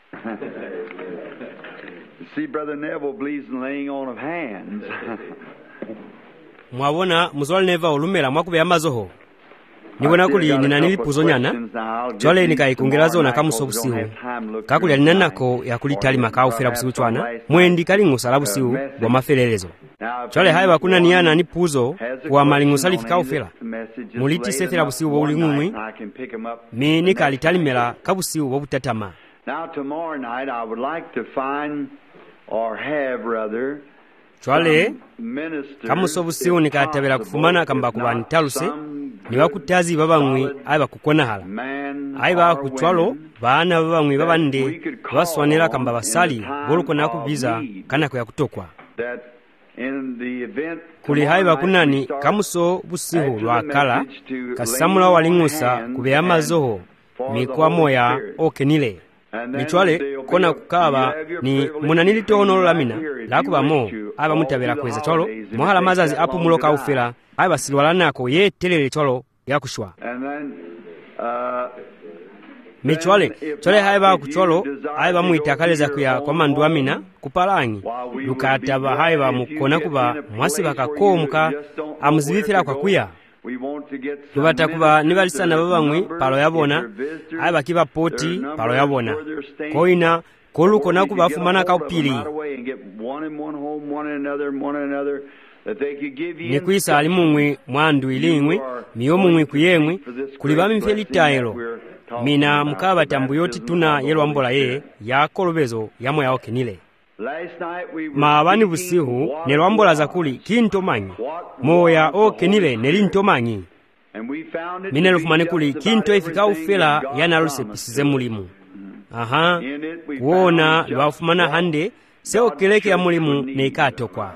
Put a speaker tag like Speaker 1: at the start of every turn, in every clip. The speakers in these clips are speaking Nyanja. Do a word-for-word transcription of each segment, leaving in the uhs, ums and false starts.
Speaker 1: See, Brother Neville believes in laying on of hands.
Speaker 2: Mwabona muzwali Neville ulumela mwakube amazoho. Nibona kuli ninanili puzonyana. Chole nikaikungilazo na kamuso busihu. Kakuli alinanako ya kulitali makao fera busihu chwana. Mwendi kali ngusala busihu wa maferelezo. Chole haiba kuna niyana ni puzo kwa malingusali fikao fera. Muliti sefera busihu wa ulingumwi. Mi nika alitali mela kabusihu wa butatama.
Speaker 1: Now tomorrow night I would like to find or have rather
Speaker 2: Chwale kamuso busihu nikatabela kufumana kamba kubani taluse niwa kutazi babangwi aiba kukona hala aiba kuchwalo baana babangwi babande baswanira kamba basali boluko na kubiza kana ko yakutokwa kuli haiba kunani kamuso busihu lwakala kasamula walingusa kube amazoho mikwa moya okenile Nichwale kona kukaba ni munanili tono lamina lakuba mo aba mutabera kweza cholo mohala mazazi apu muloka ufira aba silwalanako ye telele cholo yakushwa Michwale chole haiba kucholo haiba muitakaleza kuya kwa manduamina kupalangi lukataba haiba mukona kuba mwasi bakakomuka amuzibifira kwa kuya Tubata kuba nibalisana babangwi palo yabona aiba kiba poti palo yabona koina koluko nakuba fumana kaupili Nikwisa alimungwi mwandu ilingwi miyomungwi kuyemwi kulibami mfelitaelo mina mukaba tambuyoti tuna yelwa mbola ye ya kolobezo yamo ya okenile Maabani busihu nelwambola zakuli kintomanyi moya okenile nelintomanyi Minelo fumane kuli kinto ifika ufela yanaluse pisize mulimu Aha kuona lwafumana hande se okeleke ya mulimu neikatokwa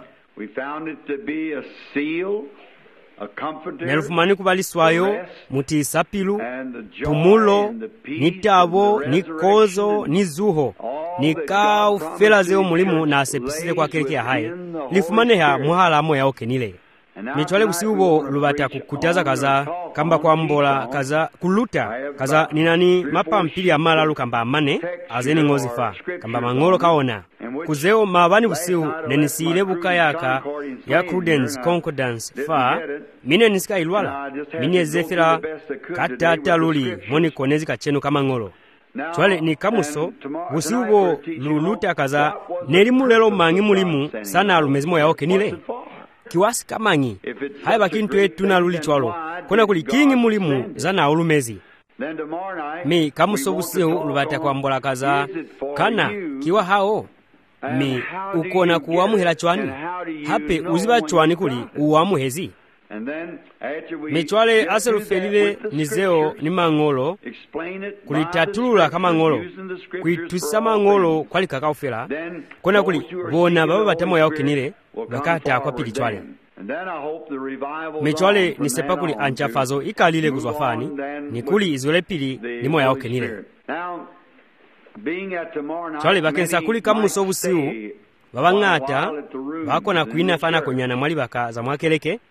Speaker 2: Nelufumani kubaliswayo muti sapilu pumulo nitabo nikozo nizuho nika ufela zeo mulimu na sepisize kwa keleke ya hai lifumane ya muhala moya okenile Michwale busiubo lubata kukutaza kaza kamba kwa mbola kaza kuluta kaza ninani mapa mpili amala lukamba amane azeni ngozifa kamba mangolo kaona kuzeo mabani busiu nenisiile buka yaka ya Crudence Concordance fa mine nisika ilwala mine zefira katata luli moni konezi kachenu kama ngolo Chwale ni kamuso busiubo luluta kaza nelimu lelo mangi mulimu sana alumezimo ya okenile Kiwasi kamanyi haiba kintu etu na luli chwalo kona kuli kingi mulimu zana ulumezi Mi kamuso busihu lubata kwa mbola kaza kana kiwa hao Mi ukona kuwamuhela chwani hape uziba chwani kuli uwamuhezi Mi chwale aselufelile nizeo ni mangolo kulitatulula kama ngolo kuitusa mangolo kwali kakaufela kona kuli bona baba batamo yao kinile bakata kwa pili chwale Michwale ni sepakuli anchafazo ikalile kuzwafani ni kuli izole pili nimo yao kenile Chwale bakensa kuli kamuso busiu babangata bako na kuina fana konyana mwali baka za mwakeleke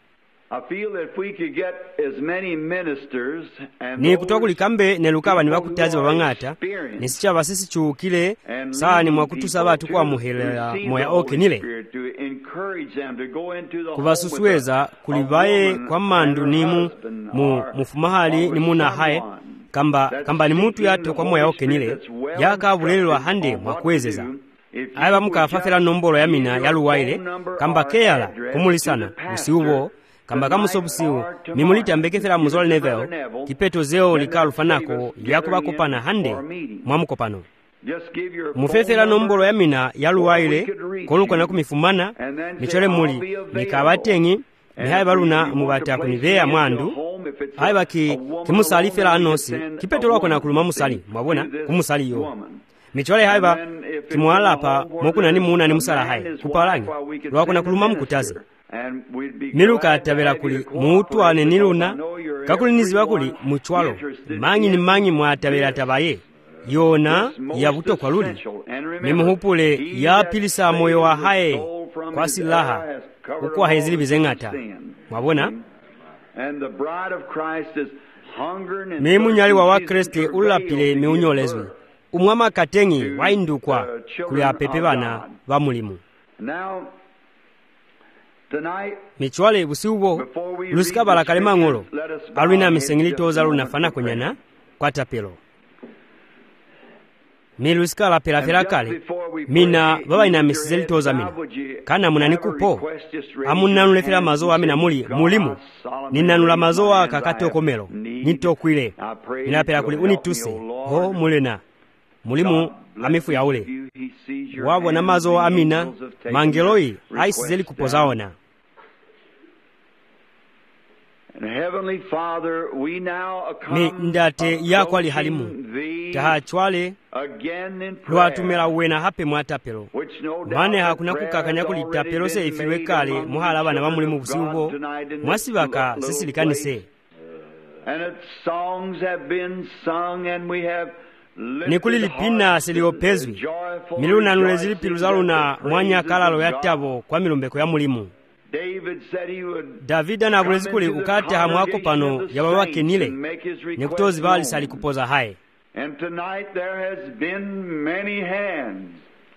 Speaker 2: Ni kutoka kulikambe nelukaba ni bakutazi babangata nisicha basisi chukile saa ni mwakutusa batu kwa muhelera moya okenile Kubasusueza kulibaye kwa mandu nimu mu mufumahali nimu na hae kamba kamba ni mutu yato kwa moya okenile yaka bulelwa hande mwakwezeza Aiba muka afafela nombolo ya mina yaluwaile kamba keyala kumulisana usiubo kamba kamuso busiu mimulita mbekefela muzwali Neville kipeto zeo likalufanako yakuba kopana hande mwamukopano Mufefela nombolo ya mina yaluwaile koluka na kumifumana michole muli mikabatengi mihaiba luna mubata kunivea mwandu haiba ki kimusalifela anosi kipeto lwako na kuluma musali mwabona kumusali yo Michole haiba kimuala hapa mokuna ni muuna ni musala hai kupalangi lwako na kuluma mkutazi Miluka atabela kuli muutu wane niluna kakuli niziba kuli muchwalo mangi ni mangi mwatabela tabaye yona ya buto kwa luli Mimuhupule ya pilisa moyo wa hae kwa silaha ukua hezili bizengata Mwabona Mimu nyali wa wa Kristi ulapile miunyolezwe umwama katengi waindukwa kuli apepe bana ba mulimu. Michwale busiubo lusikabala kalema ngolo alwina misengili toza lunafana konyana kwa tapelo. Mi lusikala pela pela kale mina baba ina misizeli toza mina kana munanikupo amunanule fela mazoa mina muli mulimu ninanula mazoa kakate komelo nitokwile ninapela kuli unituse ho mulena mulimu amifu yaule wabo na mazoa amina mangeloi aisizeli kupozaona. Mi ndate yakwa li halimu taha chwale lwatumela wena hape mwatapelo mane hakuna kukakanya kulitapelo se ifilwe kale muhala bana ba mulimu busiubo mwasibaka sisilikanise nikuli lipina siliopezwi miluna nulezili piluzaluna mwanya kalalo ya tabo kwa milumbeko ya mulimu. Davida na kulezikuli ukate hamwako pano ya baba kenile nikutozi bali sali kupoza hae.
Speaker 1: And tonight there has been many hands.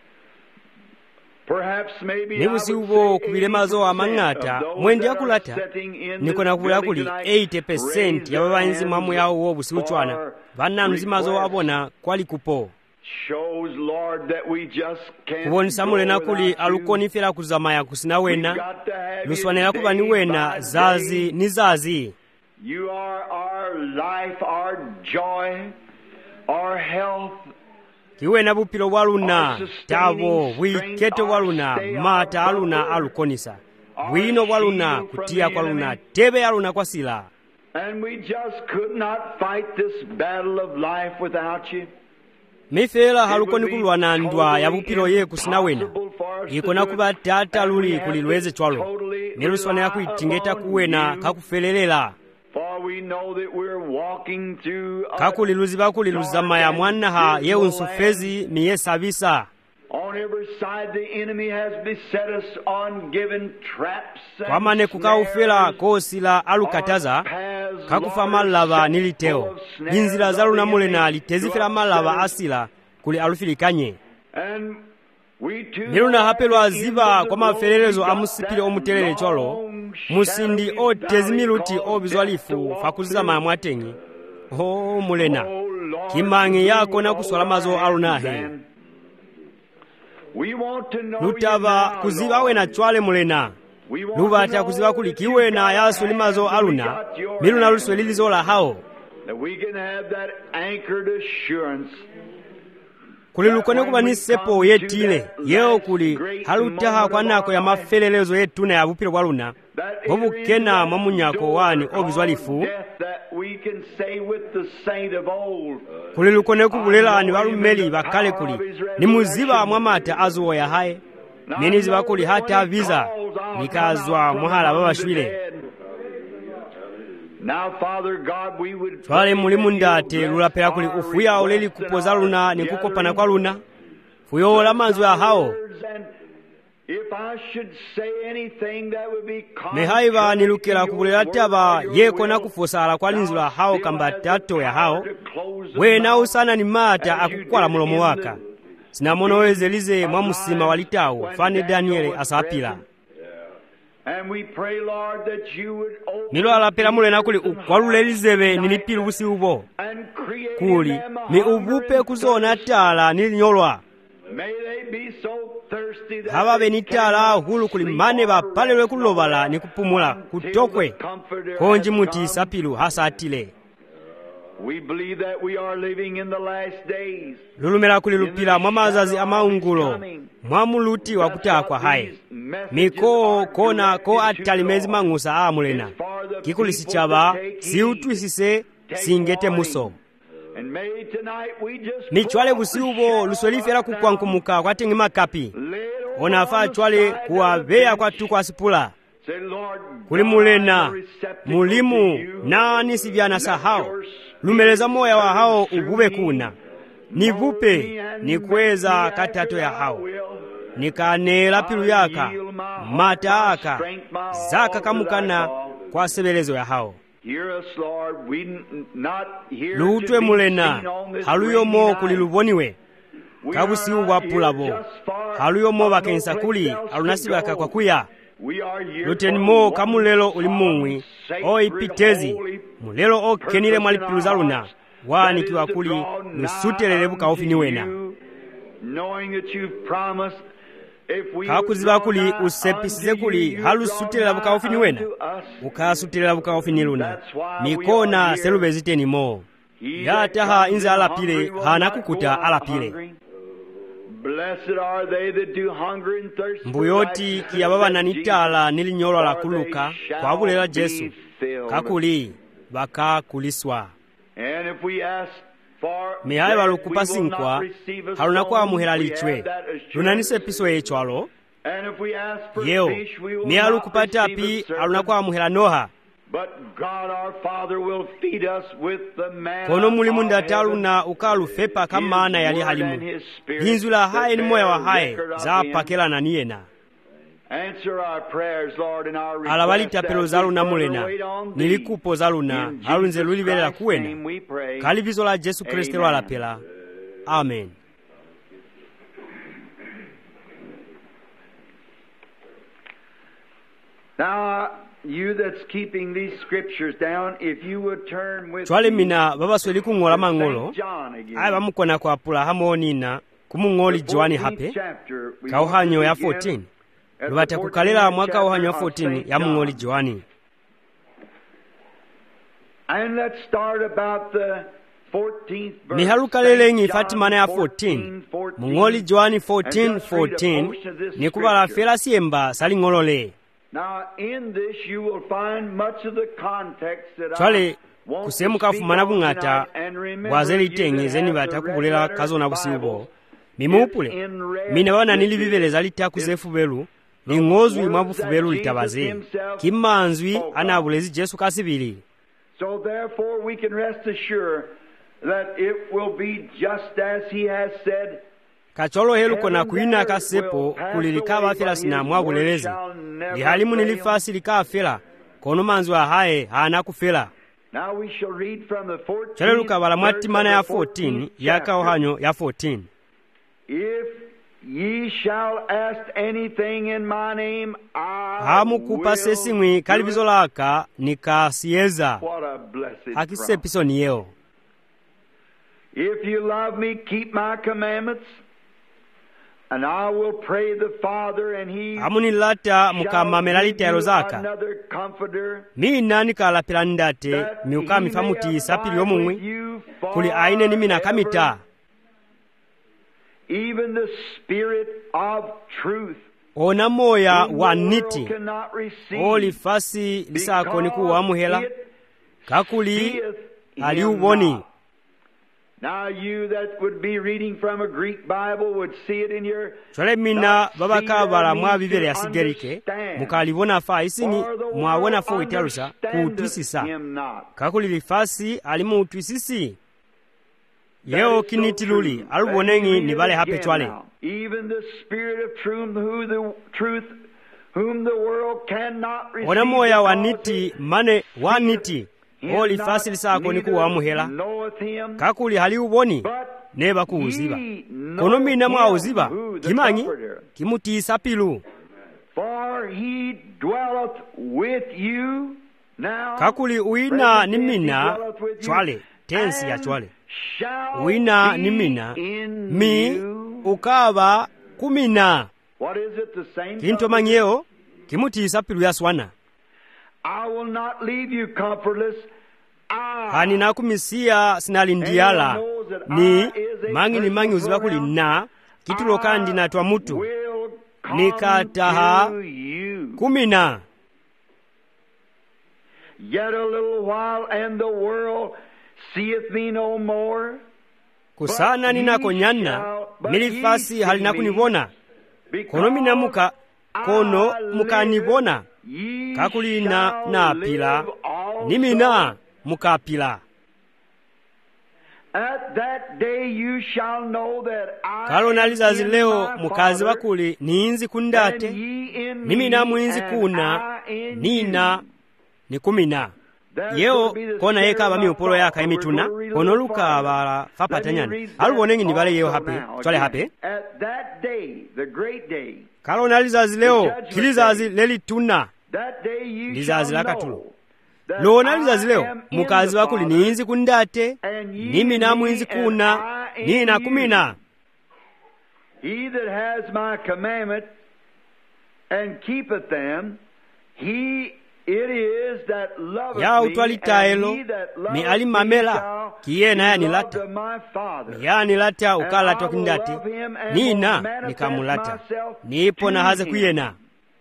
Speaker 1: Perhaps maybe
Speaker 2: nibusi ubo kubilemazo amangata mwendi akulata niko nakubula kuli eighty percent ya babanzi mamu yao wo busiuchwana bananu zimazo abona kwali kupo
Speaker 1: shows Lord that we just can't
Speaker 2: kuboni samule nakuli alukoni fera kuzamaya kusina wena luswanela kubani wena zazi ni zazi.
Speaker 1: You are our life, our joy, our health.
Speaker 2: Kiwena bupilo waluna tabo wiketo waluna mata aluna alukonisa wino waluna kutia kwa luna tebe aluna kwa sila.
Speaker 1: And we just could not fight this battle of life without you.
Speaker 2: Mifela halukoni kulwana ndwa ya bupilo ye kusina wena ikona kuba tata luli kulilweze chwalo niluswana ya kuitingeta kuwena kakufelelela.
Speaker 1: For we know that we're walking through
Speaker 2: kakuliluzi bakuliluzama ya mwana ha ye unsufezi miye sabisa.
Speaker 1: On every side the enemy has beset us on given traps and
Speaker 2: kwa mane kukaufela kosila alukataza kakufa malava niliteo inzira zaluna mulena litezifela malava asila kuli alufilikanye.
Speaker 1: And
Speaker 2: miluna hapelwa ziba kwa mafelelezo amusipile omutelele cholo musindi o tezimiluti obizwalifu fakuziza mamwatengi ho mulena kimangi yako na kuswala mazo alunahe lutava kuziba wena chwale mulena lubata kuziba kulikiwe na yasu limazo aluna miluna luswe lilizola hao kuli lukone kuba ni sepo yetile yeo kuli halutaha kwa nako ya mafelelezo yetuna ya bupilo kwa luna bobu kena mamunyako wani obizwalifu kuli lukone kubulela ni walumeli bakale kuli ni muziba mwamata azuwa ya hae meniziba kuli hata viza nikazwa muhala baba shwile.
Speaker 1: Now, Father God, we would
Speaker 2: twale mulimu ndate lulapela kuli ufuya oleli kupoza luna ni kukopana kwa luna fuyo la manzo ya hao mehaiva nilukela kubulela taba yeko na kufosala kwa linzula hao kamba tato ya hao wena usana ni mata akukwala mulomo waka sinamono wezelize mwamusima walitawo fane Daniele asapila.
Speaker 1: And we pray, Lord, that you would open
Speaker 2: nilo alapela mulena kuli ukwalulelizebe nilipilu busi ubo kuli ni ubupe kuzona tala nilinyolwa haba benitala hulu kuli mane bapalelwe kulobala ni kupumula kutokwe konji muti sapilu hasa atile.
Speaker 1: We believe that we are living in the last days.
Speaker 2: Lulumela kuli lupila mwamazazi amaungulo mwamuluti wakutaa kwa hae miko kona ko atalimezi mangusa amulena kikuli sichaba siutwisise singete muso. Michwale busiubo luswelifera kukwankumuka kwa tengi makapi onafa chwale kuwavea kwa tu kwa sipula kuli mulena mulimu nani sivyana sahao lumeleza moya wa hao ubube kuna nivupe ni kweza katato ya hao nikanela pilu yaka mata aka zaka kamukana kwa sebelezo ya hao lutwe mulena haluyomo kuli luvoniwe kabusiwu bwapulabo haluyomo bakensa kuli alunasibaka kwa kuya lutenimo kamulelo uli mumwi oipitezi mulelo okenile mwalipiluza luna waanikiwa kuli lusutelele bukaofini wena kakuziba kuli usepisize kuli halusutelela bukaofini wena ukasutelela bukaofini luna mikona selubezitenimo yataha inze alapile hanakukuta alapile mbuyoti kiyababana nitala nilinyolwa la kuluka kwa bulela Jesu kakuli baka kuliswa mihaye balukupasinkwa halunakwa muhelalichwe lunanise piso echwalo yeo mihalu kupata api halunakwa muhela noha kono mulimu ndataluna ukalufepa kamana yali halimu hinzula haye ni moya wa haye za pakela na niyena alabalita pelo zaluna mulena nilikupo zaluna alunze lulibelela kuwena kalibizo la Jesu Kristo lwalapela amen.
Speaker 1: Now you that's keeping these scriptures down, if you would turn with
Speaker 2: twale mina babasweli kungola mangolo aya bamukona kwa pula hamonina kumungoli Joani hape kauhanyo ya fourteen lubata kukalela mwaka uhanyo ya fourteen ya mungoli Joani.
Speaker 1: And let's start about the fourteenth verse.
Speaker 2: Nihalukalele Fatimana ya fourteen mungoli Joani fourteen fourteen nikubala fela siemba salingolole.
Speaker 1: Now in this you will find much of the context that
Speaker 2: twale kusemu kafumana bungata bwazeli tengi zeni batakubulela kazona busibo mimupule mina wana nilibibeleza litakuzefu belu lingozwi mwabufu belu litabaze kimanzwi anabulezi Jesu kasibili.
Speaker 1: So therefore we can rest assured that it will be just as he has said.
Speaker 2: Kacholo helu kona kuina kasepo kulilikaba fela sina mwabulelezi lihalimu nilifasi lika fela kono manzu wa hae hana kufela.
Speaker 1: Now we shall read from the fourteenth
Speaker 2: chale lukabala mwatimana ya fourteen yaka ohanyo ya fourteen.
Speaker 1: If ye shall ask anything in my name, I
Speaker 2: hamu kupa sesimwi kalibizo laka nikasieza
Speaker 1: What a blessed
Speaker 2: hakisepiso niyeo.
Speaker 1: If you love me, keep my commandments. And I will pray the Father, and he
Speaker 2: amunilata mukamamela litero zaka mina nikalapila ndate miukami famuti sapili omumwi kuli aine nimina kamita.
Speaker 1: Even the spirit of truth
Speaker 2: ona moya wa niti oli fasi lisako nikuwa muhela kakuli aliuboni.
Speaker 1: Now you that would be reading from a Greek Bible would see it in your
Speaker 2: chole mina babaka bala mwa bibele ya sigerike mukalibona fa isini mwawona fo italusa kutwisisa kakuli lifasi alimu utwisisi yeo kinitiluli alubonengi nibale hape chwale.
Speaker 1: Even the spirit of truth who the truth whom the world cannot receive.
Speaker 2: ona moya wa niti mane wa niti oli fasi lisako nikuwa muhela kakuli haliuboni neba kuuziba kono mina mwauziba kimanyi kimutisa pilu.
Speaker 1: For he dwelleth with you now.
Speaker 2: kakuli uina ni mina chwale tensi ya chwale uina ni mina mi ukaba kumina.
Speaker 1: What is it, the same
Speaker 2: kinto manyeo kimutisa pilu ya swana.
Speaker 1: I will not leave you comfortless.
Speaker 2: hani nakumisia sinalindiala ni mangi ni mangi uziba kuli na kitulo kandi na twa mutu nikataha kumina.
Speaker 1: Yet a little while and the world seeth me no more.
Speaker 2: kusana ninakonyana milifasi halinakunibona kono minamuka kono mukanibona kakuli na na pila nimina mukapila.
Speaker 1: At that day you shall know that I
Speaker 2: kalo nalizazi leo mukazi wakuli niinzi kundate nimina muinzi kuna nina nikumina. yewo kona yeka abami upolo yaka emituna ono luka abala fapatanyani alubonengi nibale yewo hape twale hape kalona lizazi leo kilizazi lelituna lizazi lakatulo lona lizazi leo mukazi wakuli ninzi kundate nimi na mwinzi kuna nina kumina.
Speaker 1: He that has my commandment and keepeth them, he it is that loveth
Speaker 2: ya
Speaker 1: me,
Speaker 2: utwalitaelo
Speaker 1: and he that
Speaker 2: mi
Speaker 1: loveth
Speaker 2: alimamela
Speaker 1: me shall
Speaker 2: kiyena ya
Speaker 1: be
Speaker 2: nilata
Speaker 1: loved of my Father.
Speaker 2: ya nilata
Speaker 1: And
Speaker 2: ukala
Speaker 1: I will
Speaker 2: twakindate
Speaker 1: love him and
Speaker 2: nina
Speaker 1: will manifest
Speaker 2: nikamulata
Speaker 1: myself
Speaker 2: nipo
Speaker 1: to
Speaker 2: na haze
Speaker 1: him.
Speaker 2: kuyena.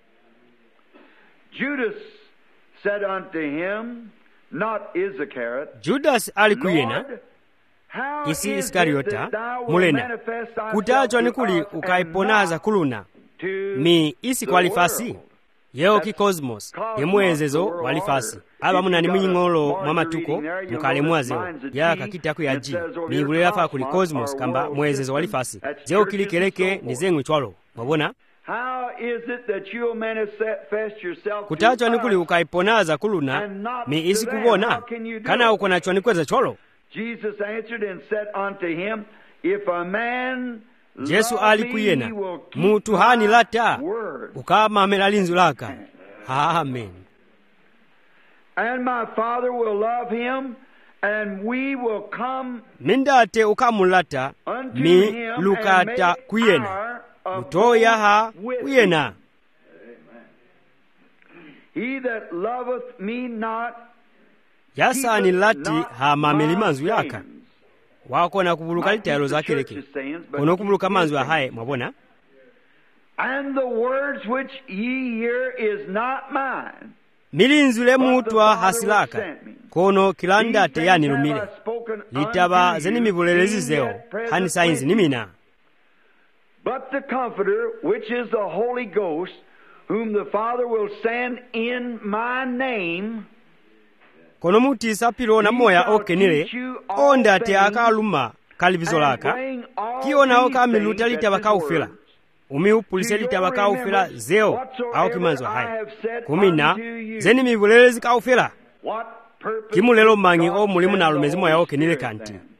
Speaker 1: Judas said unto him, not Iscariot,
Speaker 2: Judas alikuyena
Speaker 1: Lord, how
Speaker 2: isi
Speaker 1: is it
Speaker 2: Iskariota
Speaker 1: that thou wilt
Speaker 2: mulena
Speaker 1: manifest thyself
Speaker 2: kutachwa
Speaker 1: to
Speaker 2: nikuli
Speaker 1: us and
Speaker 2: ukaiponaza
Speaker 1: not
Speaker 2: kuluna
Speaker 1: to
Speaker 2: mi isi
Speaker 1: the
Speaker 2: kwalifasi
Speaker 1: world?
Speaker 2: yeo kikosmos yemwezezo
Speaker 1: Cosmos, the
Speaker 2: walifasi
Speaker 1: world
Speaker 2: aba
Speaker 1: order.
Speaker 2: muna
Speaker 1: If
Speaker 2: ni
Speaker 1: you got a
Speaker 2: munying'olo
Speaker 1: marker
Speaker 2: mwamatuko
Speaker 1: reading there, you'll
Speaker 2: mukale
Speaker 1: notice
Speaker 2: mwazeo
Speaker 1: mine's a G.
Speaker 2: ya kakitaku ya
Speaker 1: It
Speaker 2: ji
Speaker 1: says over
Speaker 2: mingulira
Speaker 1: here
Speaker 2: fa kuli cosmos
Speaker 1: or
Speaker 2: kamba
Speaker 1: world
Speaker 2: mwezezo
Speaker 1: system.
Speaker 2: walifasi
Speaker 1: That's
Speaker 2: zeo
Speaker 1: churches
Speaker 2: kili
Speaker 1: and
Speaker 2: keleke
Speaker 1: so
Speaker 2: ni
Speaker 1: forth.
Speaker 2: zengwi chwalo mwabona.
Speaker 1: How is it that you'll manifest yourself
Speaker 2: kutachwa
Speaker 1: to
Speaker 2: nikuli
Speaker 1: us
Speaker 2: ukaiponaza kuluna
Speaker 1: and not
Speaker 2: mi
Speaker 1: to
Speaker 2: isi
Speaker 1: them?
Speaker 2: kubona
Speaker 1: How can you do
Speaker 2: kana
Speaker 1: it?
Speaker 2: ukonachwa nikweza chwalo.
Speaker 1: Jesus answered and said unto him, if a man
Speaker 2: Jesu
Speaker 1: love
Speaker 2: ali
Speaker 1: me,
Speaker 2: kuyena
Speaker 1: he will keep
Speaker 2: mutu hani
Speaker 1: my
Speaker 2: lata
Speaker 1: word.
Speaker 2: ukamamela linzu laka. Amen.
Speaker 1: And my Father will love him, and we will come
Speaker 2: mindate ukamulata
Speaker 1: unto
Speaker 2: mi
Speaker 1: him and
Speaker 2: lukata
Speaker 1: make
Speaker 2: kuyena
Speaker 1: our
Speaker 2: mutoyaha
Speaker 1: abode with
Speaker 2: kuyena.
Speaker 1: him. He that loveth me not
Speaker 2: yasani
Speaker 1: keepeth
Speaker 2: lati
Speaker 1: not
Speaker 2: hamameli
Speaker 1: my
Speaker 2: manzu yaka
Speaker 1: sayings.
Speaker 2: wakona kubuluka litayalo zakeleke kono kubuluka manzu ahaye mwabona.
Speaker 1: And the words which ye hear is not mine,
Speaker 2: milinzu le
Speaker 1: but the
Speaker 2: mutwa
Speaker 1: Father
Speaker 2: hasilaka
Speaker 1: which sent me.
Speaker 2: kono
Speaker 1: These
Speaker 2: kilandate
Speaker 1: things
Speaker 2: yanilumile
Speaker 1: have I spoken
Speaker 2: litaba
Speaker 1: unto
Speaker 2: zeni
Speaker 1: you,
Speaker 2: mivulelezi
Speaker 1: being
Speaker 2: zeo
Speaker 1: yet present
Speaker 2: hani sainzi
Speaker 1: with you.
Speaker 2: nimina.
Speaker 1: But the Comforter, which is the Holy Ghost, whom the Father will send in my name,
Speaker 2: kono mutisa pilo na moya okenile ondate akaluma kalibizo
Speaker 1: and
Speaker 2: laka
Speaker 1: bring all
Speaker 2: kiona oka
Speaker 1: these
Speaker 2: miluta
Speaker 1: things,
Speaker 2: litaba
Speaker 1: that's his
Speaker 2: kaufila
Speaker 1: words,
Speaker 2: umi upulise
Speaker 1: to
Speaker 2: litaba
Speaker 1: your
Speaker 2: kaufila
Speaker 1: remembrance
Speaker 2: zeo
Speaker 1: whatsoever
Speaker 2: au kimanzo
Speaker 1: I
Speaker 2: hai
Speaker 1: have said
Speaker 2: kumina
Speaker 1: unto you.
Speaker 2: zeni mivulelezi kaufila
Speaker 1: What purpose
Speaker 2: kimulelo
Speaker 1: did
Speaker 2: mangi
Speaker 1: God
Speaker 2: o mulimu
Speaker 1: send
Speaker 2: na
Speaker 1: the
Speaker 2: lumezi
Speaker 1: Holy
Speaker 2: moya okenile
Speaker 1: Spirit
Speaker 2: kanti
Speaker 1: then?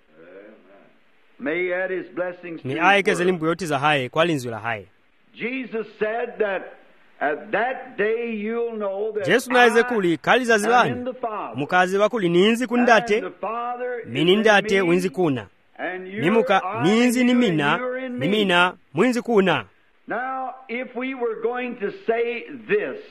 Speaker 1: May he add his blessings to
Speaker 2: ni
Speaker 1: his
Speaker 2: aike
Speaker 1: word.
Speaker 2: zelimbuyotiza haye kwa linzu la haye.
Speaker 1: Jesus said that at that day you'll know that
Speaker 2: Jesu naeze kuli kaliza
Speaker 1: I am in
Speaker 2: zilani
Speaker 1: the Father,
Speaker 2: mukazi wakuli ninzi
Speaker 1: and
Speaker 2: kundate
Speaker 1: the Father is
Speaker 2: mini
Speaker 1: in
Speaker 2: ndate
Speaker 1: me,
Speaker 2: winzi kuna
Speaker 1: and you're
Speaker 2: nimuka
Speaker 1: I
Speaker 2: ninzi
Speaker 1: in you, and
Speaker 2: nimina
Speaker 1: you're in me.
Speaker 2: nimina mwinzi kuna.
Speaker 1: Now, if we were going to say this,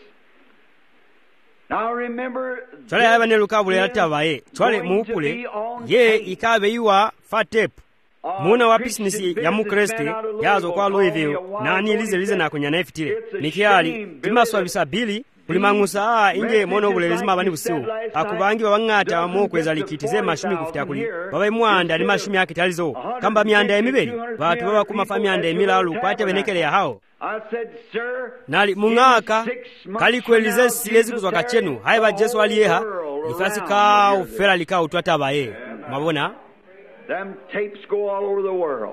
Speaker 1: now remember,
Speaker 2: chwale
Speaker 1: this
Speaker 2: yaba nelukabule latabaye
Speaker 1: is
Speaker 2: chwale
Speaker 1: going to
Speaker 2: muupule
Speaker 1: be on
Speaker 2: ye
Speaker 1: tape.
Speaker 2: ikabe iwa fa tape
Speaker 1: A
Speaker 2: muna wa
Speaker 1: Christian
Speaker 2: bisinesi ya mukreste
Speaker 1: businessman out of
Speaker 2: yazo kwa
Speaker 1: Louisville
Speaker 2: Louisville
Speaker 1: called me a while
Speaker 2: nani
Speaker 1: ago,
Speaker 2: lize
Speaker 1: he
Speaker 2: lize
Speaker 1: said,
Speaker 2: nakunya naifitile
Speaker 1: "It's a shame,
Speaker 2: nikiali
Speaker 1: Billy,
Speaker 2: timaswabisa bili kulimang'usa a inje mono obulelezima abandi busiu
Speaker 1: like you said last
Speaker 2: akubangi babang'ata
Speaker 1: night,
Speaker 2: mokweza
Speaker 1: doesn't
Speaker 2: likiti
Speaker 1: get
Speaker 2: ze
Speaker 1: to
Speaker 2: mashumi
Speaker 1: forty
Speaker 2: kufita kuli
Speaker 1: thousand
Speaker 2: baba imwanda ni
Speaker 1: here,
Speaker 2: mashumi akitalizo
Speaker 1: instead of
Speaker 2: kamba myanda emibeli
Speaker 1: one hundred fifty,
Speaker 2: batu baba kumafa
Speaker 1: people
Speaker 2: myanda
Speaker 1: at your
Speaker 2: emilalu
Speaker 1: old
Speaker 2: kwate benekele ya hao.
Speaker 1: I said, sir,
Speaker 2: nali
Speaker 1: in
Speaker 2: mung'aka
Speaker 1: six months
Speaker 2: kali
Speaker 1: from
Speaker 2: kwelize
Speaker 1: now,
Speaker 2: silezi
Speaker 1: Jesus
Speaker 2: kuzwa
Speaker 1: there,
Speaker 2: kachenu haiba
Speaker 1: the
Speaker 2: Jesu
Speaker 1: whole
Speaker 2: aliyeha
Speaker 1: world
Speaker 2: ifasi
Speaker 1: around
Speaker 2: kao
Speaker 1: will hear
Speaker 2: fera
Speaker 1: this.
Speaker 2: likao twatabaye mabona.
Speaker 1: Them tapes go all over the world.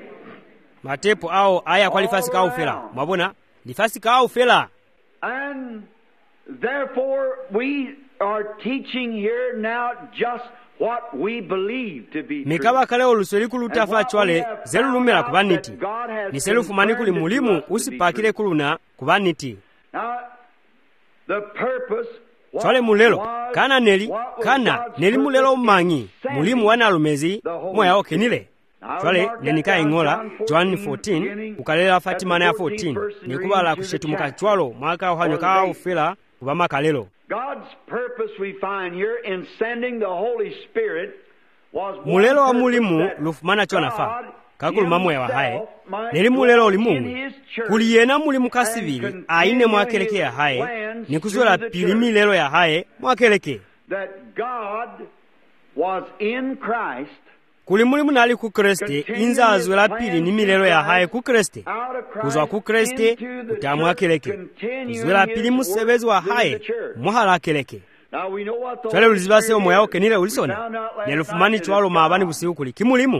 Speaker 2: matepo ao aya kwa lifasi kao fera mabona lifasi kao fera.
Speaker 1: And therefore, we are teaching here now just what we believe to be true.
Speaker 2: mikaba kale olusoli kulutafa chwale zelulumela kubaniti ni selufumani kuli mulimu usipakile kuluna kubaniti.
Speaker 1: Now, the purpose
Speaker 2: chwale mulelo kana neli kana neli mulelo umanyi mulimu wanalumezi moya okenile chwale nenika ing'ola John fourteen ukalela Fatima na fourteen nikubala kushetumuka chwalo mwaka ohanyo ka ufela kubama kalelo.
Speaker 1: God's purpose we find here in sending the Holy Spirit was
Speaker 2: mulelo wa mulimu lufumana chonafa kakuluma moya wa haye neli mulelo ulimungu kuliyena mulimu kasivili aine mwakeleke ya haye nikuzola pili milelo ya haye mwakeleke
Speaker 1: that God was in Christ
Speaker 2: kuli mulimu nali ku Kriste inzazwe la pili ni milelo ya haye ku Kriste kuzwa ku Kriste kutamwakeleke kuzwe la pili musebezi wa haye muhalakeleke. chwale ulizibase omoya okenile ulisona nelufumani chwalo maabani busiku kuli kimulimu.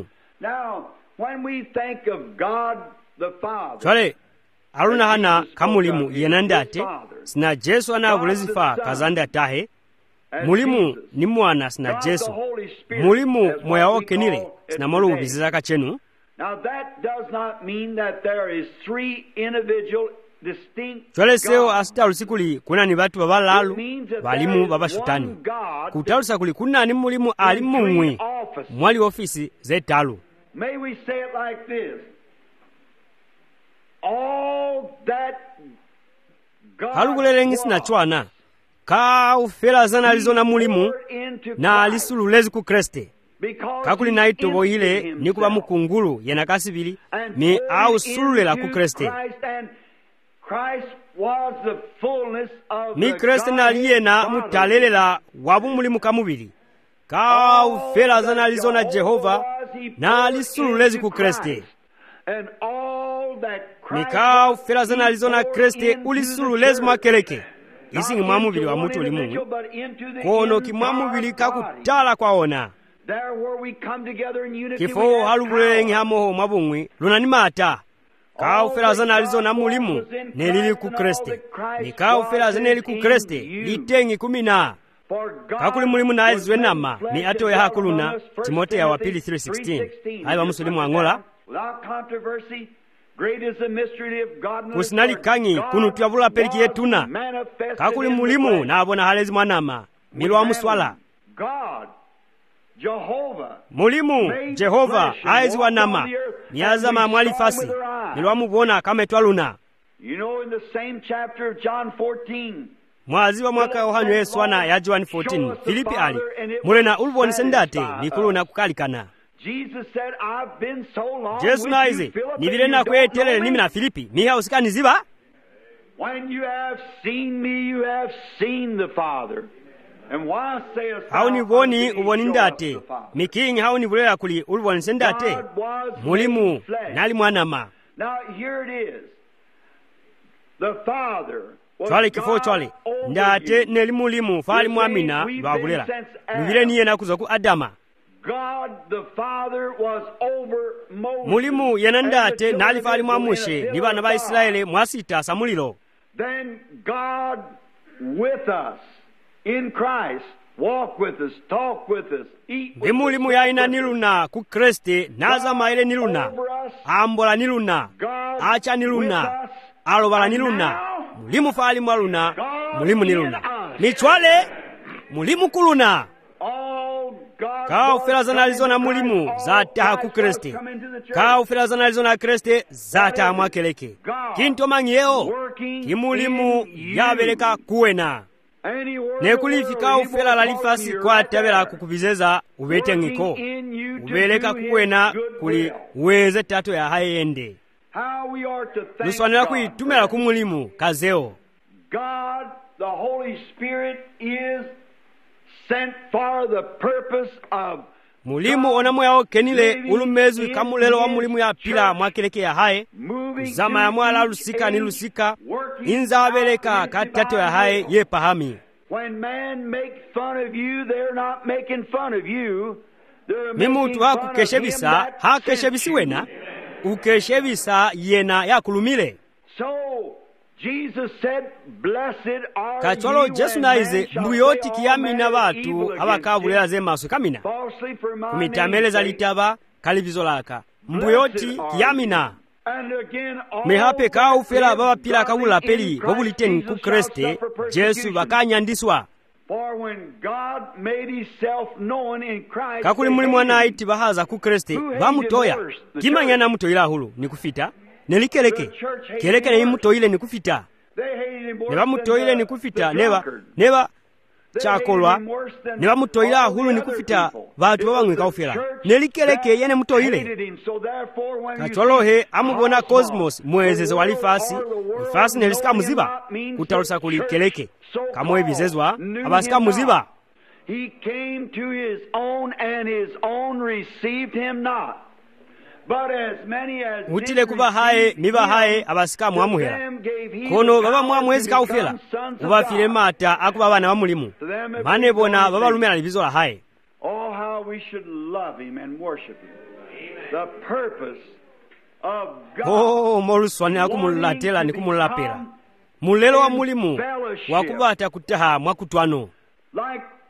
Speaker 2: chwale aluna hana kamulimu yenandate sina Jesu ana bulezifa kazanda tahe mulimu ni mwana sina Jesu, mulimu moya wokenile sina molo ubiziza kachenu.
Speaker 1: Now that does not mean that there is three individual distinct
Speaker 2: tweleseo asitalu sikuli kuna ni batu babalalu balimu babashutani kutalusa kuli kuna ni mulimu ali mumwe mwali ofisi zetalu.
Speaker 1: May we say it like this: all that God
Speaker 2: halugulele sina chwana ka ufela zana alizona mulimu na alisululezi ku Kriste kakuli naito bohile ni kuba mukungulu yena kasibili mi au sululela ku Kriste. Ni Kriste na aliyena mutalelela wabu mulimu kamubili ka ufela zana alizona Jehova na alisululezi ku Kriste. Ni ka ufela zana alizona Kriste ulisululezi makeleke isi ni mwamubili wa mutu ulimu kono ki mwamubili kakutala kwa ona kifo halubulenge hamoho mabungwi luna ni mata ka ufela zana alizona mulimu nelili ku Kriste. Ni ka ufela zana eli ku Kriste litengi kumina kakuli mulimu na ezwe nama ni ato ya hakuluna Timothea wa pili three sixteen haiwa musulimu angola kusinali kangi kunu tuyavula peliki yetuna kakuli mulimu na abona halezi mwanama milwa muswala mulimu Jehova aizi wanama niazama mwalifasi milwa mubona kama etwaluna.
Speaker 1: You know, in the same chapter of John fourteen,
Speaker 2: mwazi wa mwaka Yohana Yesu wana ya John fourteen Filipi ali mulena uluboni sendate nikuluna kukalikana.
Speaker 1: Jesus said, I've been so long
Speaker 2: Jesu
Speaker 1: with
Speaker 2: naize
Speaker 1: you, Philip,
Speaker 2: nivile
Speaker 1: and
Speaker 2: na
Speaker 1: you don't
Speaker 2: kwetelele
Speaker 1: know
Speaker 2: nimi
Speaker 1: me.
Speaker 2: na Filipi miha usikani ziba.
Speaker 1: When you have seen me, you have seen the Father. And why sayest thou,
Speaker 2: hauni boni
Speaker 1: unto me,
Speaker 2: uboni
Speaker 1: show us
Speaker 2: ndate
Speaker 1: the Father?
Speaker 2: mikingi hauni bulela kuli uluboni sendate
Speaker 1: God was
Speaker 2: mulimu
Speaker 1: made flesh.
Speaker 2: nali mwanama.
Speaker 1: Now here it is. The Father was
Speaker 2: Chwale kifo chwale
Speaker 1: God over
Speaker 2: ndate
Speaker 1: you.
Speaker 2: neli mulimu fali mwamina lwabulela nivile niye nakuza ku Adama.
Speaker 1: God the Father was over Moses.
Speaker 2: Mulimu yena ndate
Speaker 1: and the
Speaker 2: nali fali
Speaker 1: children
Speaker 2: mwamushe
Speaker 1: in a
Speaker 2: ni bana ba
Speaker 1: pillar of
Speaker 2: Israeli mwasita samulilo.
Speaker 1: Then God with us in Christ, walk with us, talk with us, eat with
Speaker 2: Ndi mulimu
Speaker 1: us,
Speaker 2: ya ina
Speaker 1: with us.
Speaker 2: niluna ku Kriste nazama ile niluna
Speaker 1: Over us,
Speaker 2: ambola niluna
Speaker 1: God
Speaker 2: acha niluna
Speaker 1: with us,
Speaker 2: alobala
Speaker 1: and
Speaker 2: niluna
Speaker 1: now,
Speaker 2: mulimu fali mwaluna
Speaker 1: God
Speaker 2: mulimu
Speaker 1: in
Speaker 2: niluna
Speaker 1: us.
Speaker 2: michwale mulimu kuluna
Speaker 1: all God
Speaker 2: ka
Speaker 1: was
Speaker 2: ufela zana alizona
Speaker 1: coming to
Speaker 2: mulimu
Speaker 1: Christ,
Speaker 2: zata
Speaker 1: all
Speaker 2: ku
Speaker 1: Christ was
Speaker 2: Kriste
Speaker 1: coming to the church.
Speaker 2: ka ufela zana alizona Kriste zata mwakeleke kinto mangiyeo
Speaker 1: Working
Speaker 2: kimulimu
Speaker 1: in you.
Speaker 2: yabeleka kuwena
Speaker 1: Anywhere
Speaker 2: nekulifika
Speaker 1: the world,
Speaker 2: ufela
Speaker 1: he
Speaker 2: lali
Speaker 1: will
Speaker 2: fasi
Speaker 1: talk to
Speaker 2: kwa
Speaker 1: you right
Speaker 2: tabela
Speaker 1: there.
Speaker 2: kukubizeza ubete ngiko
Speaker 1: Working in you to
Speaker 2: ubeleka
Speaker 1: do his
Speaker 2: kuwena
Speaker 1: good
Speaker 2: kuli
Speaker 1: will.
Speaker 2: weze tatu ya hayende
Speaker 1: How we are to thank
Speaker 2: luswanira
Speaker 1: God.
Speaker 2: kuitumela kumulimu kazeo.
Speaker 1: God, the Holy Spirit, is sent for the purpose of
Speaker 2: mulimu onamu yao kenile ulumezwi kamulelo wa mulimu ya pila mwakeleke ya haye
Speaker 1: moving
Speaker 2: zama ya mwala
Speaker 1: to
Speaker 2: lusika
Speaker 1: each
Speaker 2: ni
Speaker 1: age,
Speaker 2: lusika
Speaker 1: working
Speaker 2: inza wabeleka
Speaker 1: out
Speaker 2: katato ya
Speaker 1: his
Speaker 2: haye
Speaker 1: divine
Speaker 2: ye pahami.
Speaker 1: When man makes fun of you, they're not making fun of you. They're
Speaker 2: mimu
Speaker 1: making
Speaker 2: tu
Speaker 1: fun of him
Speaker 2: hakukeshebisa
Speaker 1: that
Speaker 2: hakeshebisi
Speaker 1: sent
Speaker 2: wena
Speaker 1: you.
Speaker 2: ukeshebisa yena yakulumile.
Speaker 1: So Jesus said, "Blessed are
Speaker 2: kachwalo
Speaker 1: you
Speaker 2: Jesu
Speaker 1: when
Speaker 2: naize
Speaker 1: men shall
Speaker 2: mbuyoti
Speaker 1: say all
Speaker 2: kiyamina
Speaker 1: manner of
Speaker 2: batu
Speaker 1: evil against
Speaker 2: abakabulela
Speaker 1: you,
Speaker 2: ze maso kamina
Speaker 1: falsely for my
Speaker 2: kumitamele
Speaker 1: name's
Speaker 2: za
Speaker 1: sake."
Speaker 2: litaba kalivizo laka mbuyoti kiyamina
Speaker 1: And again, all
Speaker 2: mehape ka ufela
Speaker 1: that
Speaker 2: baba
Speaker 1: live
Speaker 2: pila kabula
Speaker 1: godly in
Speaker 2: peli
Speaker 1: Christ
Speaker 2: bobuliteni
Speaker 1: Jesus
Speaker 2: ku
Speaker 1: shall
Speaker 2: Kriste
Speaker 1: suffer
Speaker 2: Jesu
Speaker 1: persecution.
Speaker 2: bakanyandiswa.
Speaker 1: For when God made himself known in Christ,
Speaker 2: kakuli
Speaker 1: they
Speaker 2: mulimu
Speaker 1: hated
Speaker 2: anaiti bahaza ku Kriste
Speaker 1: Who hated
Speaker 2: bamutoya
Speaker 1: him worse, the
Speaker 2: kimanya
Speaker 1: church?
Speaker 2: na mutoyila hulu nikufita nelikeleke
Speaker 1: The church hated
Speaker 2: keleke
Speaker 1: him
Speaker 2: ne
Speaker 1: worse.
Speaker 2: mutoyile nikufita
Speaker 1: They hated him worse
Speaker 2: ne bamutoyile
Speaker 1: than the-
Speaker 2: nikufita
Speaker 1: the
Speaker 2: neba
Speaker 1: drunkard.
Speaker 2: neba
Speaker 1: They
Speaker 2: chakolwa
Speaker 1: hated him worse than
Speaker 2: ne bamutoyila
Speaker 1: all the
Speaker 2: hulu
Speaker 1: other
Speaker 2: nikufita
Speaker 1: people.
Speaker 2: batu
Speaker 1: It was
Speaker 2: babangwe
Speaker 1: the
Speaker 2: kaufela
Speaker 1: church
Speaker 2: nelikeleke
Speaker 1: that
Speaker 2: yene mutoyile
Speaker 1: hated him. So therefore, when you
Speaker 2: kacholohe
Speaker 1: see
Speaker 2: amubona cosmos
Speaker 1: the
Speaker 2: mwezezo
Speaker 1: world
Speaker 2: walifasi
Speaker 1: or the world
Speaker 2: ifasi nelisika
Speaker 1: knowing him
Speaker 2: muziba
Speaker 1: not means
Speaker 2: kutalusa
Speaker 1: the
Speaker 2: kuli
Speaker 1: church
Speaker 2: keleke
Speaker 1: so-called
Speaker 2: kamwebizezwa
Speaker 1: knew
Speaker 2: abasika
Speaker 1: him
Speaker 2: muziba.
Speaker 1: not. He came to his own, and his own received him not. But as many as did
Speaker 2: utile kuba haye
Speaker 1: receive
Speaker 2: niba
Speaker 1: him,
Speaker 2: haye abasika
Speaker 1: to
Speaker 2: mwamuhela
Speaker 1: them gave he
Speaker 2: kono
Speaker 1: the
Speaker 2: baba
Speaker 1: power
Speaker 2: mwamwezi
Speaker 1: to
Speaker 2: kaufela
Speaker 1: become sons of
Speaker 2: ubafile
Speaker 1: God.
Speaker 2: mata akuba bana bamulimu
Speaker 1: To them have
Speaker 2: mane
Speaker 1: been
Speaker 2: bona
Speaker 1: born
Speaker 2: baba lumela libizo la haye.
Speaker 1: Oh, how we should love him and worship him. The purpose of God.
Speaker 2: oh moluswana kumulatela ni kumulapela mulelo wa mulimu wakubata kutaha mwakutwano
Speaker 1: Like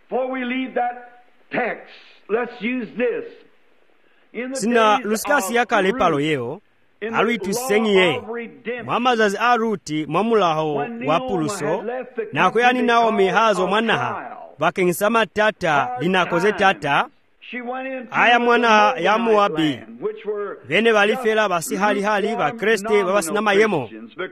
Speaker 1: Before we leave that text, let's use this.
Speaker 2: sina lusikasi yakale palo yeo aluitusengiye mwamazazi a Ruti mwamulaho wa puluso na kuyani Naomi hazo mwanaha vakengisa tata linakoze tata aya mwana ya Moabi vene valifela basi hali hali ba Kriste babasina mayemo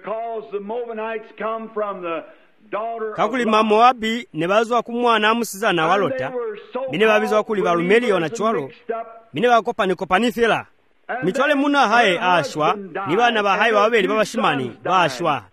Speaker 2: kakuli ma Moabi ne bazwa kumwana amusizana walota bine babizwa kuli balumeli ona chwalo bine bakopani kopani fela mitwale muna haye ashwa ni bana ba haye babeli babashimani bashwa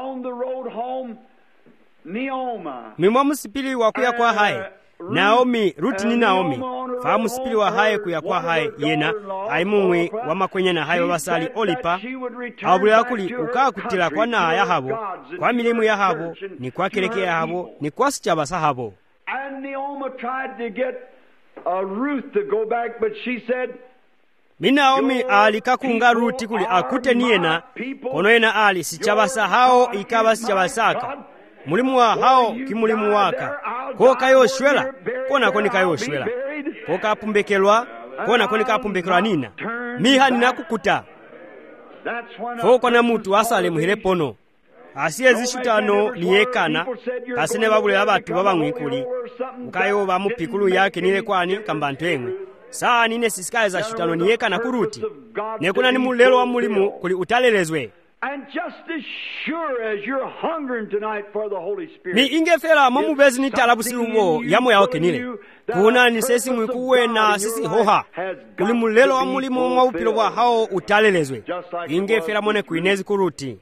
Speaker 2: mimwa musipili wa kuya kwa haye Naomi Ruti ni Naomi fa musipili wa haye kuya kwa haye yena aimumwe wa makwenya na haye babasali Olipa abuli akuli ukakutila kwa na yahabo kwa milimu yahabo ni kwa keleke yahabo ni kwa sichaba sahabo.
Speaker 1: And Naomi tried to get uh, Ruth to go back, but she said,
Speaker 2: Naomi alikakunga Ruti kuli akute niyena kono yena ali sichabasa hao ikaba sichabasaka mulimu wa hao kimulimu waka ko kayo shwela kona koni kayo shwela ko kapumbekelwa kona koni kapumbekelwa nina miha ninakukuta fo kona mutu asale muhire pono asiye zishutano niyekana kasene babule abatu babamwikuli kayo bamupikulu yake nile kwani kambantu emwe saa nine sisikaye za shutano niyekana kuruti nekuna ni mulelo wa mulimu kuli utalelezwe.
Speaker 1: And just as sure as you're hungering tonight for the Holy Spirit,
Speaker 2: mi ingefela momubezi ni talabusi uwo yamo ya okenile kuna ni sesi mwikuwe na sisi hoha kuli mulelo wa mulimu mwa upilo wa hao utalelezwe ingefela mone kuinezi kuruti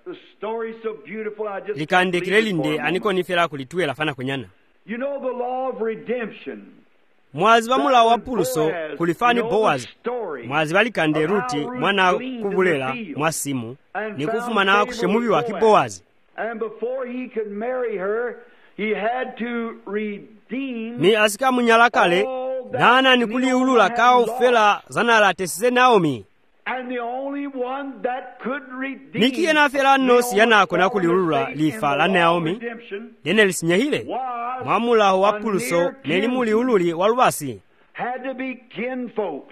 Speaker 2: likandekile linde aniko nifela kulituwe lafana kwenyana.
Speaker 1: You know the law of redemption.
Speaker 2: Mwazi bamula wa puluso kulifani Boaz mwazi balikande Ruti mwana kubulela mwasimu ni kufuma na kushemubi wa kiboazi.
Speaker 1: And before he could marry her, he had to redeem
Speaker 2: mi asika munyalakale nana nikuli ulula kao fela zanala tesise Naomi.
Speaker 1: And the only one that could redeem
Speaker 2: Niki ena fela nosi yana kona kuli ulula lifa la Naomi yene lisinyahile mwamula wa puluso nelimuli ululi walubasi
Speaker 1: had to be kin folks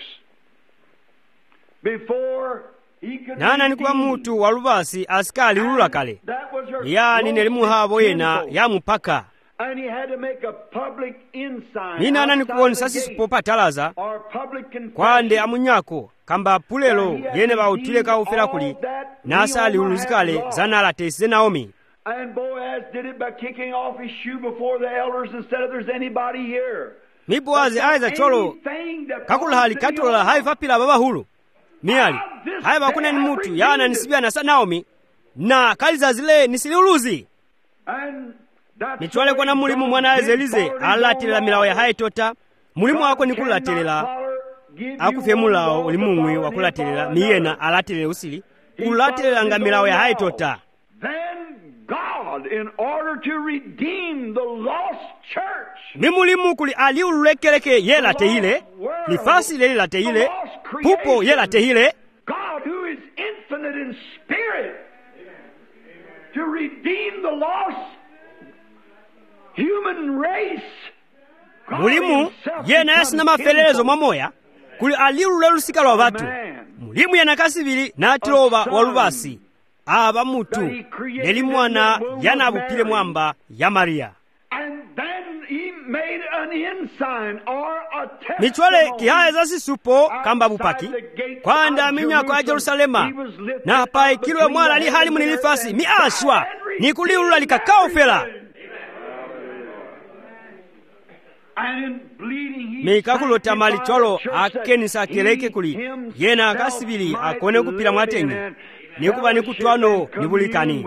Speaker 1: before he could
Speaker 2: nana nikuwa mutu walubasi askali ulula kale yani nelimu habo yena ya mupaka.
Speaker 1: And he had to make a public ensign.
Speaker 2: Ni nana nikuwa sasi supopa talaza kwa ande amunyako kamba pulelo yene ba utule ka ufela kuli nasa aliuluzikale zana la tesise Naomi.
Speaker 1: And Boaz did it by kicking off his shoe before the elders and said, if there's anybody here.
Speaker 2: Mi Boazi aiza cholo kakula hali katola haifa pila baba hulu miali haiba kuna ni mutu yana nisibia na sa Naomi na kaliza zile nisiliuluzi. Nichwale kwa na mulimu mwana ezelize alatila milawa ya hai tota mulimu wako nikulatelela akufemulao ulimumwi wakulatelela miyena alatelela usili ulatelela nga milawa ya hai tota.
Speaker 1: Then God, in order to redeem the lost church,
Speaker 2: mimulimu kuli aliululekeleke yela tehile nifasi leli la tehile pupo yela tehile
Speaker 1: God who is infinite in spirit, to redeem the lost human race.
Speaker 2: Mulimu yena yasina mafelelezo mamoya kuli aliululelusika lwa vatu mulimu yana kasibili na atilova walubasi aba mutu neli mwana yana abupile mwamba ya Maria.
Speaker 1: And then he made an ensign or a testimony.
Speaker 2: Michwale kihaye zasi supo kamba bupaki kwa anda minyako ya Jerusalema na hapa ikilwe mwala li hali munilifasi mi ashwa ni kuliulula likakao fela. Mikakulota mali cholo akenisa keleke kuli yena akasibili akone kupila mwatengi nikuba nikutwano nibulikani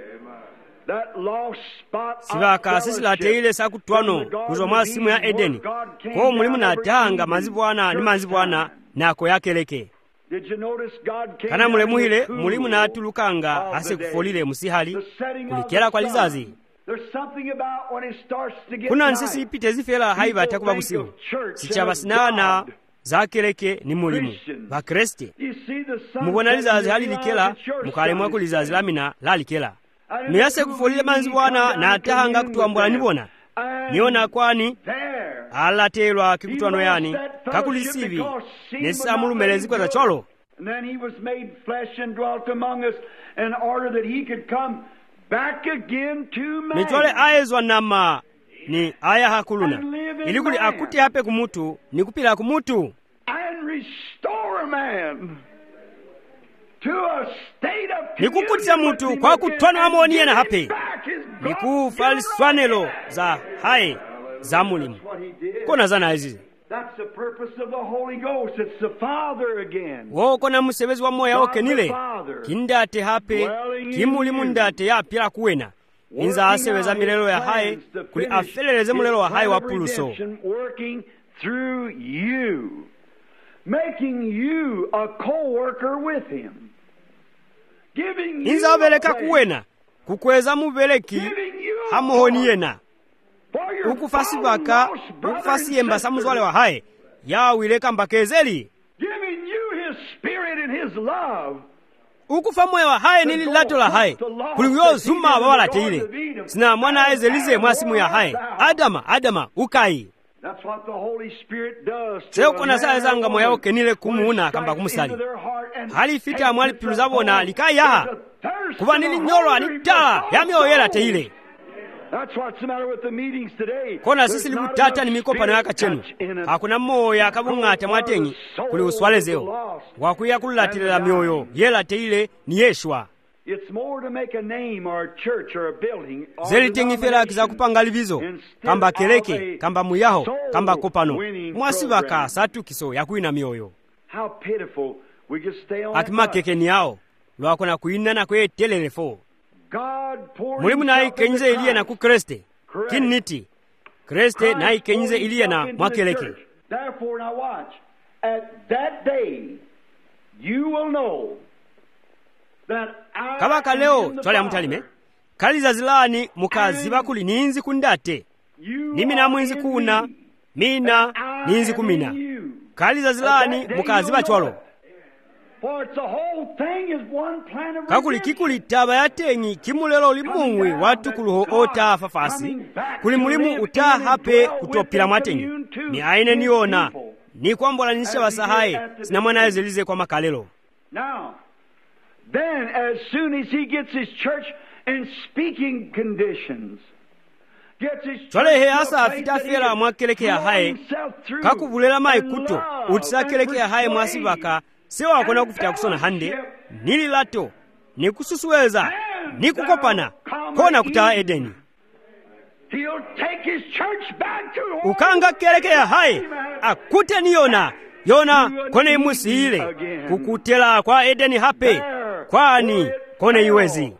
Speaker 2: sivaka sisi lateile sakutwano kuzo mwasimu ya Edeni ko mulimu na tanga manzibwana ni manzibwana nako yakeleke. Kana mulemuhile mulimu na tulukanga ase kufolile musihali kulikela kwa lizazi. Kuna nsisi ipite zifela haiba takuba busimu sichaba sinana zakeleke ni mulimu ba Kriste mubona lizazi hali likela mukale mwako lizazi lamina la likela miyase kufolile manzi bwana na atahanga kutuambula nibona niona kwani alaterwa kikutwano yani kakulisivi nesamulumelezikwa za cholo.
Speaker 1: And then he was made flesh and dwelt among us in order that he could come back again to man.
Speaker 2: Nichole aezwa nama ni aya hakuluna ilikuli akuti hape kumutu ni kupila kumutu
Speaker 1: and restore man to a state of
Speaker 2: ni kukutisa mutu kwa kutwana amoniye na hape ni kufaliswanelo za hae za mulimu kona zana hizi.
Speaker 1: That's the purpose of the Holy Ghost. It's the Father again.
Speaker 2: Wo kona musebezi wa moya oke nile kindate hape kimulimu ndate ya pila kuwena inza aseweza milelo ya hae kuli afeleleze mulelo wa hae wa puluso
Speaker 1: working through you, making you a co-worker with him, giving you
Speaker 2: inza abeleka kuwena kukweza mubeleki hamuhoniyena ukufasi baka ukufasi yemba samuzwale wa hae yawileka mbakezeli
Speaker 1: giving you his spirit and his love.
Speaker 2: Ukufa moyo wa hae nili lato la hae kuliwyo zuma wawala teile sina mwana ezelize mwasimu ya hae adama adama ukai.
Speaker 1: That's what the Holy Spirit does.
Speaker 2: Seo kona saa zanga moya oke nile kumuuna kamba kumusali hali fita mwali piluzabona likai yaha kuwa nili nyolo anitala yami oyela teile.
Speaker 1: That's what's the matter with the meetings today.
Speaker 2: Kona sisi libutata ni mikopano yaka chenu hakuna moya kabungate mwatengi kuli uswalezeo wakuya kulatilila mioyo yela teile ni yeshwa.
Speaker 1: It's more to make a name or a church or a building.
Speaker 2: Zeli tengi fela kiza kupanga livizo kamba keleke kamba muyaho kamba kopano mwasivaka satu kiso ya kuina mioyo.
Speaker 1: How pitiful we could stay on.
Speaker 2: Akima keke ni yao lwako na kuina na kwe telelefo mulimu na ikenyize iliye na kukreste kiniti kreste na ikenyize iliye na mwakeleke.
Speaker 1: Therefore now watch, at that day you will know that I
Speaker 2: kabaka leo twali ya mutalime kaliza zilani mukazi bakuli ninzi kundate nimi na mwinzi kuna mina ninzi kumina kaliza zilani mukazi bachwalo kakuli kikuli taba yatengi kimulelo limungwi watu kuluho ota fafasi kuli mulimu uta hape kutopila mwatengi ni aine niona ni kwambola nisha wasahae sina mwana ezelize kwa makalelo.
Speaker 1: Now then as soon as he gets his church in speaking conditions,
Speaker 2: twale he asa afita fela mwakeleke ya hae kakubulela mai kuto utisa keleke ya hae mwasibaka sewa wakona kufita kusona hande nili lato ni kususuweza ni kukopana kona kutaa Edeni. Ukanga keleke ya hae akute niyona yona kone imusi ile kukutela kwa Edeni hape kwani kone iwezi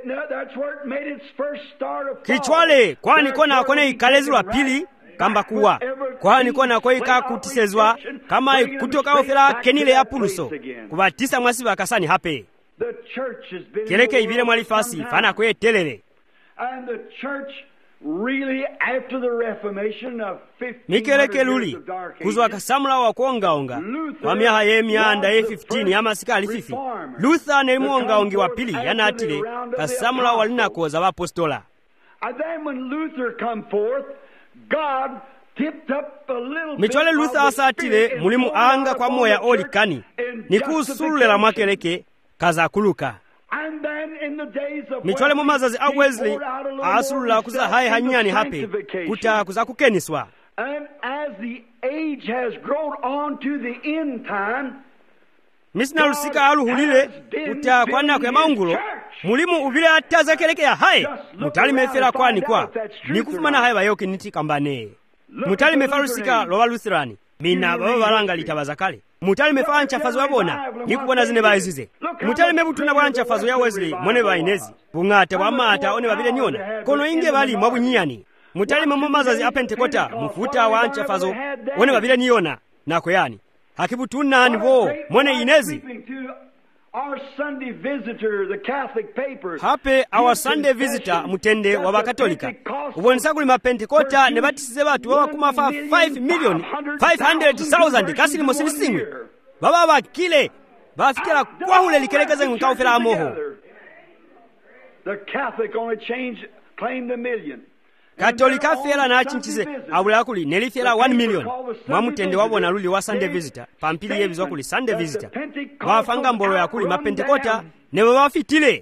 Speaker 2: kichwale kwani kona kone ikalezi wa pili kamba kuwa kwani kona kwa ikakutisezwa kama kutoka ofela kenile ya puluso kubatisa mwasi bakasani hape keleke ibile mwalifasi fana kwe telele.
Speaker 1: And the church really after the Reformation of
Speaker 2: mikeleke luli kuzwa kasamula wa kuongaonga kwa miaha ye mianda ye fifteen ya masika alififi Luther ne muongaongi wa pili yana atile kasamula walina koza wapostola.
Speaker 1: And then when Luther come forth, God tipped up a little bit.
Speaker 2: Michole Luther asatile mulimu anga kwa moya olikani nikusulela makeleke kaza kuluka.
Speaker 1: And then in the days of
Speaker 2: michole mumazazi a Wesley asulula kuza hai hanyani hape kuta kuza kukeniswa.
Speaker 1: And as the age has grown on to the end time,
Speaker 2: misina lusika aluhulile kuta kwana kwa maungulo mulimu uvile ataza keleke ya hai mutali mefera kwani kwa nikufumana hai bayoki niti kambane mutali mefarusika lowa Lutherani mina baba baranga litabaza kale mutali mefa nchafazo wabona nikubona zine baizize mutali mebutuna bwa nchafazo ya Wesley mone bainezi bungate bwamata one babile nyona kono inge bali mwabunyani mutali mamumazazi apentekota mufuta wa nchafazo one babile nyona nako yani hakibutuna nivo mone inezi
Speaker 1: our Sunday visitor, the Catholic papers.
Speaker 2: Hape our Sunday visitor mutende wa bakatolika ubonisa kuli mapentekota ne batisize batu wa kumafa five million five hundred thousand kasili mosilisingi baba bakile bafikira kwa hule likelekeze nkawfera amoho.
Speaker 1: The Catholic only change claimed a million.
Speaker 2: katolika fera na chinchise abula kuli neli fera one million mwamutende wabona luli wa Sunday visitor pampili yebizwa kuli Sunday visitor wafanga mbolo ya kuli mapentekota newe wafitile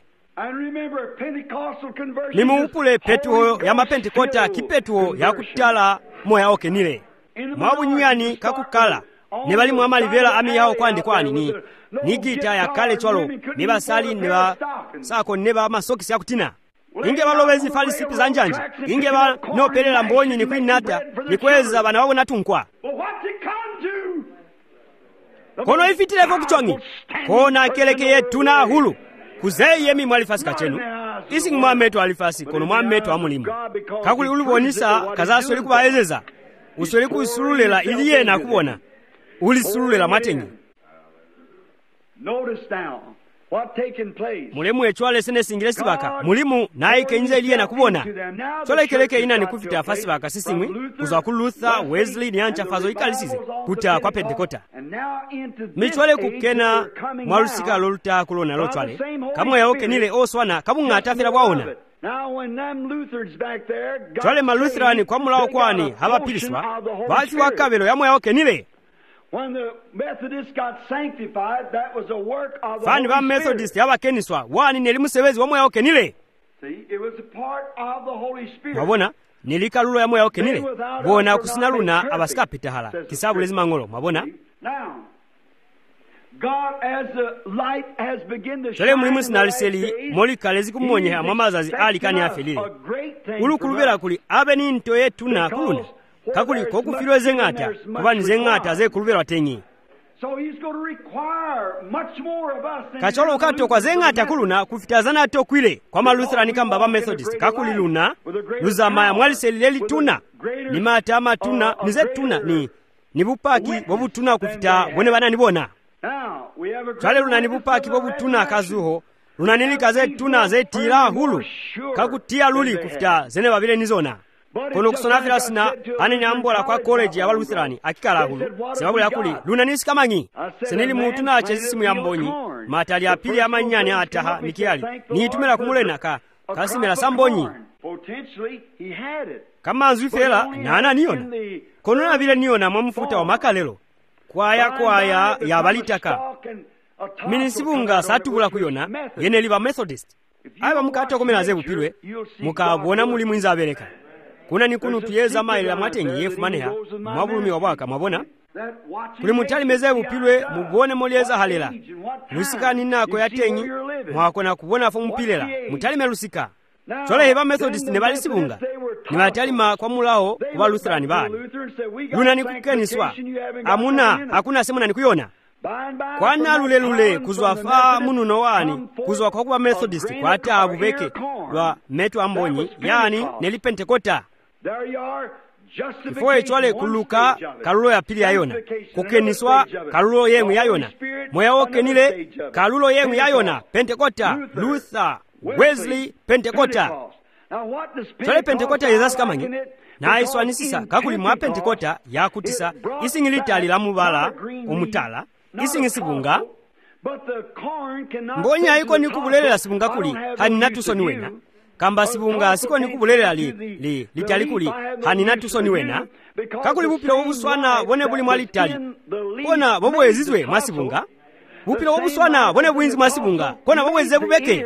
Speaker 2: nimuupule petuo ya mapentekota kipetuo ya kutala moya oke nile mwabunyani kakukala ne bali mwamalivela ami yao kwandi kwani ni ni gita ya kale chwalo ne basali ne ba sako ne ba masokisi ya kutina inge balobezi fali sipi za njanja inge ba no pelela mbonyi ni kwinata ni kweza bana wabo natunkwa kono ifitile vo kuchongi kona kelekeye tuna hulu kuzeye mi mwalifasi kachenu isi mwametu alifasi kono mwametu amulimu kakuli ulubonisa kazaso liku baezeza usoli kusululela iliye na kubona ulisululela matenyi mulemu echwale sene singile sibaka mulimu naye kenze iliye na kubona chole keleke ina ni kufita afasi baka sisimwi kuzwa ku Luther Wesley ni ancha fazo ikalisize kuta kwa Pentekota michwale kukena mwalusika loluta kulona lo chwale kamwe yaoke nile oswana kabunga atafira kwaona chwale malutherani kwa mulao kwani habapiliswa bachi wakabelo yamwe yaoke nile
Speaker 1: when the Methodists got sanctified, that was a work of the
Speaker 2: Holy Spirit. Methodist yabakeniswa wani nelimusebezi wamwe yaoke nile
Speaker 1: see it was a part of the Holy Spirit
Speaker 2: mwabona nilikalulo yamwe yaoke nile bona kusinaluna abasika pitahala kisabu lezima ngolo mwabona
Speaker 1: now God as the light has begun to
Speaker 2: shine mulimu sinaliseli molika lezi kumonye amamazazi ali kani afilile ulukulubera kuli abeni nto yetu na kuluna kakuli kokufirwe zengata kubani zengata ze kulubera tenyi
Speaker 1: so he's going to require much more of us than
Speaker 2: kacholo ukato kwa zengata kuluna kufitazana to kwile kwa malutherani kamba ba Methodist kakuli luna luzama ya mwaliseli leli tuna ni mata ama tuna nize tuna ni nibupaki bobu tuna kufita bone bana nibona chale luna nibupaki bobu tuna kazuho luna nilika ze tuna ze tira hulu kakutia luli kufita zene babile nizona kono kusona filasina ani nyambola kwa college ya Lutherani akikala hulu sababu ya kuli luna nisikamanyi seneli mutu na chezisimu ya mbonyi matali ya pili ya manyani ataha nikiali niitumela kumulena ka kasimela sambonyi kama nzwifela nana niona kono na vile niona mwamufuta wa makalelo kwaya kwaya ya balitaka minisibunga satubula kuyona yene liba Methodist aba mukata komela ze bupilwe mukabona muli mwinza abeleka kuna nikunu tuyeza maile ya matenyi yefu maneha mwabulumi wabwaka mwabona kuli mutali meze bupilwe mubone molieza halela lusika ninako ya tenyi mwakona kubona fo mupilela mutali melusika chole heba Methodist ne balisibunga ni batali ma kwa mulao kuba Lutherani bani luna nikukeniswa amuna hakuna semuna nikuyona kwana lule lule kuzwa fa mununo wani kuzwa kwa kuba Methodist kwa ata abubeke lwa metu ambonyi yani neli Pentekota kifo echwale kuluka kalulo ya pili ya yona kukeniswa kalulo yengu ya yona moya woke nile kalulo yengu ya yona Pentekota Luther Wesley Pentekota chole Pentekota yezasi kamanyi na iswanisisa kakuli mwa Pentekota ya kutisa isingilitali la mubala omutala isingisibunga mbonya haiko ni kubulelela sibunga kuli hanina tusoni wena kamba sibunga siko ni kubulelela li, li, litali kuli hanina tusoni wena kakuli bupila wobuswana bone buli mwalitali kona bobo ezizwe masibunga bupila wobuswana bone bwinzi masibunga kona bobo ezeze bubeke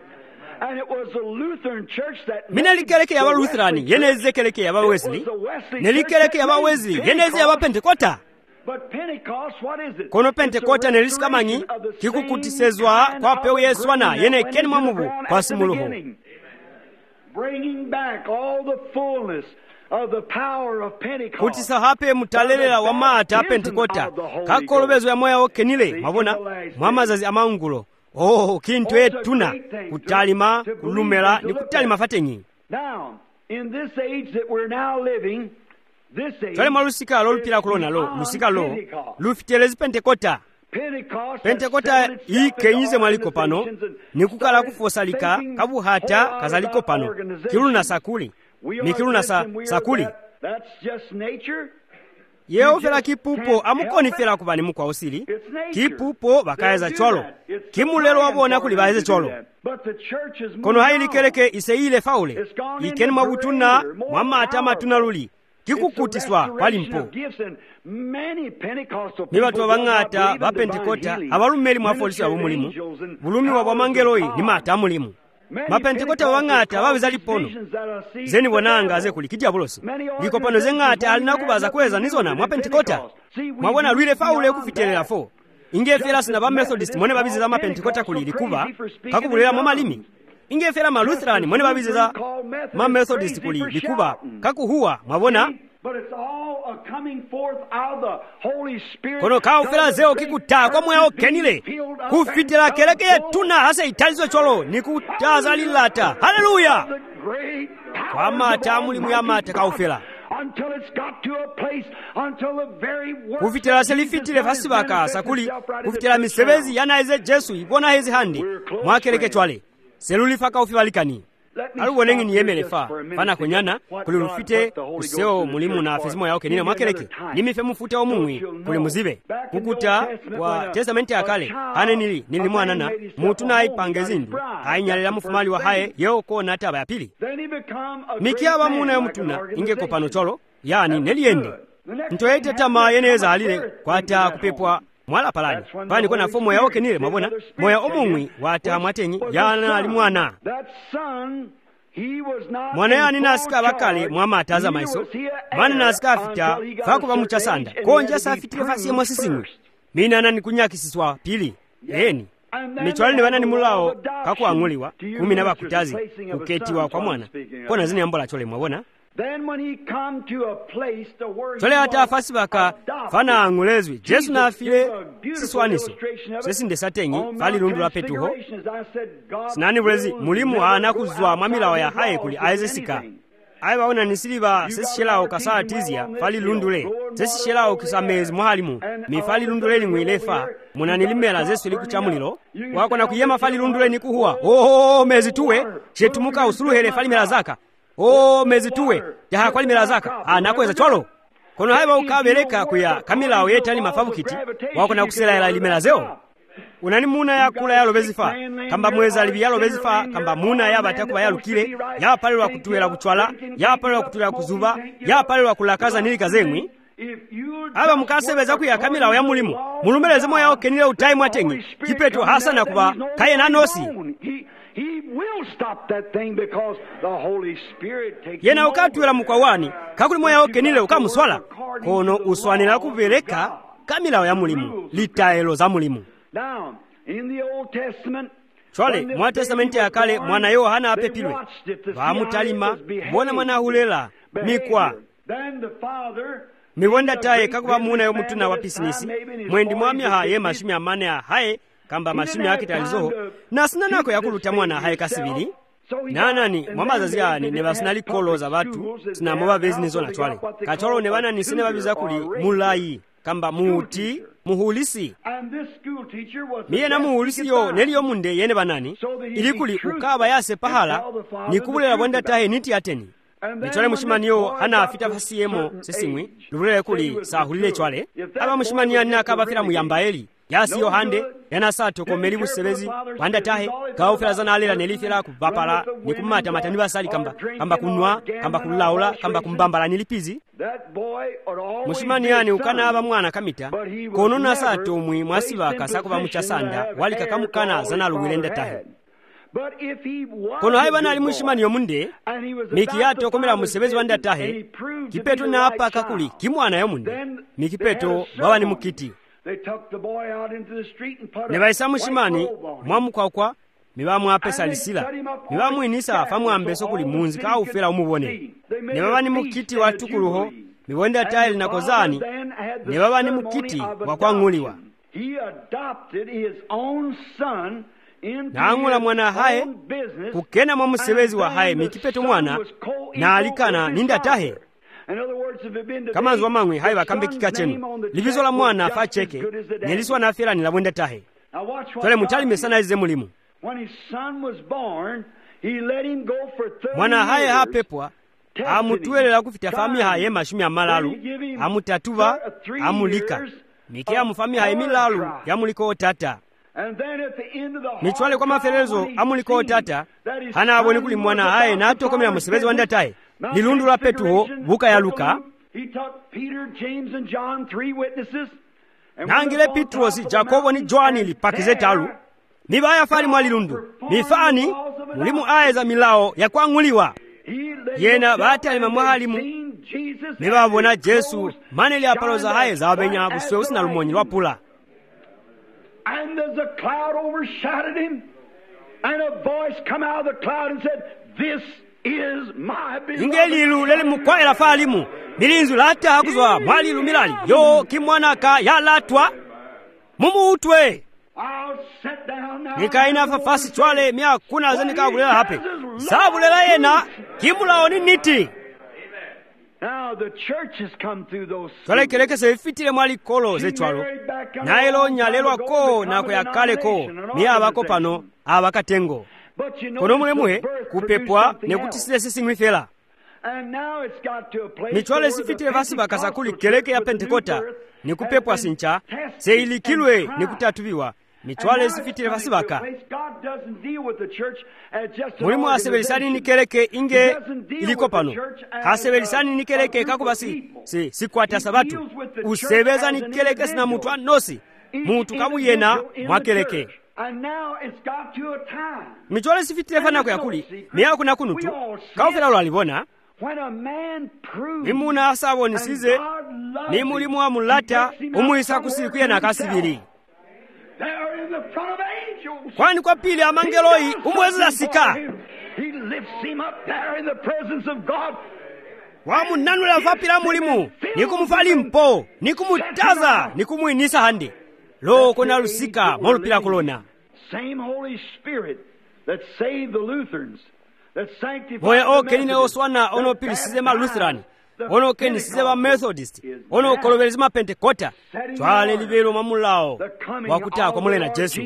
Speaker 2: mina likeleke yaba Lutherani yeneze keleke yaba Wesley nelikeleke yaba Wesley yeneze yaba Pentekota kono Pentekota nelisikamani kikukutisezwa kwa pewe yeswana yene keni mwamubu kwa simuluho kutisa hape mutalela wa maata Pentekota kakolobezo ya moya woke nile mabona mwamazazi amaungulo oh kintu etuna kutalima kulumela ni kutalima fatenyi chale malusika lo lupila kulona lo lusika lo lufitelezi Pentekota Pentekota hii kenyize mwaliko pano ni kukala kufosalika kabu hata kazaliko pano kiluna sakuli ni kiluna sa, sakuli ye ofera kipupo amukonifera kupani mukwa usili kipupo bakayeza cholo kimulelo wabona kuli bayeze cholo kono hayilikeleke iseyile faule ikeni mwabutuna mwamata matuna luli kikukutiswa kwalimpo nibatu babang'ata ba pentekota abalumeli mwafolisi abo mulimu bulumi wa bwamangeloyi ni mata mulimu mapentekota babang'ata babeza lipono zeni bonanga ze kuli kiti abulosi liko pano zeng'ata alina kubaza kweza nizona mwapentekota mwabona lwile faule kufitelera fo ingefera sina ba methodist mwene babiziza mapentekota kuli likuba kakubulera mwa malimi ingefera ma Lutheran mwene babiziza ma Methodist kuli likuba kakuhuwa mwabona kono kaufera zeo kikutaa mweao kenile kufitira keleke tuna hasa italizo cholo nikutaza lilata haleluya kwa mata mulimu ya mata kaufera kufitira selifitile fasi bakasa kuli kufitira misebezi yanaize Jesu ibona hezi handi mwakeleke chwale selulifa kaufibalikani alubonengi niyemelefa fana kunyana kuli lufite kuseo mulimu na fezimo yao kenina mwakeleke nimife mufute omumwi kuli muzibe kukuta wa testamenti ya kale hane nili nili mwanana mutu na ipange zindu hainyalila mufumali wa haye yeo kona ataba ya pili mikia wa muna ya mutuna inge kopano cholo yani neliende ntoete tama yeneza alile kwa ata kupepwa mwala palani pani kona fomo ya oke nile mwabona moya omumwi wata mwatenyi yana ali mwana mwana yani nasika bakale mwamata za maiso mwana nasika afita fako bamuchasanda konja safitile fasi ya mwasisimwe mina nani kunyakisiswa pili eni michwali ni wana ni mulao kakuanguliwa kumi na bakutazi kuketiwa kwa mwana kona zini ambola chole mwabona chole hata fasi baka fana angulezwi Jesu na afile siswaniso sesi ndesatengi fali lundu la petuho sinani bulezi mulimu anakuzwa mwamilawa ya haye kuli aizesika aiba wana nisiliba sesi shelao kasaa tizia fali lundule sesi shelao kisamezi mwalimu mifali lundule ni mwilefa muna nilimela zesu iliku chamulilo wako na kuyema fali lundule ni kuhua oho mezi tuwe shetumuka usuluhele fali mela zaka oh mezi tuwe jaha kwali mela zaka anakweza cholo kono haiba ukabeleka kuya kamila oyetani mafavukiti wako na kusela ila limela zeo unani muna ya kula ya lobezifa kamba mweza libi ya lobezifa kamba muna ya batakuba ya lukile ya pale wa kutuela kuchwala ya pale wa kutuela kuzuba ya pale wa kulakaza nili kazengwi aba mukasebeza kuya kamila ya mulimu mulumeleze moya okenile utai mwatengi kipeto hasa na kuba kaye nanosi
Speaker 1: He will stop that thing because the Holy Spirit takes
Speaker 2: yena him ukatwela mukwawani kakuli moya okenile ukamuswala kono uswanila kubeleka kamila ya mulimu litaelo za mulimu.
Speaker 1: Now in the Old Testament
Speaker 2: chwale mwa testamenti ya kale mwana Yohana apepilwe bamutalima bona mwana hulela mikwa miwenda taye kakuba muna yo mutuna wa pisinisi mwendi mwami haye mashumi amane haye kamba mashumi yake talizoho na sina nako yakuluta mwana haye kasibili nanani mwamazazi yani ne basinali koloza batu sina moba business ona chwale kacholo ne bana nisine babiza kuli mulayi kamba muti muhulisi miye na muhulisi yo neliyo munde yene banani ili kuli ukaba yase pahala nikubulela bwenda tahe niti ateni Nichole mushimani yo hana afita fasi yemo sesimwi lulele kuli sahulile chwale aba mushimani ya nina kaba fila muyambaeli yasi yo hande yana sato komeli busebezi wanda tahe kao fila zana alela nelifila kubapala nikumata matani basali kamba kamba kunwa kamba kululaula kamba kumbambala nilipizi mushimani yani ukana aba mwana kamita konona sato mwi mwasiba kasakuba muchasanda wali kakamukana zana luwilenda tahe kono hai bana alimushimani yomunde miki yato komela musebezi wanda tahe kipeto na hapa kakuli kimwana yomunde mikipeto baba ni mukiti nebaisa mushimani mwamu kwa kwa mibamu apesa lisila mibamu inisa famu ambeso kuli munzi ka ufela umubone nebaba ni mukiti watukuluho miwenda tahe linakozani nebaba ni mukiti wakwanguliwa naangula mwana hae kukena mwa musebezi wa hae mikipeto mwana na alikana ninda tahe kama nzwa mangwe hae wakambe kika chenu libizo la mwana fa cheke neliswa na afira nilabwenda tahe tole mutali mesana ize mulimu mwana hae hapepwa amutuwelela kufita famiha ye mashumi amalalu amutatuva amulika mikeya mu famiha ye milalu yamuliko otata michwale kwa maferezo amuliko otata hana abone kuli mwana haye na atokomera musebezi wandataye lilundu la Petro buka ya Luka nangile Petrosi Jakobo ni Joani lipakize talu mibaya fali mwa lilundu mifani mulimu aya za milao ya kwanguliwa yena bati alima mwalimu mibabona Jesu maneli apaloza haye za wabenya busweusi na lumonyi lwa pula.
Speaker 1: And there's a cloud overshadowed him, and a voice come out of the cloud and said, "This is my beloved."
Speaker 2: Ingelilu lele mukwaila falimu milinzu lata hakuzwa mwalilu milali yo kimwanaka yalatwa mumuutwe. Nikaina fafasi chwale miya kuna zenika kulela hape sabulela yena kimula oni niti.
Speaker 1: Now the church has come through those.
Speaker 2: Twale keleke se fitile mwali kolo ze chwalo na ilo nyalelwa ko na kwa kale ko miya abako pano abakatengo kono mule muhe kupepwa ne kutisile sisi ngwifela michwale sifitile vasi bakasakuli keleke ya Pentekota ni kupepwa sincha se ilikilwe ni kutatuviwa michwale sifitile vasi baka mulimu asebelisani nikeleke inge iliko pano asebelisani nikeleke kakubasi si sikwata sabatu usebeza nikeleke sina mutu anosi mutu kabuyena mwakeleke michwale sifitile fana kwa yakuli miya kuna kunutu kaufela ulo alivona imuna asaboni size ni mulimu wa mulata umuisa kusikuye na kasibiri kwani kwa pili amangeloi umwezela sika wamunanula vapila mulimu nikumufali mpo nikumutaza nikumuinisa handi lo kona lusika molupila kolona
Speaker 1: same Holy Spirit that saved the Lutherans that sanctified
Speaker 2: moya okenine oswana ono pilisize ma Lutheran ono kenisize ba Methodist ono kolobelize ma Pentekota twale libelo mamulao wakuta kwa mule na Jesu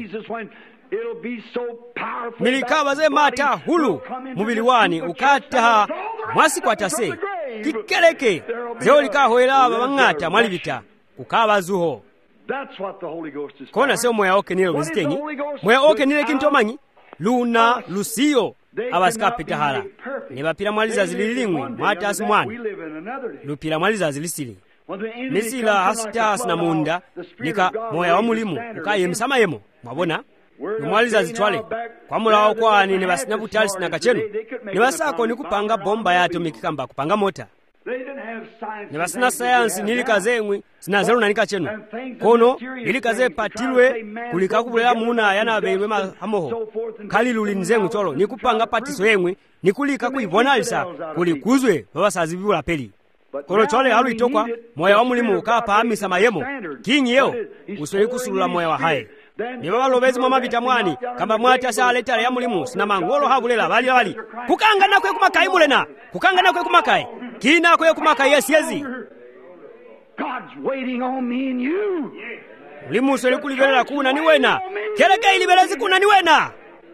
Speaker 2: milikaba ze mata hulu mubili wani ukata mwasi kwa tase kikeleke zeolika hoela babangata mwalibita ukaba zuho.
Speaker 1: That's what the Holy Ghost is.
Speaker 2: Kona seo moya okenile wizitenyi moya okenile kintomanyi luna lusiyo abasika pitahala nebapira mwaliza zililimwe mwatasi mwana lupira mwaliza zilisili misila hasita asina munda nika moya wa mulimu ukaye msama yemo mwabona numwaliza zitwale kwa mulao kwa ni nebasina butali sina kachenu nebasako nikupanga bomba ya atomiki kamba kupanga mota nebasina sayansi nilikazemwe sinazelu nanika chenu kono nilikaze patilwe kulikakubulela muna yana bewe mahamoho kali lulinzemwe cholo nikupanga patiso yemwe nikulika kuibonalisa kulikuzwe babasazi bibula peli kono chole halu itokwa moya wa mulimu ukapa amisa mayemo kinyi yeo usweli kusulula moya wa hae ni baba lobezi mwa mabita mwani kamba mwata sa letale ya mulimu sina mangolo habulela bali bali kukanga nakwe kumakai mulena kukanga nakwe kumakai kina kwe kumakai yesiezi
Speaker 1: God's waiting on me and you.
Speaker 2: Mulimu usweli kulibelela kuna ni wena keleke ilibelezi kuna ni wena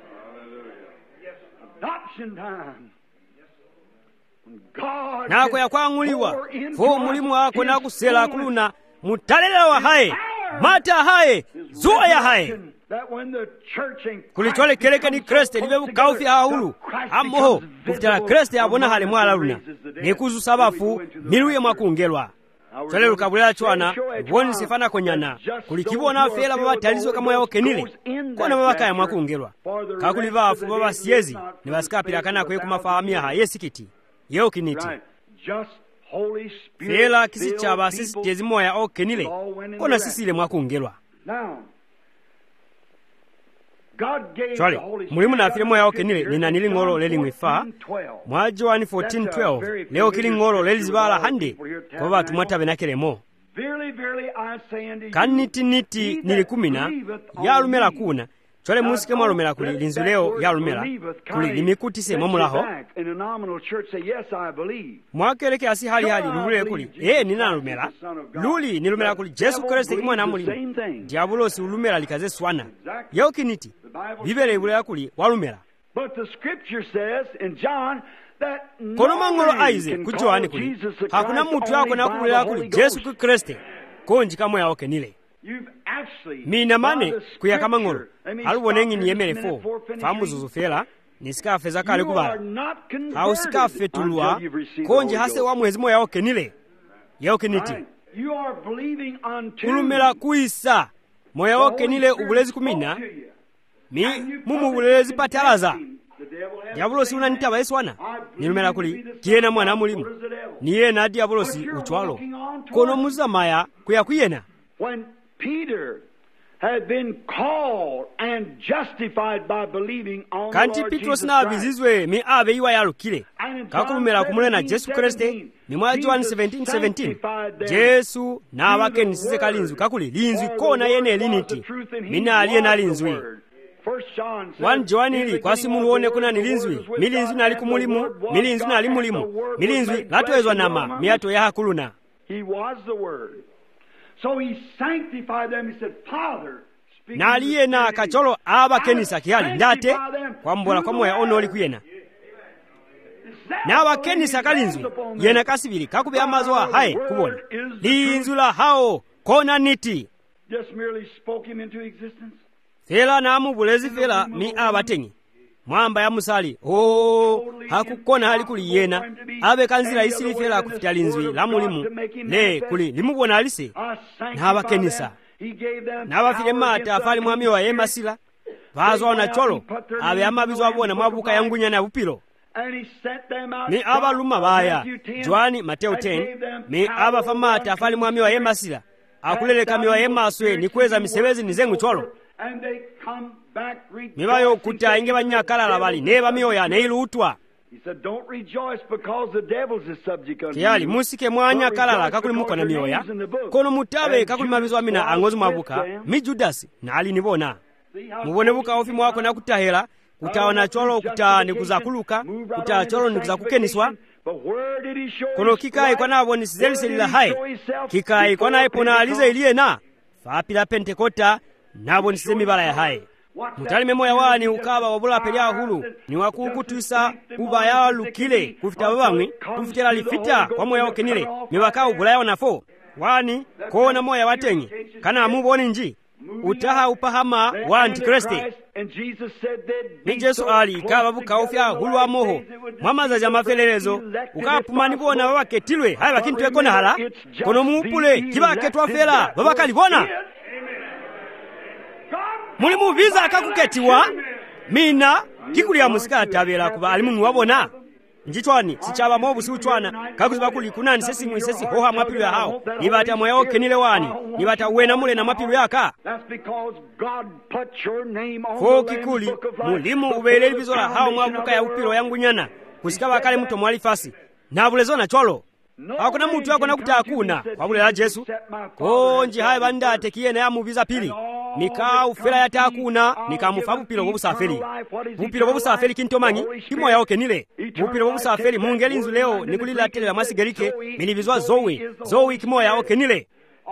Speaker 1: Adoption time.
Speaker 2: nako ya kwanguliwa fo mulimu wako na kusela kuluna mutalela wa hae mata hae zuwa ya hae kulitwale keleke ni Kriste libebu kaufi hahulu amoho kufitala Kriste abona hale mwala luna nikuzu sabafu miluye mwakungelwa twale lukabulela chwana woni sifana konyana kulikibona fela baba talizo kama yao kenile kona mabaka ya mwakungelwa kakuliva afu baba siezi ni basikapira kana kwe kumafahamia ha yesikiti yeo kiniti fela kisi chaba sisi tezi moya o kenile kona sisi ile mwakungelwa Chwale, mulimu na afile moya o kenile nina nili ngolo leli ngwifa mwa John fourteen twelve leo kili ngolo leli zibala hande kwa batu mwatabe na kelemo kaniti niti nilikumina ya lumela kuna chole musike mwa lumela kuli linzu leo ya lumela kuli limikutise mwamulaho mwakeleke asi hali hali lulule kuli ee nina lumela luli nilumela kuli Jesu Kristo kimwa na mulimu diabulosi ulumela likaze swana yeo kiniti bibele ibule kuli walumela
Speaker 1: But the scripture says in John
Speaker 2: kono mang'olo aize kudziwani kuli hakuna munthu yakona kubwera kuli Yesu ku Kriste konji kamwe yaokenile mina mane kuyaka mang'olo alubonengi niyemere fo famu zuzufela nisikafe zakale kubala hausikafe tulwa konji hase wa mwezi moya yaokenile yaokeniti kulumela kuisa moya yaokenile ubulezi kumina mi mumu ubulezi patalaza diabolosi unanitaba Yesu wana nilumela kuli kiyena mwana mulimu niyena diabolosi uchwalo kono muzamaya kuya kuyena.
Speaker 1: When Peter had been called and justified by believing on the
Speaker 2: kanti
Speaker 1: Lord
Speaker 2: Petro
Speaker 1: Jesus
Speaker 2: sina
Speaker 1: Christ.
Speaker 2: abizizwe mi abe iwa yalukile kakulumela kumulena Yesu Kriste ni mwa John seventeen seventeen Yesu na abakenisize kalinzu kakuli linzu kona yene liniti mina aliye na linzwi one John ili kwa simu uone kuna nilinzwi milinzwi nali kumulimu milinzwi nali mulimu milinzwi latwezwa nama miato ya hakuluna.
Speaker 1: He was the Word. So he sanctified them. He said, Father,
Speaker 2: na aliye na kacholo aba kenisa kihali ndate kwa mbola kwa moya ono oli kuyena na aba kenisa kalinzwi yena kasibili kakube amazwa haye kubona linzula hao kona niti
Speaker 1: just merely spoke him into existence.
Speaker 2: fela na mubulezi fela mi abatengi mwamba ya musali oh hakukona hali kuli yena abe kanzira isili fela kufita linzwi la mulimu le kuli limubona alise na abakenisa na abafile mata afali mwami wa yemasila bazwa na cholo abe amabizwa bona mwabuka yangunya na bupilo mi abaluma baya Joani Mateo ten mi abafamata afali mwami wa yemasila akuleleka mi wa yemaswe ni kweza misebezi nizengu cholo mibayo kuta inge banyakalala bali neba mioya neilutwa.
Speaker 1: He said, don't rejoice because the devil's a subject unto
Speaker 2: kiyali
Speaker 1: you.
Speaker 2: musike mwanya kalala kakuli muko na mioya kono mutabe kakuli mabizwa mina angozi mabuka mi Judasi na ali nibona mubone buka ofi mwako na kutahela kutaona cholo kuta ni kuzakuluka kuta cholo ni kuzakukeniswa kono kikai kwa nabo ni sizelisela hai kikai kwa na ipona alize iliye na fapila pentekota nabo ni sizemi bala ya hai mutali memoya wani ukaba wabula pelya hulu ni wakukutisa kuba ya lukile kufita babamwe kufitela lifita kwa moya okenile mibaka ubula ya wanafo wani kona moya watenyi kana muboni nji utaha upahama wa Antikriste ni Yesu ali kaba buka ofya hulu wa moho mwamaza ja mafelelezo ukapumani bona babaketilwe hayi bakintu ekona hala kono mupule kibaketwa fela babakalibona muli mubiza akakuketiwa mina kikuli ya musikata abela kuba alimu wabona njitwani sichaba mobu si uchwana kakuziba kuli kunani sesi mwisesi hoha mapilu ya hao nibata moya okenile wani nibata uwena mule na mapilu yaka ko kikuli mulimu ubele ibizola hao mwabuka ya upilo yangu nyana kusikaba kale mto mwalifasi na bulezo na cholo hakuna mtu yako na kutakuna wabule la Yesu konji haye bandate kiyena ya mubiza pili nika ufela ya takuna nika mufabu pilo bobu safeli bupilo bobu safeli kintomanyi kimo ya okenile bupilo bobu safeli mungeli nzu leo nikulila tele la masigerike minibizwa zoe zoe kimo ya okenile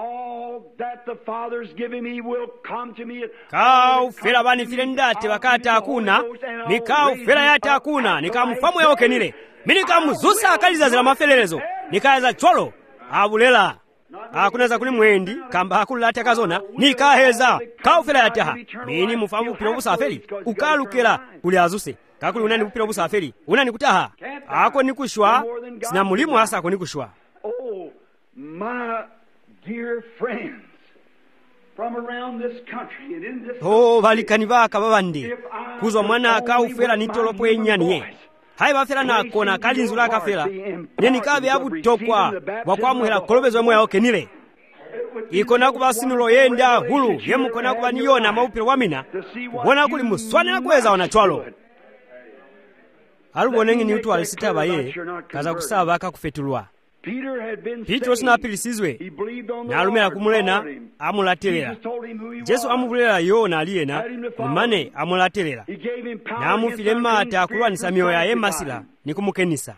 Speaker 2: kau fela bani file ndate wakata akuna nika ufela ya takuna nika mufamu ya okenile minika muzusa akaliza zila mafelelezo nikaeza cholo abulela akuneza kuli mwendi kamba hakulata kazona nikaheza kaufela yataha mini mufamu upilo busafeli ukalukela kuli azuse kakuli unani upilo busafeli unani kutaha ako nikushwa sina mulimu hasa ako nikushwa.
Speaker 1: Oh my dear friends from around this country and in this
Speaker 2: oh balikani baka babandi kuzwa mwana akaufela nitolopo enyani ye hai bafela na kona kalinzu la kafela neni kabe abutokwa bakwamuhera kolobezwe moya okenile ikona kuba sinulo yenda hulu yemukona kuba niyona maupiro wamina bona kuli muswana kweza wanachwalo alubonengi ni utu alisitaba ye kaza kusaba akakufetulwa Petro sinapilisizwe na alumela kumulena amulatelera Yesu amuvulela yona aliyena mane amulatelera na amufile mata kulwanisa mioyo ya yemasila ni kumukenisa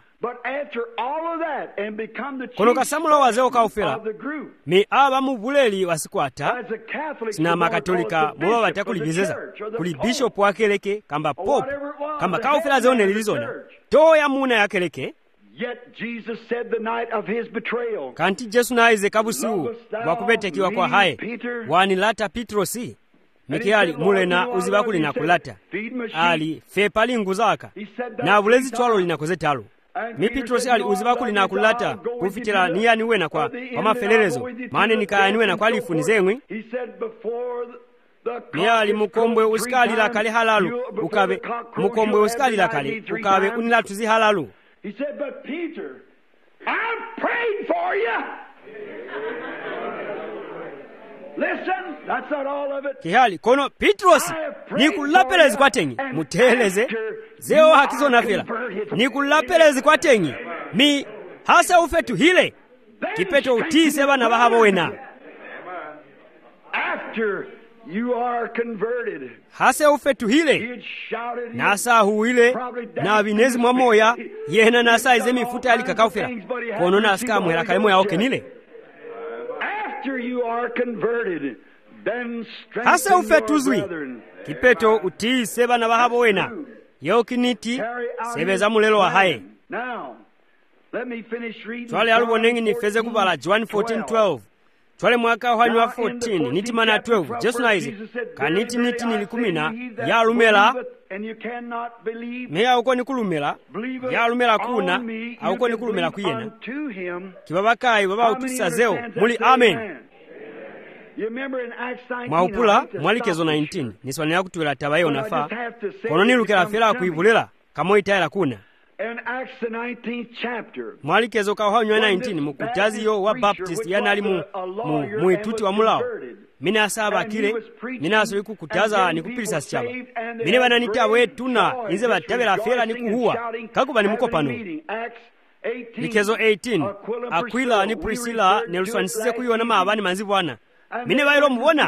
Speaker 2: kono kasamulo wazeo kaufela mi aba muvuleli wasikwata sina makatolika muba batakulibizeza kuli bishop wakeleke kamba pope kamba kaufera zone lilizona toya muna yakeleke.
Speaker 1: Yet Jesus said the night of his betrayal,
Speaker 2: kanti Jesu naize kabusiu wakubetekiwa kwa haye wanilata Pitrosi Mikiali mulena uzibaku linakulata ali fepa linguzaka na bulezi twalo linakozetalo mi Pitrosi ali uzibaku linakulata kufitira niya niwena kwa kwa mafelelezo maana nikaya niwena kwa lifunizengwi niya ali mukombwe usikalila kale halalu ukabe mukombwe usikalila kale ukabe unilatuzi halalu.
Speaker 1: He said, but Peter, I've prayed for you. Listen, that's not all of it.
Speaker 2: Kihali kono Petros nikulapelezi kwatengi muteleze zeo hakizo nafela nikulapelezi kwatengi mi hasa ufetu hile kipeto utise bana bahabo wena
Speaker 1: after you are converted.
Speaker 2: Hasa ufetu hile nasa huile na binezi mwamoya yena nasa ize mifuta ali kakaufira kono nasika muhera kalemo ya oke nile.
Speaker 1: After you are converted, then
Speaker 2: hasa ufetu zui kipeto utise bana bahabo wena yokiniti sebeza mulelo wa haye.
Speaker 1: Now let me finish reading.
Speaker 2: Twale alubonengi nifeze kubala John fourteen twelve. Twale mwaka uhani wa fourteen niti mana twelve Jesu naize kaniti niti nilikumina ya lumela meya uko nikulumela ya lumela kuna auko nikulumela kuyena kibabakayi baba utisa zeo muli amen. Maupula mwalikezo nineteen niswanira kutuwela tabayo nafa kono nilukela fela kuibulela kamo itaela kuna.
Speaker 1: In Acts the nineteenth chapter,
Speaker 2: mwalikezo kahonywa nineteen mukutazi yo wa Baptist yanali mu muituti wa mulao mina asaba kile mina asoliku kutaza nikupilisa sichaba mine bananita wetuna inze batabela fera nikuhuwa kakuba ni muko pano. Likezo eighteen Aquila ni Priscilla neluswanisize kuyona maabani manzi bwana mine bayiro mubona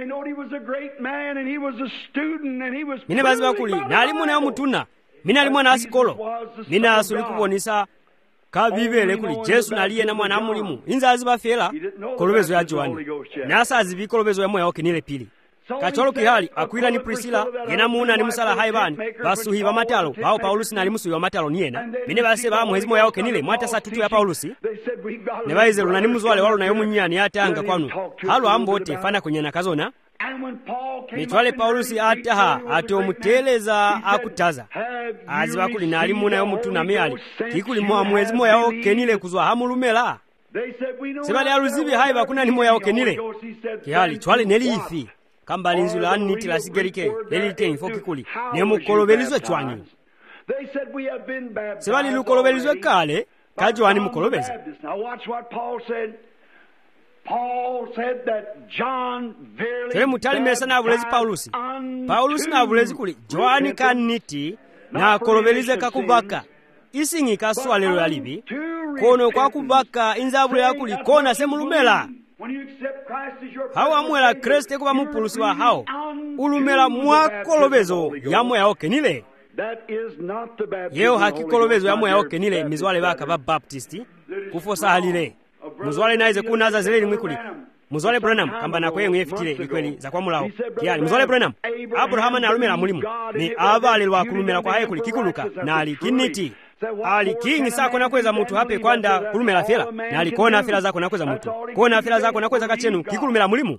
Speaker 2: mine bazi bakuli nali muna yo mutuna mina ali mwana asikolo mina asuli kubonisa kabibele kuli Jesu naliye na mwana amulimu inza azibafela kolobezo ya Joani nasa azibi kolobezo ya moya oke nile pili kacholo kihali Aquila ni Priscilla yena muna ni musala haibani basuhi ba matalo bao Paulusi nali musuhi wa matalo niyena mine base ba muhezi moya oke nile mwata satutu ya Paulusi ne baize luna ni muzwale walo na yomu nyani atanga kwanu halo ambote fana kunyana kazona. Mitwale Paulusi ataha ati omuteleza akutaza azibakuli nali muna yo mutuna meali kikuli mwa mwezi moya oke nile kuzwa hamulumela sebali aluzibi hai bakuna ni moya oke nile kihali twale neli ifi kambali nzula niti la sigerike neli ten fo kikuli ne mukolobelizwe chwani sebali lukolobelizwe kale kajwani mukolobeza.
Speaker 1: Now watch what Paul said. Paul said that John verily
Speaker 2: tele mutali mesa na bulezi Paulusi Paulusi na bulezi kuli Joani kaniti na kolobelize kakubaka isingi kaswalelo yalibi kono kwa kubaka inzabule yakuli kona semulumela hawa mwela Kriste kuba mupulusi wa hao ulumela mwa kolobezo yamwe ya oke nile yeo haki kolobezo yamwe ya oke nile mizwale baka ba Baptisti kufosa halile muzwale naize kunaza zileli mwikuli muzwale Branham kamba nakwe mwefitile likweli za kwa mulao kiyali muzwale Branham Abrahama na alumela mulimu ni abale lwa kulumela kwa haye kuli kikuluka na alikiniti ali kingi sako nakweza mutu hape kwanda kulumela fela na alikona fela zako nakweza mutu kona fela zako nakweza kachenu kikulumela mulimu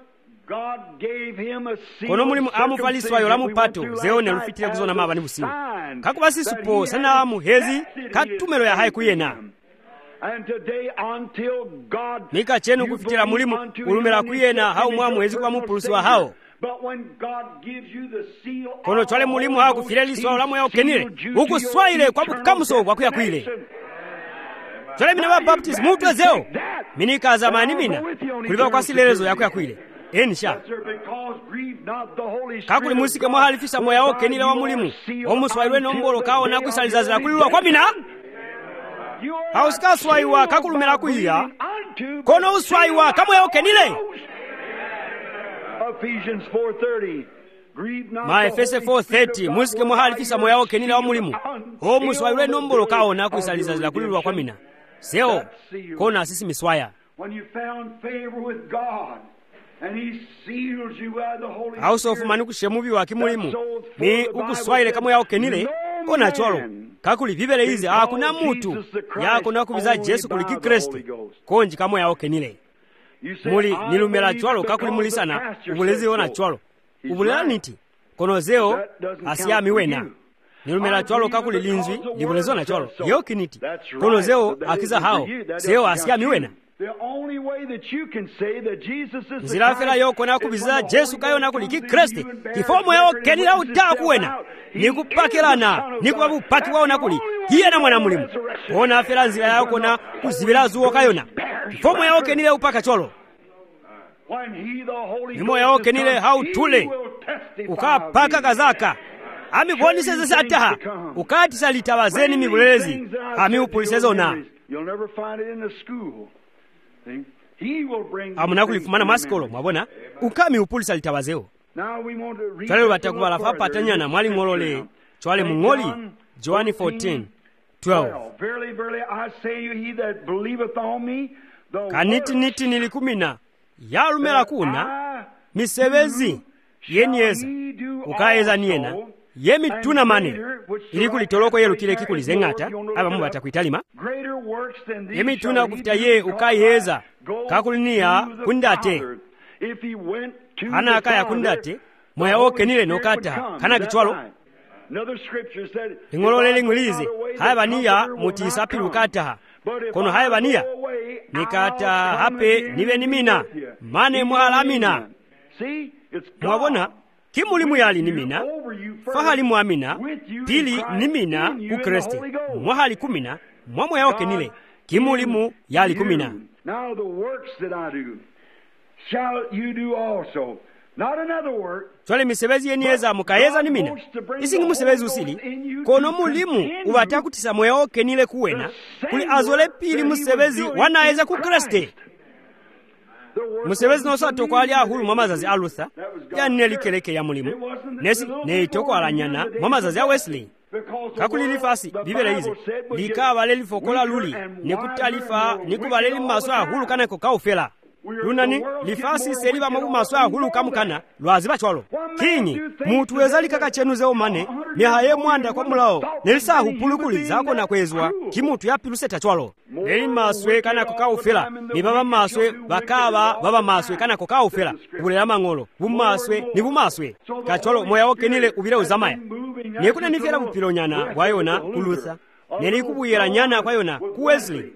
Speaker 2: kono mulimu amufaliswa yola mupato zeone lufitile kuzona maba ni busimu kakubasi supo sana muhezi katumelo ya haye kuyena.
Speaker 1: And today until God
Speaker 2: nika chenu kufitila mulimu ulumela kuyena hau mwa mwezi kwa mupulusi wa hao kono chwale mulimu hao kufileli swa ulamu ya ukenile huku swaile kwa bukamuso kwa kuya kuile chwale mina wa Baptist mutwe zeo minika zamani mina kuliva kwa silelezo ya kuya kuile ensha kakuli musike mwa halifisa moya ukenile wa mulimu omu swailwe nombolo kao na kuisalizazila kulilwa kwa mina hausika swaiwa kakulumela kuhiya kono uswaiwa kamwe oke nile. Maefese four thirty musike muhalifisa moya oke nile wa mulimu omu swaiwe nombolo kao na kuisaliza zila kulilwa kwa mina seo kona sisi miswaya ausofumani kuxemuvi wake mulimu mi ukuswaile kamwe yaokenile kona cholo kakuli vivele izi akuna mutu yakona kuviza Jesu kuliki Kristi konji kamwe yaokenile muli nilumela cholo kakuli mulisana ubulezi ona cholo ubulela niti konozeo asiyami wena nilumela cholo kakuli linzwi libulezi na cholo yokiniti konozeo akiza hao seo asiyami wena nzilafela yokona kubiza Jesu kayona kuliki Kristi kifomo yao kenila utaku wena nikupakilana nikubabupaki waona kuli hiye na mwana mulimu kona afela nzila yao kona kuzibila zuo kayona kifomo yao kenile upaka cholo nimo yao kenile hautule ukapaka kazaka ami kuoniseze sataha ukati salitawazeni mibulezi ami upulisezo na amuna kulifumana masikolo mwabona ukami upulisa litawazeo twalelo batakubala fa patanyana mwali ngolole twale mungoli John fourteen twelve kaniti niti nilikumina yalumela kuna misebezi yenyeza ukaeza niena yemi tuna mane ili kulitoloko yelu kile kikulize ngata aba mu batakuitalima yemi tuna kufita ye ukayeza kakulinia kundate ana akaya kundate moya oke nile nokata kana kichwalo ingolole lingwilize haya bania mutisa pilu kata kono haya bania nikata hape niwe nimina mane mwalamina mwabona kimulimu yali nimina fahali muamina pili nimina ukresti mwahali kumina mwamwe yaoke nile kimulimu yali kumina
Speaker 1: now the works that I do shall you do also not another work
Speaker 2: twale misebezi yenieza mukayeza nimina isingi musebezi usili kono mulimu ubata kutisa moyo yaoke nile kuwena kuli azole pili musebezi wanaeza kukresti musebezi nosato kwa ali ahulu mwamazazi alutha ya neli keleke ya mulimu nesi neitoko alanyana mwamazazi ya Wesley kakuli lifasi bibele hizi likaba lelifokola luli nikutalifa nikubaleli maso ahulu kana ko kaufela lunani lifasi seliba mabu maso ahulu kamukana lwaziba cholo kinyi mutu wezali kaka chenuze omane mihaye mwanda kwa mulao nelisa hupulukuli zako na kwezwa kimutu ya piluseta cholo neli maswe kana ko kaufela ni baba maswe bakaba baba maswe kana ko kaufela kulela mangolo bumaswe ni bumaswe kacholo moya okenile ubire uzamaya nekuna nifera bupilonyana wayona kulutha neli kubuyera nyana kwayona ku Wesley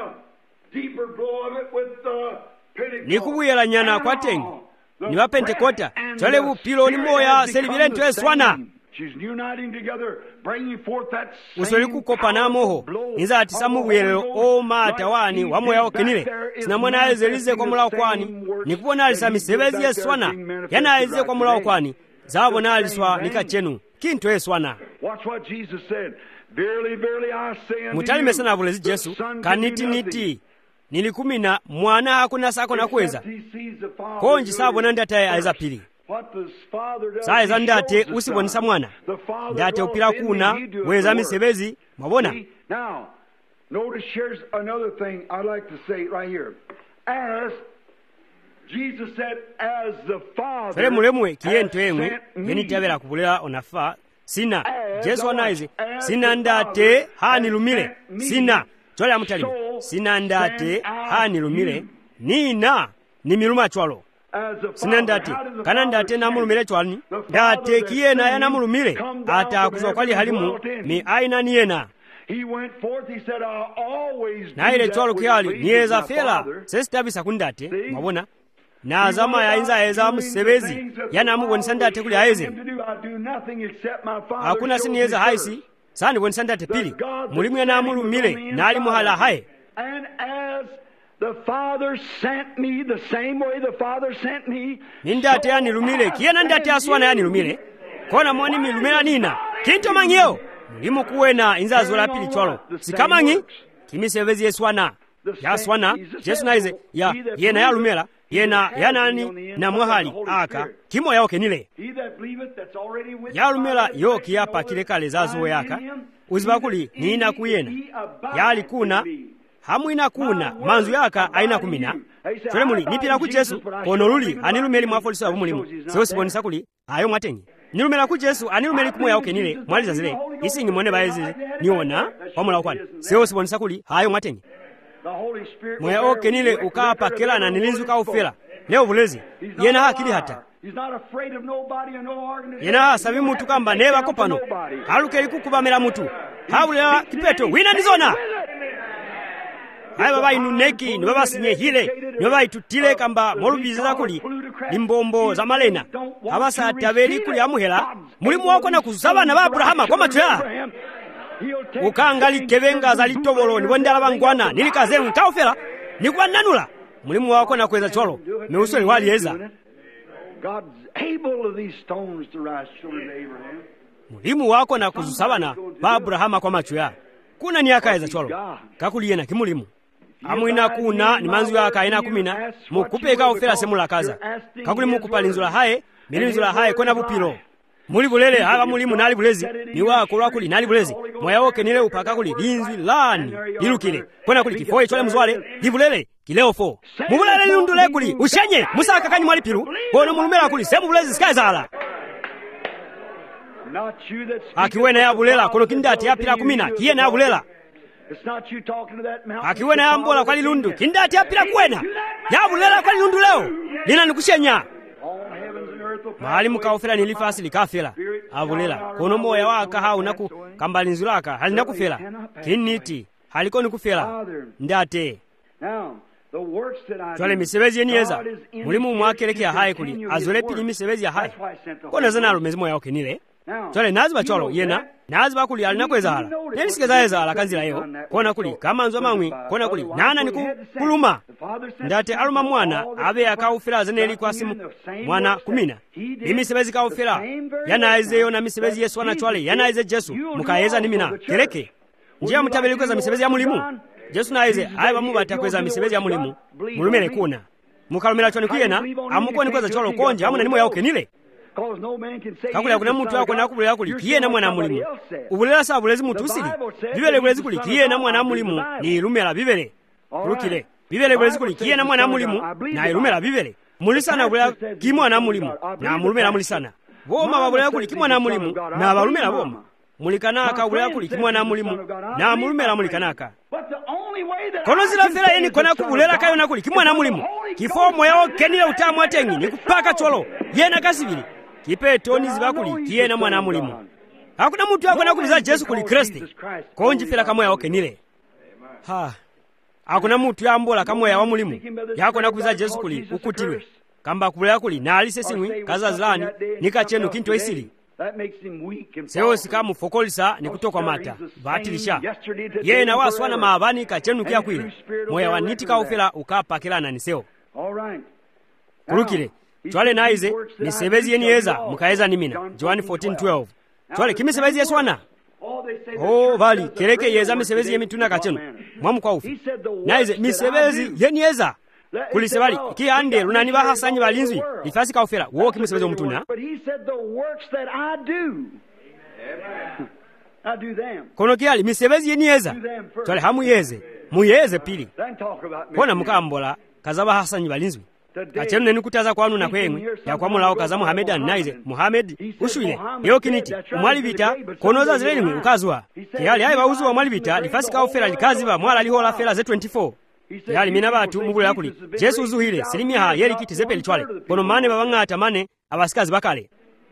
Speaker 2: nikubuyera nyana kwa tengi ni wa Pentekota chale bupilo ni moya selibile ntwe swana usoli kukopa na moho inza atisamu buyelero o mata wani wa moya okenile sinamona azelize kwa mulao kwani nikubona alisami sebezi ya swana yana alize kwa mulao kwani zabona aliswa nikachenu kintu eswana mutalime sana bulezi Jesu kaniti niti nilikumina mwana hakuna sako na kweza konji sabona ndataye aiza pili saeza ndate usibonisa mwana ndate upila kuna weza misebezi mabona
Speaker 1: now notice here's another thing I'd like to say right here as Jesus said as the Father
Speaker 2: Fere mulemwe kiyentu emwe yeni tabela kubulela onafa sina Jesu anaize sina ndate hani lumile sina chole amutalimu sina ndate hani lumile nina ni miluma chwalo sina ndate kana ndate na mulumile chwalni ndate kiyena ya na mulumile ata kuzwa kwali halimu mi aina niyena na ile chwalo kiyali niyeza fela sesi tabisa kundate mabona na azama ya inza eza musebezi yana mubonisa ndate kuli haeze hakuna siniyeza haisi sani bonisa ndate pili mulimu yana mulumile na ali muhala hae
Speaker 1: and as the Father sent me the same way the Father sent me
Speaker 2: nindate yani lumile kiyena ndate aswana yani lumile kona mwani milumela nina kinto mangyo mulimu kuwena inza zola pili chwalo sikamangi kimisebezi yeswana yaswana Jesu naize ya yena ya lumela yena yanani na mwahali aka kimo yaoke nile yalumela yoki yapa kile kale zazo yaka uzibakuli nina kuyena yali kuna hamwina kuna manzu yaka aina kumina chole muli nipira ku Yesu kono luli anilumeli mwafolisa bumulimu sewo sibonisa kuli ayo mwatenye nilumela ku Yesu anilumeli kumoya okenile mwaliza zile isingi mwone baezi niona wamula kwani sewo sibonisa kuli ayo mwatenye moya okenile ukapa kela na nilinzu ka ufela leo bulezi yena hakili hata yena asabi mutu kamba neba kopano halukeli kukubamela mutu habula kipeto wina nizona hai baba inu neki ni baba sinye hile ni baba itutile kamba molubiza kuli limbombo za malena abasa tabeli kuli amuhela mulimu wako na kuzabana ba Abrahama kwa macho ukangali kebenga za litobolo ni bondala bangwana nilikaze nkaufela ni kwa nanula mulimu wako na kweza cholo meusoni walieza
Speaker 1: God's able of these stones to rise children of Abraham.
Speaker 2: Mulimu wako na kuzusabana ba Abrahama kwa macho ya kuna ni akaeza cholo kakuliye na kimulimu amwina kuna ni manzu ya kaina kumina mukupeka ofera semula kaza kakuli mukupalinzula haye milinzula haye kona bupilo muli bulele haba mulimu nali bulezi ni wako lwakuli nali bulezi moya woke nile upaka kuli linzwi lani ilukile kona kuli kifoye chole mzwale libulele kileo fo mubulele lundule kuli ushenye musaka kanyi mwali pilu kono mulumela kuli semu bulezi skaizala akiwena ya bulela kono kindati ya pila kumina kiye na ya bulela akiwena ya mbola kwa lilundu kindati ya pila kuwena ya bulela kwa lilundu leo lina nukushenya mahali mukaufela nilifasi likafela abulela kono moya waka hau naku kambalinzulaka halina kufela kiniti haliko ni kufela ndate twale misebezi yenieza mulimu mwakelekea haye kuli azole pili misebezi ya haye kona zana alumezi moya okenile twale naziba cholo yena naziba kuli alina kweza hala nelisike eza hala kanzila yo kona kuli kama nzo mamwi kona kuli nana niku kuluma ndate aluma mwana abe yakaufela zeneli kwa simu mwana kumina imisebezi kaufela yanaize yo na misebezi yesu wana chwale yanaize Jesu mukaeza nimina kereke njia mutabeli kweza misebezi ya mulimu Jesu naize aiba mubata kweza misebezi ya mulimu mulumele kuna mukalumela choni kuyena amukoni kweza cholo konje hamuna nimo yao kenile kakuli kuna mtu wako nakubulela kuli kiye na mwana mulimu ubulela sa bulezi mutu usili bibele bulezi kuli kiye na mwana mulimu ni ilumela bibele kulukile bibele bulezi kuli kiye na mwana mulimu na ilumela bibele mulisana bulela kimwana mulimu na mulumela mulisana boma babulela kuli kimwana mulimu na balumela boma mulikanaka bulela kuli kimwana mulimu na mulumela mulikanaka kono zila fela yeni kona kubulela kayo nakuli kimwana mulimu kifo moya okenile utamu atengi ni kupaka cholo yena kasibili kipeto nizibakuli kiye na mwana mulimu hakuna mtu wako nakuliza Jesu kuli Kristi konji fela kamoya okenile ha hakuna mtu yambola kamoya wa mulimu yako nakuliza Jesu kuli ukutilwe kamba kubulela kuli na alisesingwi kaza zilani nikachenu kintu isili sewo sikamu fokolisa ni kutoka mata batilisha yeye na waswana maabani kachenu kia kwile moya wanitika ufela ukapa kila na niseo kulukile chwale naize misebezi yenieza mukaeza nimina John fourteen twelve chwale kimisebezi yeswana oh vali kereke yeza misebezi yemituna kachenu mwamu kwa ufi naize misebezi yenieza kulisebali kiande lunani bahasanyi balinzwi ifasi ka ufela wo kimisebezi omutuna kono kiali misebezi yenieza chwale hamu yeze muyeze pili kona mukambola kazaba hasanyi balinzwi achenu neni kutaza kwanu na kwenu ya kwa mulao kaza Muhammad anaize Muhammad ushuile yo kiniti umwali vita konoza zileni ukazwa kiali hai bauzu wa mwali vita lifasi ka ofela likazi ba mwala lihola fela ze twenty-four kiali mina batu mubula kuli Jesu uzuhile silimia ha yeli kiti zepe lichwale kono mane babanga atamane abasikazi bakale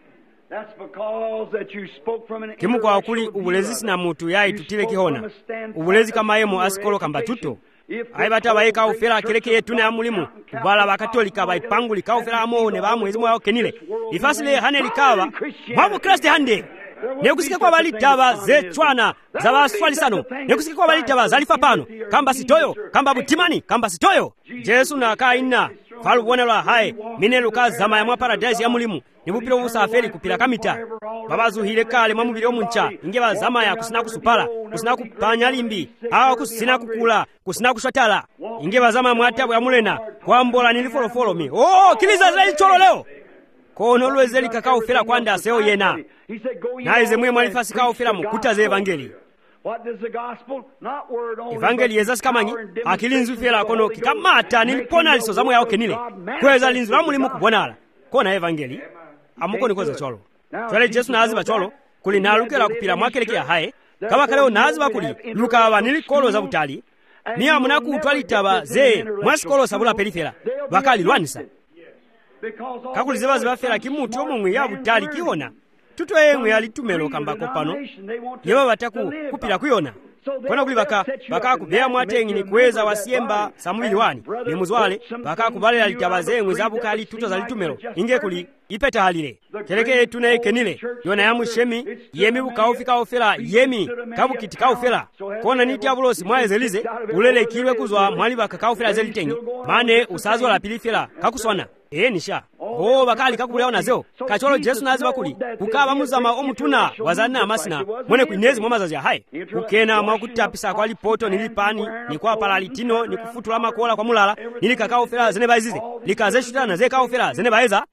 Speaker 2: kimu kwa kuli ubulezi sina mutu yai tutile kihona ubulezi kama yemo asikolo kamba tuto aibata baika ufela keleke yetu na mulimu kubala bakatolika baipanguli ka ufela amone bamwezi mwa kenile ifasile hane likaba mwamu Kristo hande nekusike kwa balitaba zechwana za baswalisano nekusike kwa balitaba zalifa pano kamba sitoyo kamba butimani kamba sitoyo Jesu na kaina falubonelwa hai minelu kazama ya mwa paradise ya mulimu nibupiro busaferi kupira kamita babazu hile kale mwamubiri omuncha inge bazama ya kusina kusupala kusina kupanya limbi awa kusina kukula kusina kushwatala inge bazama mwatabu ya mulena kwambola nilifolo follow me oh kiliza zile cholo leo kono lwezeli kakao fela kwanda seo yena naize mwe mwalifasi kao fela mukuta ze evangeli evangeli yezasikamanyi akili nzufera kono kikamata nilipona liso zamwe yao kenile kweza linzu la mulimu kubonala kona evangeli amukoni kweza cholo twale Jesu naziba cholo kuli nalukela kupira mwakelekea haye kaba kaleo naziba kuli luka abanili kolo za butali ni amuna kutwalitaba ze mwasikolo sabula perifera bakali lwanisa kakuli zeba zibafera kimuti omumwe ya butali kiona tuto yemwe yali tumelo kambako pano yeba bataku kupira kuyona kona kuli baka baka kubea mwatengi ni kuweza wasiemba samwili wani ni muzwale baka kubalera litabaze mwe zabukali tuto za litumelo inge kuli ipeta halile keleke tune kenile yona yamu shemi yemi bukaufika ofera yemi kabu kitika ofera kona niti abulosi mwaezelize ulele kilwe kuzwa mwali baka kaufera zelitengi mane usazwa la pilifera kakuswana eh nisha ho bakali kakubuleo nazeo kacholo Jesu nazi bakuli kukaba muzama omutuna wazana amasina mwene kwinezi mwamazazi ya hai ukena mwakutapisa kwa lipoto nilipani ni kwa paralitino ni kufutula makola kwa mulala nili kakao fera zene baizize likaze shutana ze kao fera zene baiza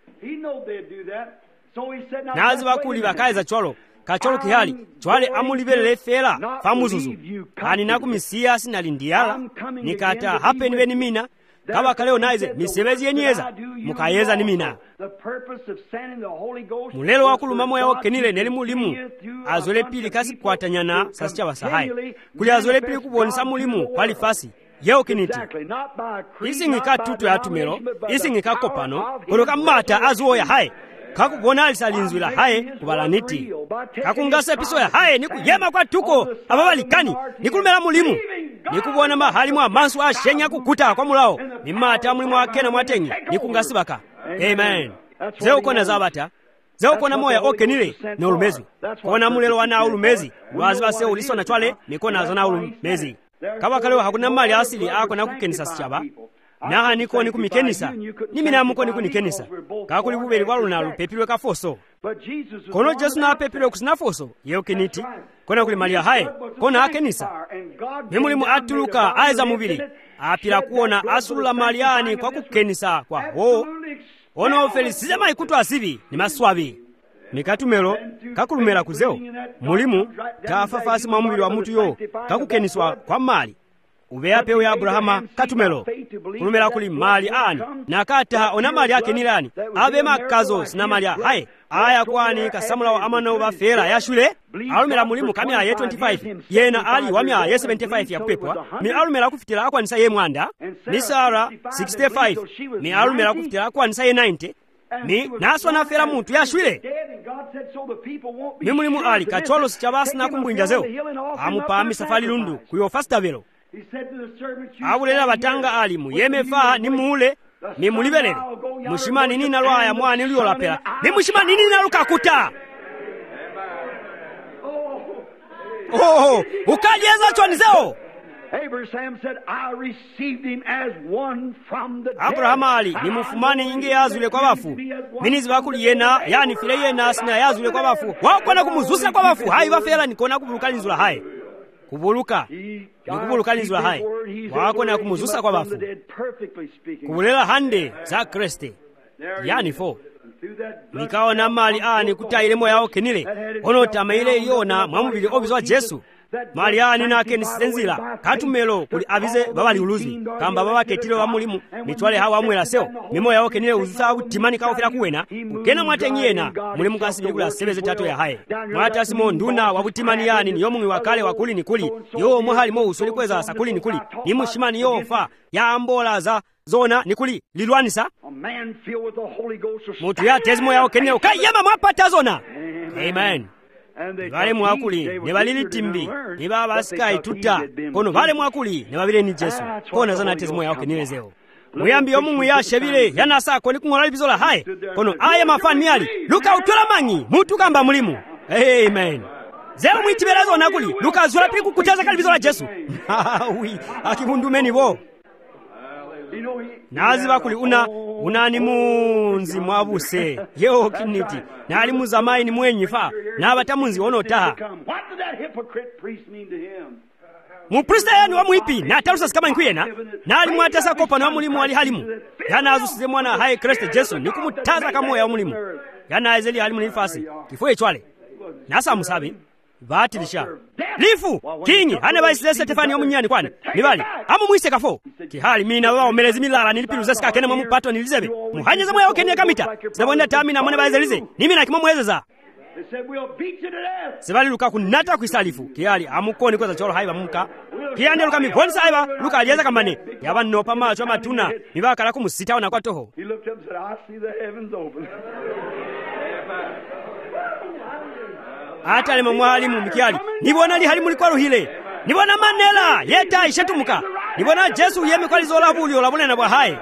Speaker 2: nazi bakuli bakaiza cholo kacholo kihali chwale amulibelele fera famuzuzu ani nakumisia sinalindiala nikata happen beni mina kaba kaleo naize misebezi yenyeza mukayeza ni mina mulelo wakuluma moya okenile neli mulimu azole pili kasi kwatanyana sasicha basahaye kuli azole pili kubonisa mulimu kwali fasi yeo kiniti isi ngika tutu ya tumelo isi ngika kopano koloka mata azuo ya haye kakubona alisalinzwila haye kubalaniti kakungasa piso ya haye ni kuyema kwa tuko ababalikani ni kulumela mulimu ni kubona mahali mwa mansu ashenya kukuta kwa mulao ni mata mulimu wakena mwatengi ni kungasibaka amen zeo kona zabata zeo kona moya okenile na ulumezi kona mulelo wana ulumezi waziba se uliso na chwale mikona zona ulumezi kaba kalewa hakuna mali asili ako na kukenisa sichaba naha niko ni kumikenisa nimi na muko ni kunikenisa kakuli bubeli kwa luna lupepilwe kafoso kono Jesu na pepilwe kusina foso yeo kiniti kona kuli mali ya haye kona akenisa memulimu atuluka aiza mubili apira kuona asulula maliani kwa kukenisa kwa ho ono felisize maikutu asibi ni maswabi mikatumelo kakulumela kuzeo mulimu tafafasi mwa mubili wa mutu yo kakukeniswa kwa mali ubeya peo ya Abrahama katumelo kulumela kuli mali ani nakata ona mali yake nilani abe makazo sina mali ya haye aya kwani kasamula wa amana wa fera ya shule alumela mulimu kamya ye twenty-five yena ali wa mya ye seventy-five ya kupepwa mi alumela kufitira akwa nisa ye mwanda ni Sara sixty-five mi alumela kufitira akwa nisa ye ninety mi naswa na fera muntu ya shule mi mulimu ali kacholo sichabasi na kumbwinja zeo amupami safari lundu kuyo fastavelo abulela batanga ali muyemefa ni muule ni mulibelele mushimani nina lwaya mwani liolapela ni mushimani nina lukakuta oh ukajeza chwani zeo
Speaker 1: Abraham said, I received him as one from the dead.
Speaker 2: Abraham ali ni mufumani inge yazule kwa bafu minizi bakuli yena yani file yena sina yazule kwa bafu wakona kumuzusa kwa bafu hai bafela nikona kubuluka linzula hai kubuluka ni kubuluka linzula hai wakona kumuzusa kwa bafu kubulela hande za Kristo yani fo nikaona mali ani kutaile moya okenile ono tamaile yona mwamubili obizwa Jesu Mariani nake nisenzila katumelo kuli avize baba liuluzi kamba baba ketile wa mulimu mitwale hawa amwela seo mimo yao kenile uzusa utimani kao fila kuwena ukena mwatengiyena mulimu kasi bilikula sebeze tato ya hae mwata simo nduna wabutimani yani ni yomungi wakale wakuli ni kuli yo mohali mo usuli kweza sakuli ni kuli ni mushimani yo fa ya ambola za zona ni kuli lilwanisa mutu ya tezimo yao kenile ukayama mwapata zona amen Vale mwakuli ne balili timbi ne baba sky tuta kono vale mwakuli ne babire ni Jesu kona zana tezimo yao kenilezeo muyambi omungu ya shebile yanasa ko ni kungola bizola haye kono aya mafani yali luka utola manyi mutu kamba mulimu amen zero mwitibelezo nakuli luka zura piku kutaza kali bizola Jesu wi akihundumeni bo nazi bakuli una unani munzi mwabuse yeo kiniti na ali muzamai ni mwenyifa na abatamunzi onotaha muprista yani wa muipi na tarusa kama nkuyena na ali mwatasa kopa na mulimu ali halimu yana azusize mwana haye Kristo Jesu ni kumutaza kama ya mulimu yana azeli halimu nifasi kifo echwale nasa musabe vatilisha lifu kingi ane baisile Stefani omunyani kwani nibali amu mwise kafo kihali mina baba omelezi milala nilipiruza sika kene mu pato nilizebe muhanyeza moyo okene kamita sabonda tami na mone baizelize nimi na kimomwezeza sebali luka kunata kwisalifu kihali amukoni koza cholo haiba muka kiyande luka mibonisa haiba luka alieza kamane yaba nopa macho matuna nibakala kumusita ona kwa toho.
Speaker 1: He looked up and said, I see the heavens open.
Speaker 2: Hata lema mwalimu mkiali nibona li hali mulikwa ruhile nibona manela yeta ishatumuka nibona Jesu yeme kwa lizola bulyo labone na bwahaye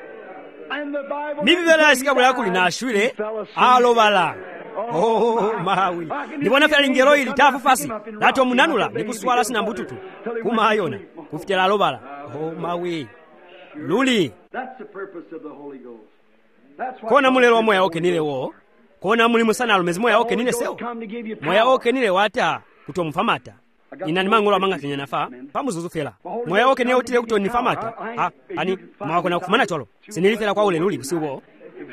Speaker 2: mibibela sikabula yakuli na ashwile alobala oh mawi nibona fya lingero ili tafu fasi lato munanula nikuswala sina mbututu kuma ayona kufitela alobala oh mawi luli.
Speaker 1: That's the purpose of the Holy Ghost. That's
Speaker 2: kona mulelo wa moya oke nile wo kona mulimu sana alumezi moya oke nile seo moya oke nile wata kutomufamata inani mangola manga kenya nafa pamuzuzu fela moya oke nile utile kutonifamata ha ani mwako na kufumana cholo sinilifela kwa ule luli kusiubo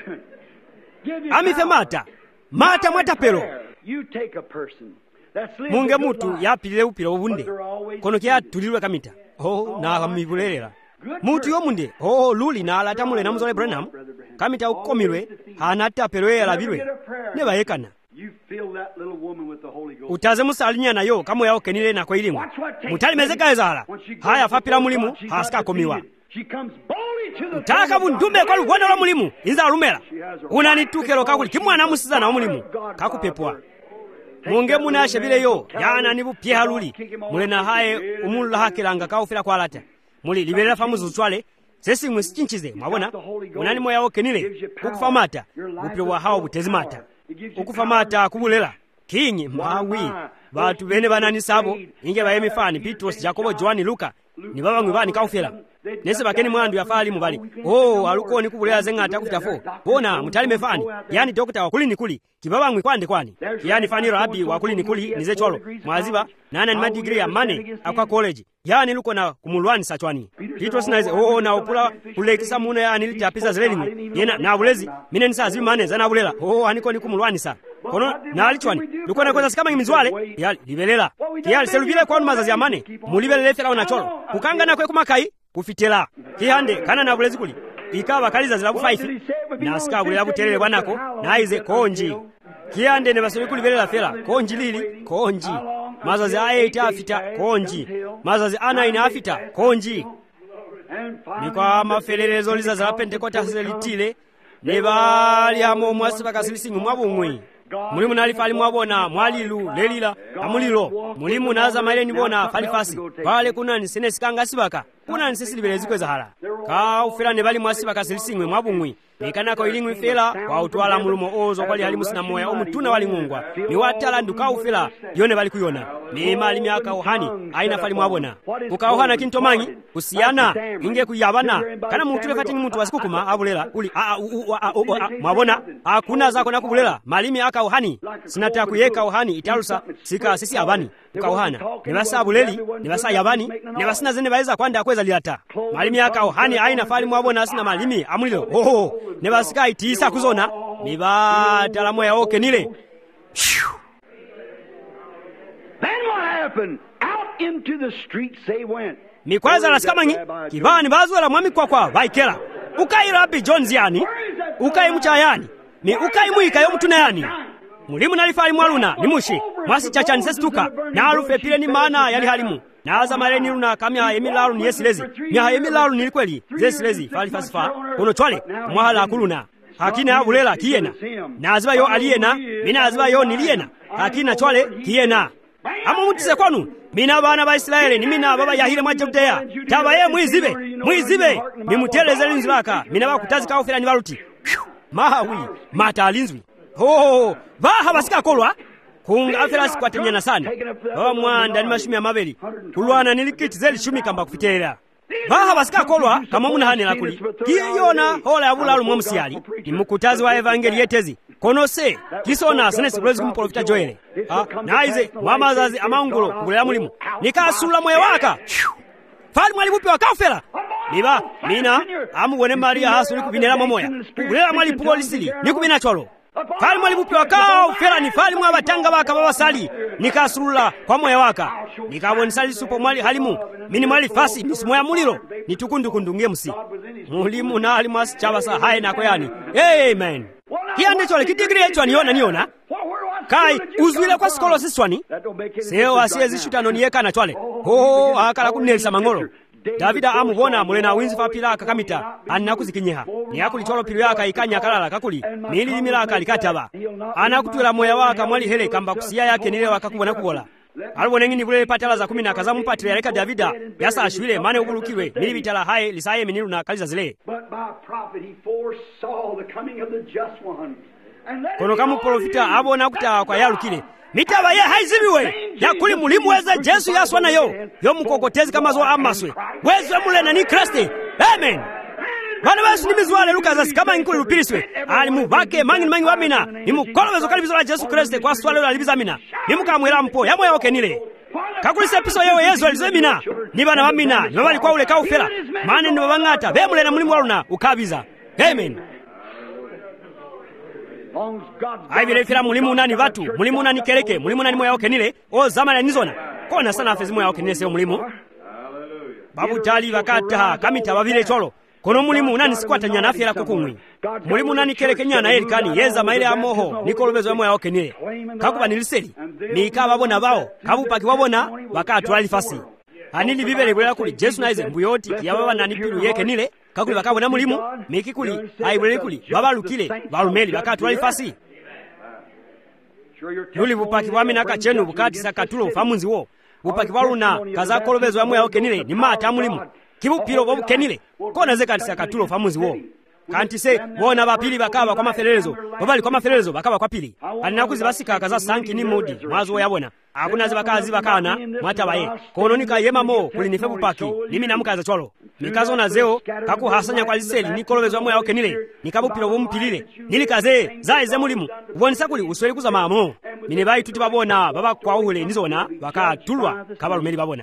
Speaker 2: ami femata mata mwata pelo
Speaker 1: you take a person that's lived
Speaker 2: munge mutu yapile upilo ubunde kono kia tulilwe kamita oh na kamibulelela mutu yomunde oh luli na alata mule na mzole Branham kamita ukomirwe hanata pelwe alabirwe neba yekana
Speaker 1: you fill that little woman with the Holy Ghost
Speaker 2: utaze musalinya nayo kama yao kenile na kwa elimu mutali mezeka ezala haya fapila mulimu hasika komiwa
Speaker 1: she comes boldly to the
Speaker 2: taka bundumbe kwa lugwanda la mulimu inza lumela unanitukelo kakuli kimwana musiza na mulimu kakupepwa munge munashe bile yo yana nibu pia luli mule na haye umula hakilanga kaufila kwa alata muli liberela famuzu twale sesi mwisichinchize mwabona unani moya oke nile ukufamata upilo wa hao butezimata ukufamata kubulela kinyi mawi batu bene banani sabo inge baye mifani Petros Jacobo Joani Luka ni baba ngibani kaufela nese bakeni mwandu yafali mubali oh aluko ni kubulela zenga atakutafo bona mutali mefani yani dokta wakuli ni kuli kibaba ngwi kwande kwani yani fani rabi wakuli ni kuli nize cholo mwaziba nana ni madigri ya mane akwa college yani luko na kumulwani sachwani Petros naize oh na upula ulekisa muna yani litapiza zeleni yena na bulezi mine nisazi mane zana bulela oh aniko ni kumulwani sa kono na alichwani luko na koza sikama ngimizwale yali libelela yali selubile kwa mazazi ya mane mulibelele fela ona cholo kukanga na kwe kumakai kufitela kihande kana na bulezi kuli ikaba kaliza zilabu five na sika bulela butelele bwanako naize konji kihande ne basoli kuli belela fela konji lili konji mazazi aye itafita konji mazazi ana ina afita konji ni kwa mafelelezo liza za Pentecost zelitile ne bali amo mwasi bakasilisingu mwabumwe mulimu nalifali mwabona mwalilu lelila amulilo mulimu naza maileni bona falifasi pale kuna nisene sikanga sibaka kuna nisesili belezikwe zahala ka ufela ne bali mwasi bakasilisingu mwabumwe nikana ko ilingwi fela kwa utwala mulumo ozo kwali hali musina moya omutuna wali ngungwa ni watala nduka ufela yone bali kuyona ni mali myaka ohani aina fali mwabona ukaohana kintomanyi kusiana inge kuyabana kana mutule kati muntu wasikukuma abulela uli a a mwabona hakuna zako na kubulela malimi aka ohani sinata kuyeka ohani italusa sika sisi abani ukaohana ni basa buleli ni basa yabani ni basina zene baiza kwanda kweza lilata malimi aka ohani aina fali mwabona asina malimi amulilo oho ne basika itisa kuzona ni batala moya oke nile.
Speaker 1: Then what happened? Out into the streets they went.
Speaker 2: Mikwaza la sikamanyi kibani bazwela mwami kwa kwa vaikela ukai Rabbi Jones yani ukai mchayani mi ukai muika yo mtuna yani mulimu nalifali mwaluna nimushi mwasi chachani sestuka na alufe pile ni maana yali halimu na aza mareni luna kamya emilalu ni yesilezi nya emilalu ni kweli zesilezi fali fasifa ono chwale mwahala kuluna hakina abulela kiyena na aziba yo aliyena mina aziba yo niliyena hakina chwale kiyena amu mutise kwanu mina bana ba Israeli ni mina baba yahile mwa Judea tabaye mwizibe mwizibe mimuteleze linzilaka mina bakutazika ofela ni baluti mahawi mata alinzwi ho baha basika kolwa kunga afela sikwatenya na sana baba mwanda ni mashumi ya mabeli kulwana nilikiti zeli shumi kamba kufitera baha basika kolwa kama muna hani lakuli kiyona hola yabulalu mwa msiali imukutazi wa evangeli yetezi konose kisona senesi kulezi kumprofita Joele ha naize mama zazi amangulo kugulela mulimu nikasula moyo waka fali mwali bupi wakafela niba mina amu wone Maria hasuli kubinela momoya kugulela mwali pugolisili nikubina cholo fali mwali bupi wakao fela ni fali mwa batanga baka babasali nikasulula kwa moyo waka nikabonsali supo mwali halimu mini mwali fasi misimo ya muliro nitukundukundungie musi mulimu na halimu asichabasa hae nako yani amen kia ndicho likidigiri echo niona niona kai uzwile kwa sikolo siswani seo asiezi shutano niyeka na chwale ho akala kunelisa mangolo Davida amubona mulena winzi fapila kakamita anakuzikinyeha niyakulicholo pilu yaka ikanya kalala kakuli nili limila kalikataba anakutwela moya waka mwali hele kamba kusiya yake nile wakakubona kubola alibone ngini bule patala za kumi na kazamu patile yaleka Davida yasa ashwile mane ugulukirwe nili bitala hae lisaye minilu na kaliza zile kono kamu profita abona kuta kwa yalukile mitaba ye haizibiwe yakuli mulimu weze Jesu yaswa nayo yo mukokotezi kama zo amaswe wezwe mulena ni Kristo amen bana basu nimizwale Lukas kama inkuli lupiriswe ali mubake mangi mangi wamina nimukolo wezo kalibizo la Jesu Kristo kwa swale la libizamina nimukamwera mpo yamwe yoke nile kakulise piso yewe Yesu alizemina ni bana wamina ni bali kwa ule kaufela mane ni babangata be mulena mulimu waluna ukabiza amen aibile fira mulimu nani vatu mulimu nani keleke mulimu nani moya okenile o zamana nizona kona sana afezi moya okenile seo mulimu babu tali vakata kamita babile cholo kono mulimu nani sikwata nyana afira kukumwi mulimu nani keleke nyana elikani yeza maile amoho nikolobezo moya okenile kakuba niliseli nikaba bona bao kabupaki wabona vakatu alifasi anili bibele bwela kuli Jesu naize mbuyoti kiyababa nani pilu yeke nile kakuli bakabona mulimu miki kuli aibwele kuli babalukile balumeli bakatu alifasi nuli bupaki bwamina kachenu bukati sakatulo famunzi wo bupaki baluna kaza kolobezo amwe yaokenile ni mata mulimu kibupiro bobukenile kona zekati sakatulo famunzi wo kanti se bona bapili bakaba kwa maferelezo babali kwa maferelezo bakaba kwa pili alinakuzi basika kaza sanki ni modi mwazo yabona akuna zibakazi bakana mwatabaye kono nikayema mo kuli nife bupaki nimi namukaza cholo nikazo na zeo kaku hasanya kwa liseli nikolobezo amwe yaokenile nikabupiro bompilile nilikaze zaize mulimu ubonisa kuli uswele kuza mamo mine bayi tuti babona baba kwa uhule nizona bakatulwa kabalumeli babona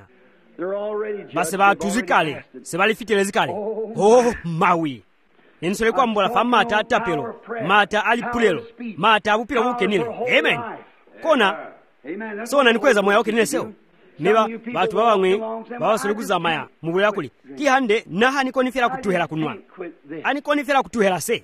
Speaker 2: base batuzikale sebali fitele zikale oh mawi Ninsole kwa mbola fa mata atapelo mata alipulelo mata abupilo bukenile amen kona sona nikweza moya okenile seo niba batu babamwe babasuluguza maya mubula kuli kihande naha nikonifira kutuhera kunwa ani konifira kutuhera se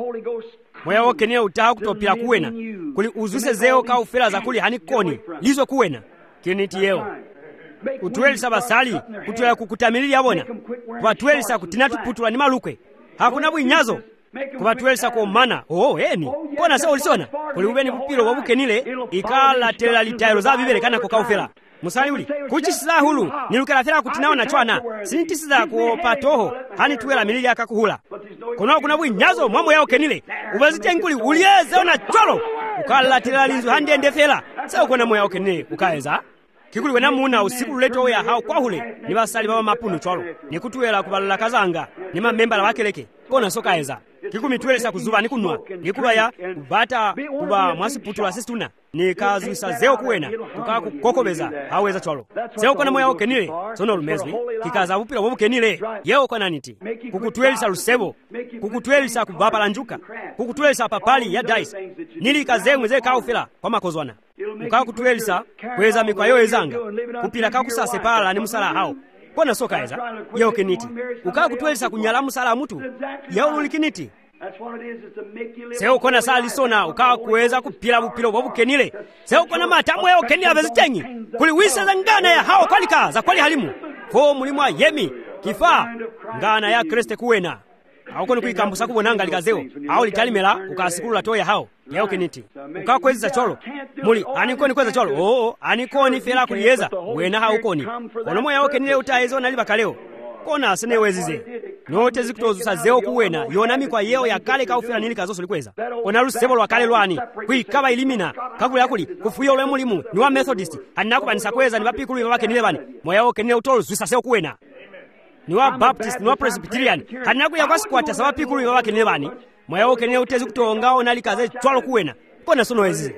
Speaker 2: moya okenile utaha kutopira kuwena kuli uzuse zeo ka ufira za kuli hani koni lizo kuwena kiniti yeo kutuelisa basali kutuela kukutamilili yabona kutuelisa kutinatu putula ni malukwe hakuna bwinyazo kubatuelisa kwa mana oh eni kona sa ulisona kuli ubeni bupilo wabukenile ikala tela litairo za bibele kana kokaufela musali uli kuchisila hulu nilukela fela kutinao na chwana sinitisiza kuopatoho hani tuwela milili akakuhula kono kuna bwinyazo mwamo yao kenile ubazite nkuli ulieze ona cholo ukala tela linzu handi ende fela sa ukona moya okenile ukaeza kikuli wena muna usiku leto ya hao kwa hule ni basali baba mapunu cholo ni kutuela kubalala kazanga ni mamemba la wakeleke kona soka eza kikumi tuelesa kuzuba ni kunwa ni kuba ya ubata kuba mwasi putula sistuna ni kazu isa zeo kuwena kukaa kukokobeza haweza cholo zeo kona moya okenile sono lumezwi kikaza upila wabu kenile yeo kona niti kukutuelisa lusebo kukutuelisa kubaba lanjuka kukutuelisa papali ya dice nili kazemwe ze kaufila kwa makozwana mukaa kutuelisa kweza mikwayo ezanga kupila kakusase pala ni musala hao kona soka eza yeo keniti ukaa kutuelisa kunyala musala mutu yeo ulikiniti seo kona sali sona ukaa kuweza kupila bupilo wabu kenile seo kona matamwe yeo kenile abezitenyi kuli wisa za ngana ya hao kwalika za kwali halimu fo mulimwa yemi kifa ngana ya Kriste kuwena aukono kuikambusa kubonanga likazeo au litalimela ukasikula toya hao yeo keniti ukakweza cholo muli anikoni kweza cholo oo anikoni fela kuliyeza wena haukoni kono moya okenile utaezo naliba kaleo kona asene wezize note zikutozusa zeo kuwena yonami kwa yeo ya kale kaufila nili kazoso likweza kona lusebo lwa kale lwani kuikaba ilimina kakuli akuli kufuyo ule mulimu niwa Methodist anakubanisa kweza nibapikulu ibabake nile bani moya okenile utolo zwisa zeo kuwena niwa Baptist niwa Presbyterian hanaku ya kwa squatter sawa pikulu ibabake nile bani moya okenile utezi kutongao nalikaze chwalo kuwena kona sono wezize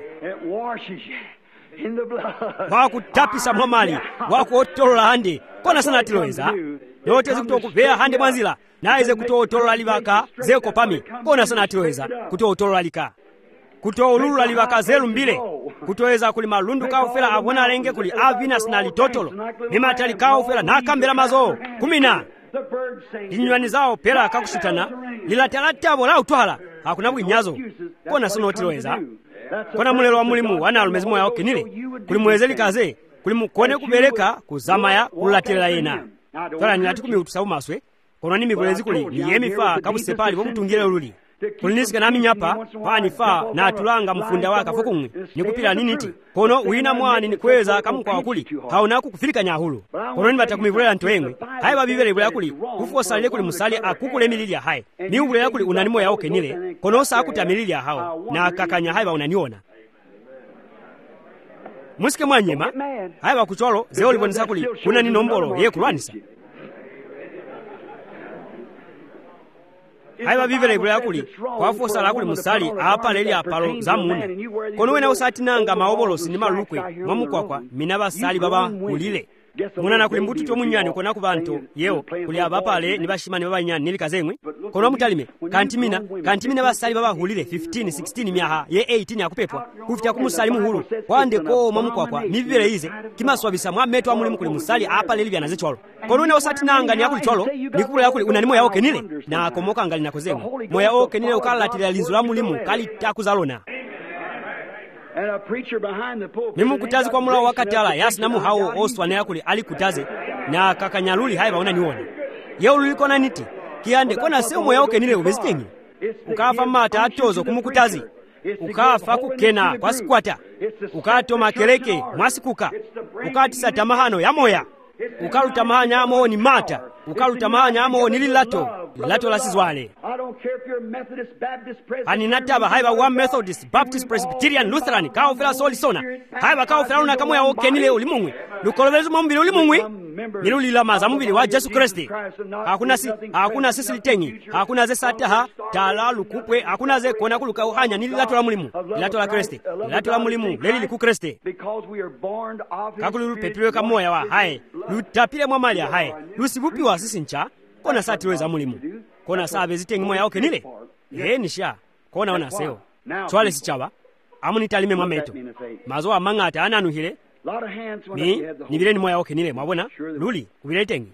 Speaker 2: wakutapisa mwamali wakuotolola hande kona sana atiloeza yote zikutokuvea hande mwanzila naize kutootolola libaka zeko pami kona sana atiloeza kutootolola lika kutoulula livakazelu mbile kutoeza kuli malundu kaufela abona alenge kuli avinas na litotolo mimatali kaufela nakambela mazo kumina linywani zawo pela kakushitana lilatalatyavo la utwala hakuna bwinyazo kona sinotiloweza kona mulelo wa mulimu wana alumezi moya okenile kuli mwezeli kaze kuli mukone kubereka kuzamaya kulatilela yena twala nilati kumi utusabu maswe kono ni mibwezi kuli ni yemifa kabusepali vokutungile ululi kulinisika nami nyapa panifa na atulanga mfunda waka fokumwe nikupila niniti kono uina mwani nikweza kamukwa wakuli haunaku kufilika nyahulu kono ni batakumivulela ntoengwe hai babivele bula kuli kufosalile kuli musali akukule milili ya hai ni ubulela kuli unanimo ya oke nile kono sa akuta milili ya hao na kakanya hai ba unaniona musike mwanyema hai ba kucholo zeo libonisa kuli kuna ni nombolo ye kulwanisa haiba bivele bula kuli kwafosa la kuli musali apa leli apalo za mune kono wena usatinanga maobolosi ni malukwe mwamukwakwa mina basali baba ulile muna na kuli mbutu to munyani kona kubanto yeo kuli abapale ni bashimani baba nyani nili kazemwe kono mutalime kantimina kantimina basali baba hulile fifteen sixteen miaha ye eighteen yakupepwa kufita kumusali muhulu kwande ko mwamukwakwa mivile ize kimaswabisa mwameto amuli mukuli musali apa leli byanaze cholo kono wena usatinanga ni akuli cholo nikubula yakuli unanimo ya oke nile na komoka ngali nakozemwe moya oke nile ukalatilila linzu la mulimu kali takuzalona nimukutazi kwa mula wakati ala yasi namu hao oswane ya kuli alikutaze na kakanyaluli haiba unaniona yeo lulikona niti kiande kona seo moya oke nile ubezitengi ukafa mata atozo kumukutazi ukafa kukena kwa sikwata ukatoma keleke mwasikuka ukatisa tamahano ya moya ukalutamahanya amo ni mata ukalutamahanya amo ni lilato lilato la sizwale aninataba haiba wa Methodist Baptist Presbyterian Lutheran kaofela solisona haiba kaofela una kamo ya okenile ulimungwe lukolobelezo mumbili ulimungwe nilulila maza mumbili wa Yesu Kristi hakuna si hakuna sisi litengi hakuna ze sataha tala lukupwe hakuna ze kona kuluka uhanya nililato la mulimu lilato la Kristi lilato la mulimu leli liku Kristi kakulu pepiwe kamoya wa hai lutapile mwamali ya hai lusibupi wa sisi ncha kona satiweza mulimu kona sabe zitengi moya oke nile ye nisha kona ona seo chwale sichaba amunitalime mwameto mazo amangata ananuhile ni nibile ni moya oke nile mwabona luli kubile tengi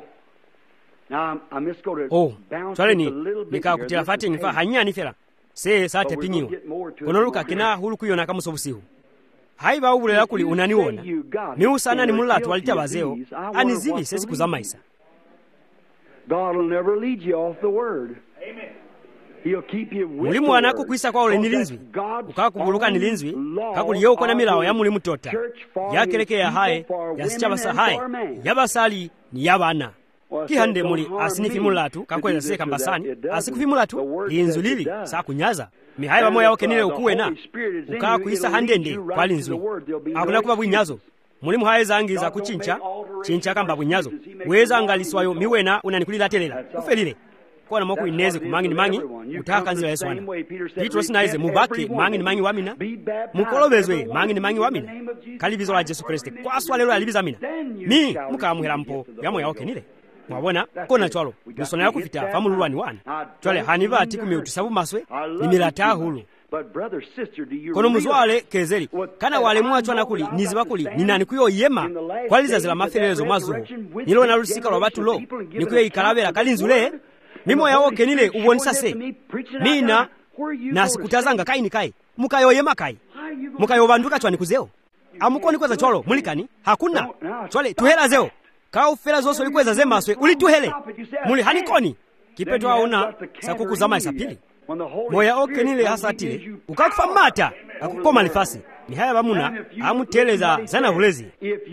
Speaker 2: oh chwale ni nikakutila fati nifa hanya nifela se sate pingiwa kono luka kina hulu kuyona kamusobusihu haiba ubulela kuli unaniona ni usana ni mulatu walita bazeo anizibi sesi kuzamaisa
Speaker 1: God will never lead you off the word. Amen. He'll keep you with
Speaker 2: mulimu wanako kuisa kwa ule nilinzwi ukakubuluka nilinzwi kakuliyo kwa na milao ya mulimu tota yakeleke ya hae yasichaba hae yabasali ni yabana kihande muli asinifi mulatu kakweza seka mbasani asikufi mulatu linzu lili saa kunyaza mihaiba moya oke nile ukuwena ukaa kuisa handende kwa linzwi akuna kuba bwinyazo mulimu haeza angiza kuchincha chincha kamba bwinyazo weza angaliswayo miwena unanikulilatelela ufelile kona moku ineze kumangi ni mangi utaka nzila yesu wana Petro sinaize mubake mangi ni mangi wamina mukolobezwe mangi ni mangi wamina kalibizo la Yesu Kristi kwa swalelo alibiza mina mi mukamuhela mpo yamo ya oke nile mwabona kona chwalo lusona ya kufita famululwani wana chwale haniva atiku miutusabu maswe ni milata hulu kono muzwale kezeli kana wale mwachwa nakuli niziba kuli ninani kuyo yema kwaliza zila mafelezo mazuho nilo na lusika lwa batu lo nikuyo ikalabela kalinzule mimo ya oke nile ubonisa se mina na sikutazanga kai ni kai mukayo yema kai mukayo banduka chwani kuzeo amukoni kweza chwalo mulikani hakuna chwale tuhela zeo kao fela zoso likweza zemaswe ulituhele muli hanikoni kipeto hauna sakuku zama isapili moya oke nile hasatile ukakufa mata akukoma lifasi ni haya bamuna amuteleza zana hulezi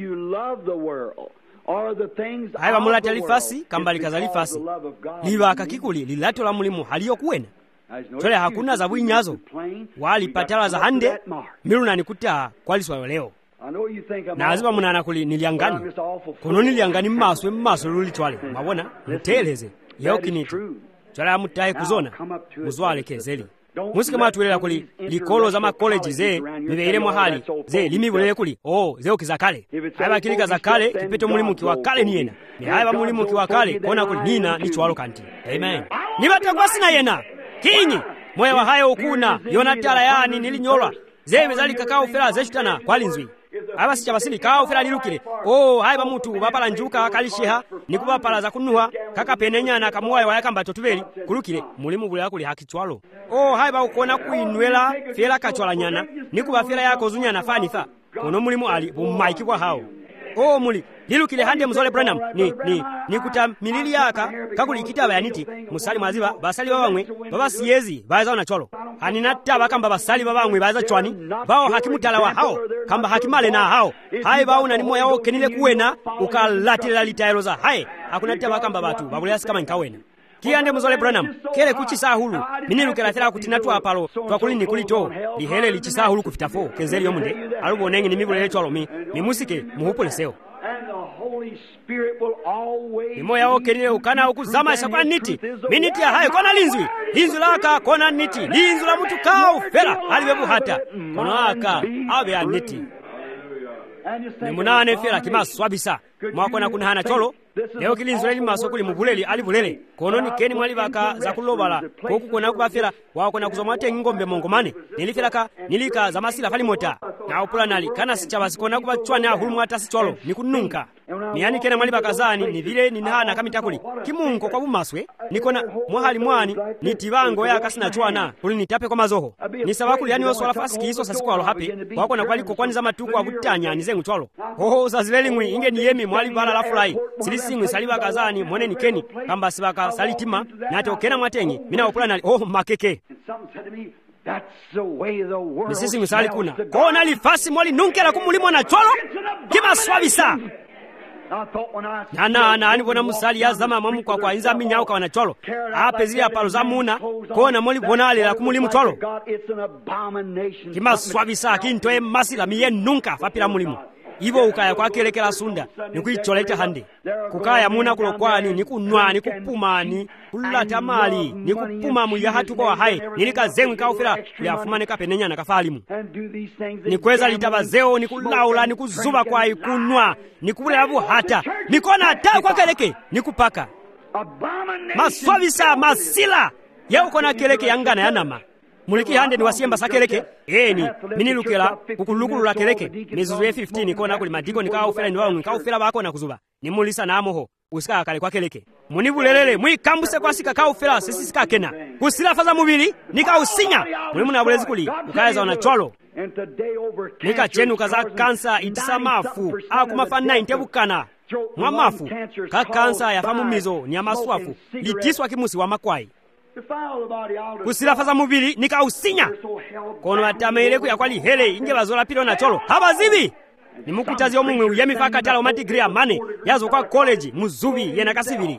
Speaker 2: haya bamula talifasi kambali kazalifasi liwa akakikuli lilato la mulimu haliyo kuwena chole hakuna za bwinyazo wali patala za hande miluna nikuta kwaliswa leo na aziba munana kuli niliangani kono niliangani mmaswe mmaswe luli chwale mabona muteleze yao kiniti chwala mutahe kuzona muzwale kezeli musike matuwelela kuli likolo za makoleji ze mibeire mwahali ze limibulele kuli oh ze okizakale haiba kilika zakale kipeto mulimu kiwakale ni yena ni haiba mulimu kiwakale kona kuli nina ni chwalo kanti amen nibata kwa sina yena kinyi moyo wa hayo ukuna yonatala yani nilinyolwa zebe zali kakao fela zechitana kwalinzwi aba sicha basili kao fela lilukile oh hai ba mutu bapala njuka kalishiha nikubapala za kunuha kakapenenyana kamuwaye wayakamba totubeli kulukile mulimu buli akuli hakitwalo oh hai ba ukona kuinwela fela kachwala nyana nikuba fela yako zunyana fanifa kono mulimu ali bumaiki kwa hao oh muli lilukile hande mzole Branham ni ni nikuta milili yaka kakuli kitaba yaniti musali mwaziba basali babamwe baba siyezi baza na cholo hanina taba kamba basali babamwe baza chwani bao hakimutala wa hao kamba hakimale na hao hai bauna ni moya okenile kuwena ukalatila litairoza hai hakuna taba kamba batu babulasi kama nkawena kiyande mzole Branham kele kuchisa hulu minilukela thela kutinatu apalo twakulini kulito lihele lichisa hulu kufitafo kenzeli yomunde alubonengi ni mibulele cholo mi mimusike muhupuleseo imoya okenile ukana ukuzamasha kwa niti miniti ya hayo kona linzwi linzwi laka kona niti linzwi la mutu kao fela alibebu hata kona aka abe ya niti ni munane fela kima swabisa mwakona kunahana cholo leo kilinzwi leli maso kuli mubuleli alibulele kono ni keni mwali baka za kulobala koku kona kuba fela wakona kuzomate ngombe mongomane nilifelaka nilika za masila fali mota na upula nali kana sichabazi kona kuba chwane ahulu mwata si cholo ni kununka ni yani kena mwali baka zani ni vile ni nahana kamitakuli kimunko kwa bumaswe nikona mwahali mwani ni tibango ya kasina chwana kuli nitape kwa mazoho ni sabakuli yani waswala fasiki hiso sasikuwa alo hapi wakona kwali kukwani za matuku wa kutanya ni zengu cholo hoho zazileli mwi inge ni yemi mwali bala la fulai silisi mwi saliba kazani mwene ni keni kamba sibaka salitima na ate okena mwatengi mina upula nali oh makeke misisi misali kuna kona lifasi mwali nunkela kumulimo na cholo kima swabisa nana na anibona musali ya zama mamu kwa kwa inza minyao kwa wanacholo hape zile apalo za muna kona mwali bonale la kumulimu cholo kima swabisa kintoe masila miye nunka fapila mulimu ivo ukaya kwa kelekela sunda nikuicholeta hande kukaya muna kulokwani nikunwa nikupumani kulata mali nikupuma muya hatu kwa hai nilika zengu kaufila liafumane kapenenya na kafalimu nikweza litabazeo nikulaula nikuzuba kwa ikunwa nikubule abu hata nikona hata kwa keleke nikupaka maswabisa masila ya ukona keleke yangana yanama muliki hande ni wasiemba sakeleke eni minilukela kukulukulu keleke mizuzu ya fifteen kona kuli madiko nikaufela ni wangu nikaufela bako na kuzuba nimulisa na amoho usika kale kwa keleke munibulelele mwikambuse kwa sika kaufela sisi sika kena kusila faza mubili nikausinya mulimu na bulezi kuli ukaeza wanacholo nika chenu kaza kansa itisa mafu akumafa nine bukana mwamafu ka kansa ya famu mizo ni amaswafu litiswa kimusi wa makwai kusilafaza mubili nikausinya kono atameile kuya kwali hele inge bazola pilo na cholo habazibi ni mukutazi omumwe uyemi faka tala oma degree amane yazo kwa college muzubi yena kasibili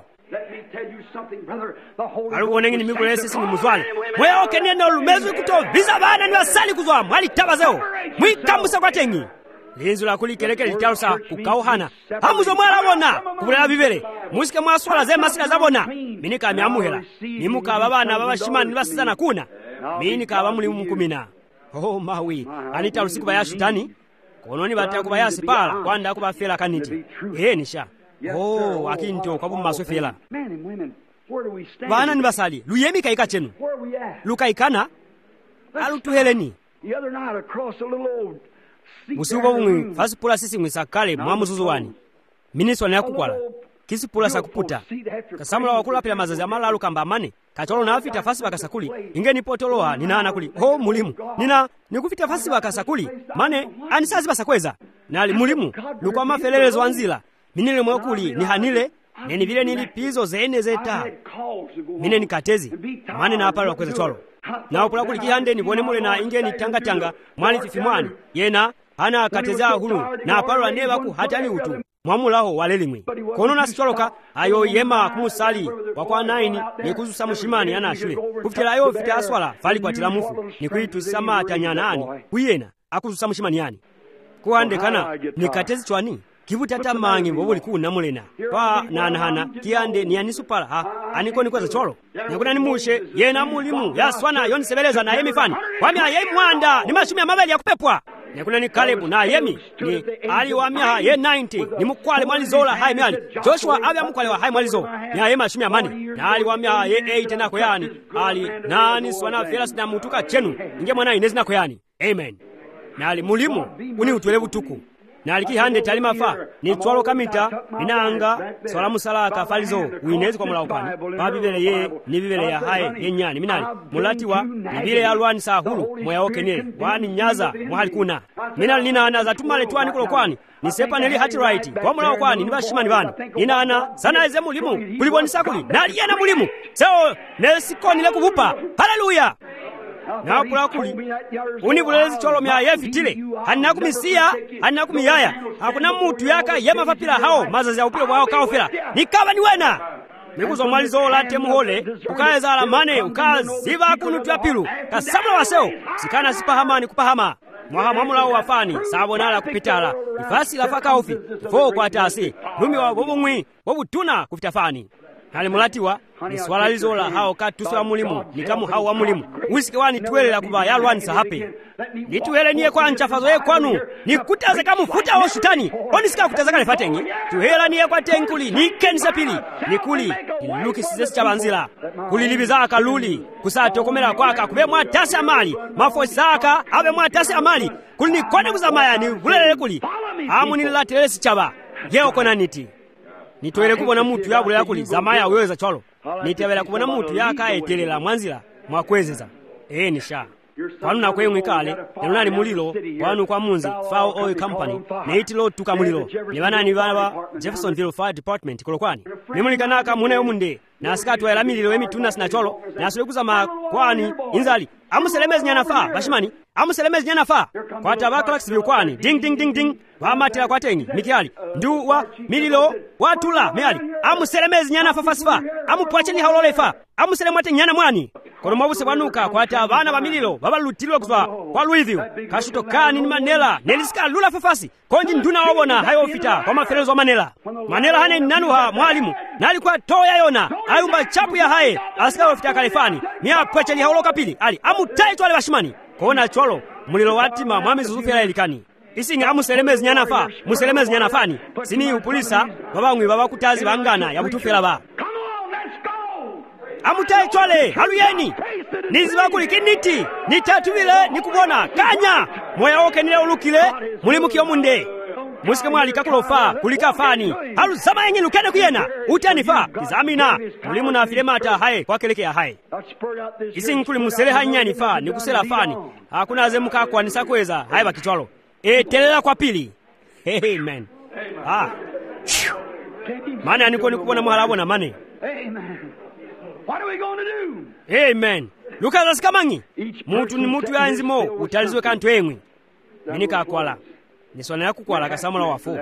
Speaker 2: alubonengi ni migule sisi ni muzwale mwe oke nene olumezu kuto visa bana ni wasali kuzwa mwali tabazeo mwikambusa kwa tengi linzu la kuli keleke litarusa kukauhana hamuzo mwala bona kubulela bibere musike mwaswala ze masika zabona minika myamuhela nimuka babana baba shimani basizana kuna minika bamuli mukumina oh mawi anita usiku baya shitani kononi batako bayasi pala kwanda kubafela kaniti eh nisha oh akinto kwa bumaso fela bana nibasali luyemi kaika chenu lukaikana alutuheleni
Speaker 1: the other night across a little old
Speaker 2: musiuko bumwe fasipula sisi mwisakale mwamuzuzu wani miniswa na yakukwala kisipula sakuputa kasamula wakula pila mazazi amalalu kamba amane kacholo na afita fasi bakasakuli ingeni potoloa ninaana kuli ho mulimu nina nikufita fasi bakasakuli mane anisazi basakweza nali mulimu lukwa mafelelezo wanzila minile mwakuli ni hanile neni vile nili pizo zene zeta mine nikatezi mane na apalo wakweza cholo na upula kuli kihande nibone mule na ingeni tanga tanga mwali fifimwani yena hana kateza hulu na apalo aneba ku hatani utu mwamulaho walelimwe kono nasicholoka ayo yema kumusali wakwa naini nikuzusa mushimani ana ashule kufitela ayo vita aswala fali kwa tilamufu nikuitu sama atanyanani kuyena akuzusa mushimani yani kuhande kana nikatezi chwani kivutata mangi mbobuli kuna mulena pa nanahana kiande ni anisupala ha aniko nikoza cholo nakuna nimushe yena mulimu yaswana yonisebeleza na yemifani wamya yemwanda ni mashumi ya mabeli ya kupepwa nekuna ni Kalebu na yemi ni ali wa mia ye ninety ni mukwale mwalizola hai miali Joshua abya mukwale wa hai mwalizo ya yema shumi amani na ali wa mia ye eight na koyani ali nani swana felas na mutuka chenu inge mwana inezi na koyani amen na ali mulimu uni utwelevu tuku na aliki hande talima fa ni twalo kamita inanga swala musala ka falizo uinezi kwa mulaukani babibele ye ni bibele ya haye yenyani minali mulatiwa ni bile ya lwani saa hulu moya oke nile wani nyaza mwahali kuna minali nina ana za tumale tuwani kulo kwani ni sepa nili hati right kwa mulaukani niba shimani bani nina ana sana eze mulimu kuliboni sakuli nali yena mulimu seo nesiko nile kuvupa haleluya na kula kuli unibulezi cholo mya yefitile hanna kumisia hanna kumiyaya hakuna mutu yaka yema vapila hao mazazi ya upilo wao kaofela nikaba ni wena nikuzo mwalizo late muhole ukaeza alamane ukaziva kunutu ya pilu kasamla waseo sikana sipahamani kupahama mwaha mwamula wafani sabo nala kupitala ifasi la faka ofi fo kwa tasi lumi wa wabungwi wabutuna kufitafani hali mulatiwa ni swala lizola hao katusi wa mulimu nikamu hao wa mulimu wisike wani tuwele la kuba yalwani sahape nituwele niye kwa nchafazo ye kwanu ni kutaze kamu futa wa shutani oni sika kutaza kale fatengi tuhela niye kwa tenkuli ni kenisa pili ni kuli iluki sizesi chabanzila kuli libizaka luli kusato komela kwaka kube mwatasi amali mafosi saka abe mwatasi amali kuli ni kone kuzamaya ni ulelele kuli hamu nilatelesi chaba yeo kona niti nitwele kubona mutu yabule yakuli zamaya uweza cholo nitewela kubona mutu yakaetelela mwanzila mwakwezeza ee nisha kwanu nakwemwe kale nenunani mulilo kwanu kwa munzi Fao Oil Company neitilo tuka mulilo ni banani bana Jeffersonville Fire Department kulokwani nimulikanaka mune omunde nasikatu wela mililo emituna sinacholo nasulekuza makwani inzali amuselemezi nyana fa bashimani amuselemezi nyana fa kwa tabakalax bikwani ding ding ding ding wamatila kwa tengi mikiali ndu wa mililo watula meali amuselemezi nyana fa fasifa amupwacheni haulole fa amuselemwate nyana mwani kono mwabuse bwanuka kwa tabana ba mililo baba lutilwa kuzwa kwa Louisville kashuto kani ni Manela nelisika lula fafasi konji nduna wabona hayo fita kwa maferezo wa Manela Manela hane nanuha mwalimu nali kwa toya yona ayumba chapu ya hae asika wafita kalifani miya pwacheli hauloka pili ali amutai tuwale bashimani kona cholo mulilo watima mwami zuzufela elikani isi nga amuselemezi nyana fa muselemezi nyana fani sini upulisa babangwi babakutazi bangana ya butufela ba amutai chwale haluyeni niziba kulikiniti nitatubile nikubona kanya moya oke nile ulukile mulimu kiyo munde musike mwali kakulofa kulika fani halu zama yenye lukene kuyena utani fa kizamina mulimu na filemata hae kwa keleke ya hae isi nkuli musele hanyani fa nikusela fani hakuna azemuka kwa nisakweza hae bakichwalo e telela kwa pili amen ah mane aniko nikubona mhalabo na mane
Speaker 1: Amen. What are we going to do?
Speaker 2: Amen. Luka zasikamangi. Mutu ni mutu ya enzimo utalizwe kantu emwi. Minika akwala. Niswana ya kukwala kasamula wafu.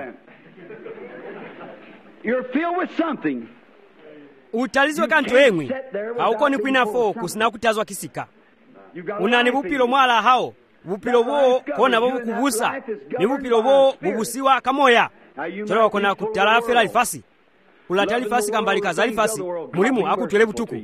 Speaker 1: You're filled with something.
Speaker 2: Utalizwe kantu emwi. Hauko ni kuina fo kusina kutazwa kisika. Unani bupilo mwala hao. Bupilo bo kona bobu kubusa. Ni bupilo bo bubusiwa kamoya. Cholo kona kutalafela ifasi. Ulatali fasi kambalika zali fasi mulimu akutwele butuku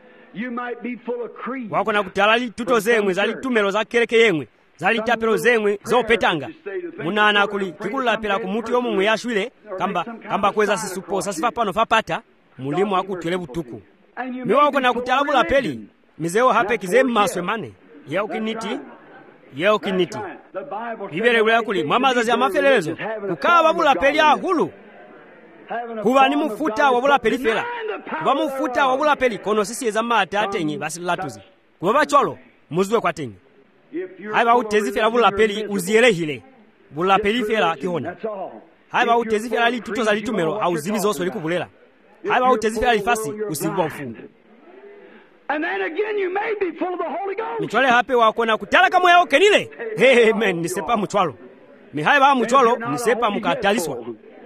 Speaker 2: wako na kutalali tuto zemwe zali tumelo za kereke yemwe zali tapelo zemwe zopetanga munana kuli kikula pela kumutu yomu mwashwile kamba kamba kweza sisuposa sifa pano fapata mulimu akutwele butuku miwako na kutalabula peli mizeo hape kizemu maswe mane ya ukiniti ya ukiniti bibele ule kuli mamaza ya mafelelezo kukaa babula peli ya hulu kuba ni mufuta wabula pelifela kuba mufuta wabula peli kono sisi ezama atatenye basi latuzi kuba bacholo muzwe kwa tenye haiba utezifela bula peli uzielehile bula pelifela kihona haiba utezifela li tuto za litumelo au zibi zoso likubulela haiba utezifela lifasi usibwa ufu
Speaker 1: And then again you may be full of the Holy Ghost.
Speaker 2: Mchwale hape wakona kutala kama yao kenile amen nisepa mchwalo mihaiba mchwalo nisepa mukataliswa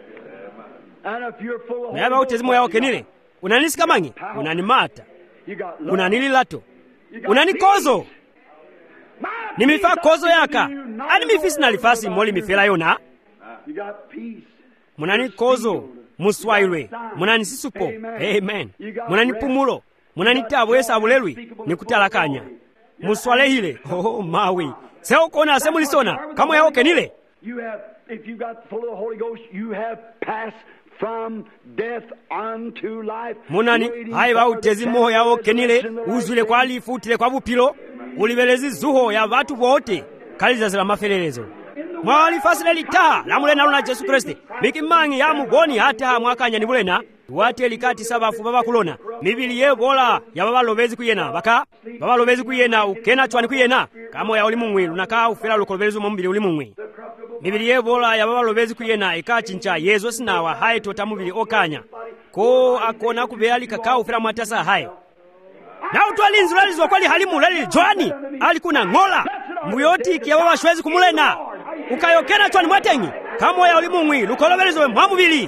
Speaker 2: Nayaba utezimo yao kenile unanisika mangi unanimata unanililato unanikozo nimifa kozo yaka ani mifisi na lifasi moli mifela yona munanikozo muswailwe munanisisupo amen munanipumulo munanitabo esa abulelwi nikutalakanya muswale hile oh mawi seokona semulisona kamwe yawo kenile.
Speaker 1: You have, if you got full of the Holy Ghost, you have passed from death unto life.
Speaker 2: Munani haiva utezi moho yawo kenile uzwile kwa alifutile kwa bupilo ulibelezi zuho ya vatu vote kalizazila maferelezo mwalifasile lita lamulena luna Yesu Kristi mikimangi ya mugoni hata mwakanya nibulena wate likati sabafu baba kulona mibili yebola ya baba lovezi kuyena baka baba lovezi kuyena ukena chwani kuyena kamo ya ulimungwi lunaka ufela lukolobelezo mumbili ulimungwi mibili yebola ya baba lovezi kuyena ikachincha Yesu sinawa hai tota mubili okanya ko akona kubeali kakao ufela mwatasa hai na utwalinzi lalizwa kwali halimu lali Joani alikuna ngola muyoti kia baba shwezi kumulena ukayokena chwani mwatengi kamo ya ulimungwi lukolobelezo mwamubili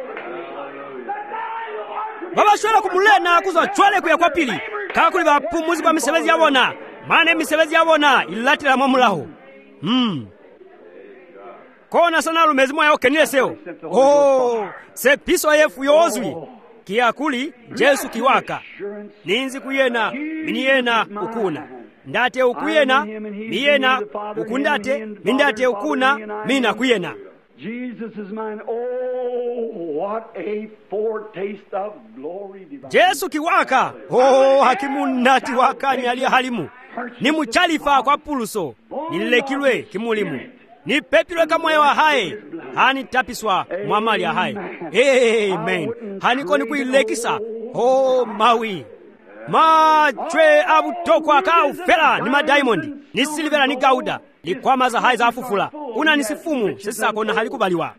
Speaker 2: baba shwela kumulena kuzwa chwale kuya kwa pili kakuli bapumuzi kwa misebezi yabona mane misebezi yabona ilatila mwamulaho hmm kona sana lumezi mwa yao kenile seo oh se piso yefu yozwi kia kuli Yesu kiwaka ninzi kuyena miniyena ukuna ndate ukuyena miyena ukundate mindate ukuna mina kuyena.
Speaker 1: Jesus is mine. Oh, what a foretaste of glory divine.
Speaker 2: Yesu kiwaka. Oh, hakimunati wakani alia halimu. Ni muchalifa kwa puluso. Nilekilwe kimulimu. Ni pepilwe kamwe wa hai. Hani tapiswa mwamali ya hai. Amen. Hani koni kuilekisa. Oh, mawi. Machwe abutokwa ka ufela ni ma diamond. Ni silvera ni gauda. Ni kwa maza hai za afufula. Una nisifumu sisa kona halikubaliwa.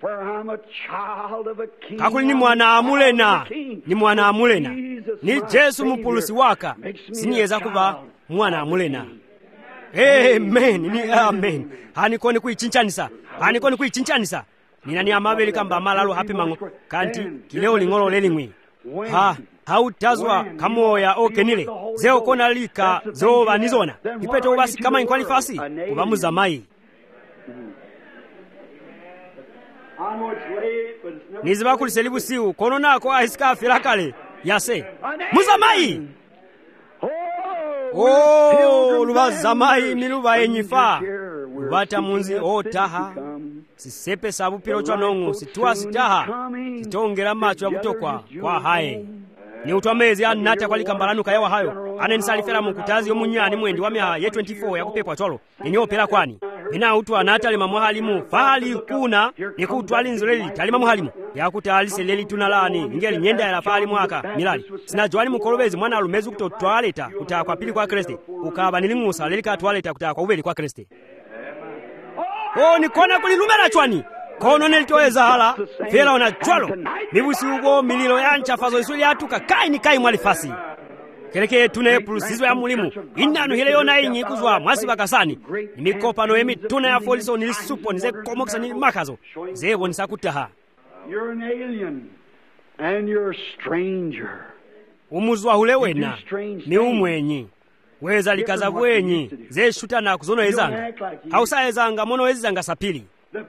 Speaker 2: Kakuli ni mwana amulena. Ni mwana amulena. Ni Yesu mupulusi waka. Sinieza kuva mwana amulena. Amen. Ni amen. Hanikoni kuichinchanisa. Hanikoni kuichinchanisa. Nina ni amabeli kamba malalo hapi mango. Kanti kileo lingolo lelingwi. Ha. Hautazwa kamoya okenile zeo kona lika zeo vanizona ipeto basi kama inkwalifasi kubamuza mai niziba kuliselibu siu kono nako ahiska filakale yase muza mai oh lubaza mai miluba enyifa bata munzi otaha sisepe sabu piro chwanongo situa sitaha sitongera macho ya kutokwa kwa hae ni utwamezi anata kwa likambalanu kayawa hayo anenisalifera mukutazi yomunyani mwendi wa mia ye twenty-four ya kupepwa cholo ninyopela kwani ina utu anata lima mwahalimu fali kuna nikutwali nzoleli talima mwahalimu ya kutalise leli tunalani ngeli nyenda ya fali mwaka milali sina jwali mukolobezi mwana alumezi kuto toaleta kutaa kwa pili kwa Kristi ukaba nilingusa leli ka toaleta kutaa kwa ubeli kwa Kristi oh nikona kulilumera chwani kono nelitoeza hala fela ona chwalo mibusi ugo mililo ya nchafazo isuli atuka kai ni kai mwalifasi keleke tune pulusizo ya mulimu inanu hile yona inyi kuzwa mwasi bakasani mikopa no emi tuna ya foliso nilisupo nize komokisa ni makazo zevo nisakutaha.
Speaker 1: You're an alien and you're a stranger.
Speaker 2: Umuzwa hule wena ni umwenyi weza likaza bwenyi ze shuta na kuzono ezanga hausa ezanga mono ezanga sapili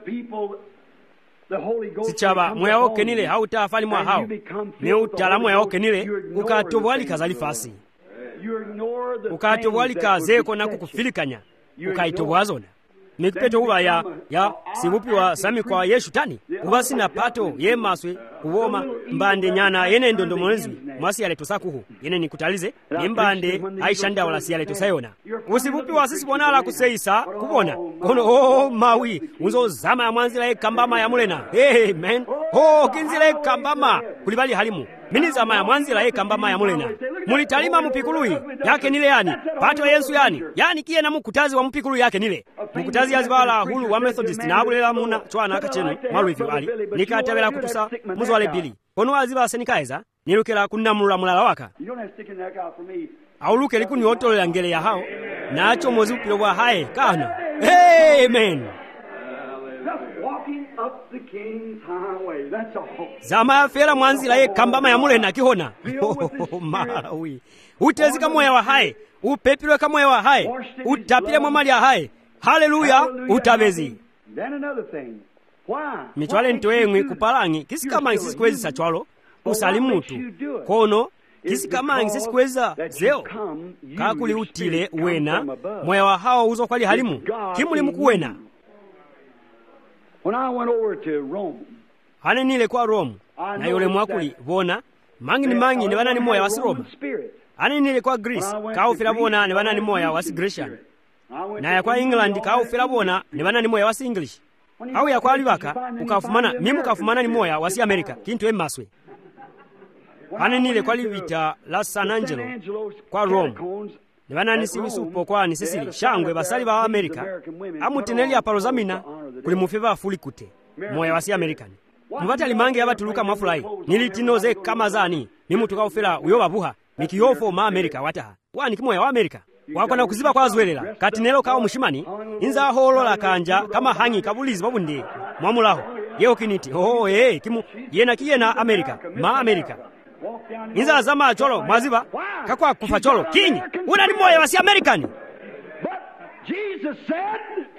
Speaker 2: sichaba moya oke nile hauta afali mwa hao ni utalamu ya oke nile ukatobwali kazalifasi ukatobwali kazeko na kukufilikanya ukaitobwazona Mikpeto uwa ya, ya sibupi wa sami kwa ye shutani ubasi na pato ye maswe uwoma mbande nyana yene ndondo monezwi mwasi yale tosakuhu yene nikutalize ni mbande aishanda wala si yale tosayona usibupi wa sisi bonala kuseisa kubona kono oh mawi unzo zama ya mwanzila ye kambama ya mulena hey man oh kinzila ye kambama kulibali halimu mini zama ya mwanzila ye kambama ya mulena mulitalima mupikului yake nile yani pato yensu yani yani kie na mukutazi wa mupikulu yake nile mukutazi yazibala hulu wa Methodist na abulela muna chwana akachenu mwaluivi wali nikatabela kutusa muzo wale bili kono waziba senikaiza nilukela kunamula mulala waka auluke likuni otolo ngele ya hao na acho mozi upilo wa hae kana amen zama ya fera mwanzila ye kambama ya mule na kihona malawi utezika moya wa hae upepilwe kamoya wa hae utapile mwamali ya hae haleluya utabezi michwale ntoengwi kupalangi kisi kama sisi kwezi sachwalo usalimutu kono kisi kamangi sisikweza zeo kakuli utile wena moya wa hawa uzo kwali halimu kimuli mukuwena.
Speaker 1: When I went over to Rome,
Speaker 2: hane nile kwa Rome na yule mwakuli bona mangi ni mangi ni wana ni moya wasi Rome. hane nile kwa Greece kaufila bona ni wana ni moya wasi Grecian, na ya kwa England kaufila bona ni wana ni moya wasi English. au ya kwa alibaka ukafumana mimu kafumana ni moya wasi America kintu emaswe. hane nile kwa livita la San Angelo kwa Rome ni wana ni siwisupo kwa ni Sicily shangwe basali ba America amuteneli aparozamina kuli mufeva fulikute moya wasi American. Mvata limange yabatuluka mwafulai nilitinoze kama zani mimu tukaufela uyo babuha mikiyofo ma America wataha wani kimoya wa America wakona kuziba kwa zwelela katinelo kawo mushimani inza holo la kanja kama hangi kabulizi babundi mwamulaho yeo kiniti oh eh kimu yena kiyena America ma America inza zama cholo mwaziba kakwa kufa cholo kinyi una ni moya wasi American.
Speaker 1: but Jesus said,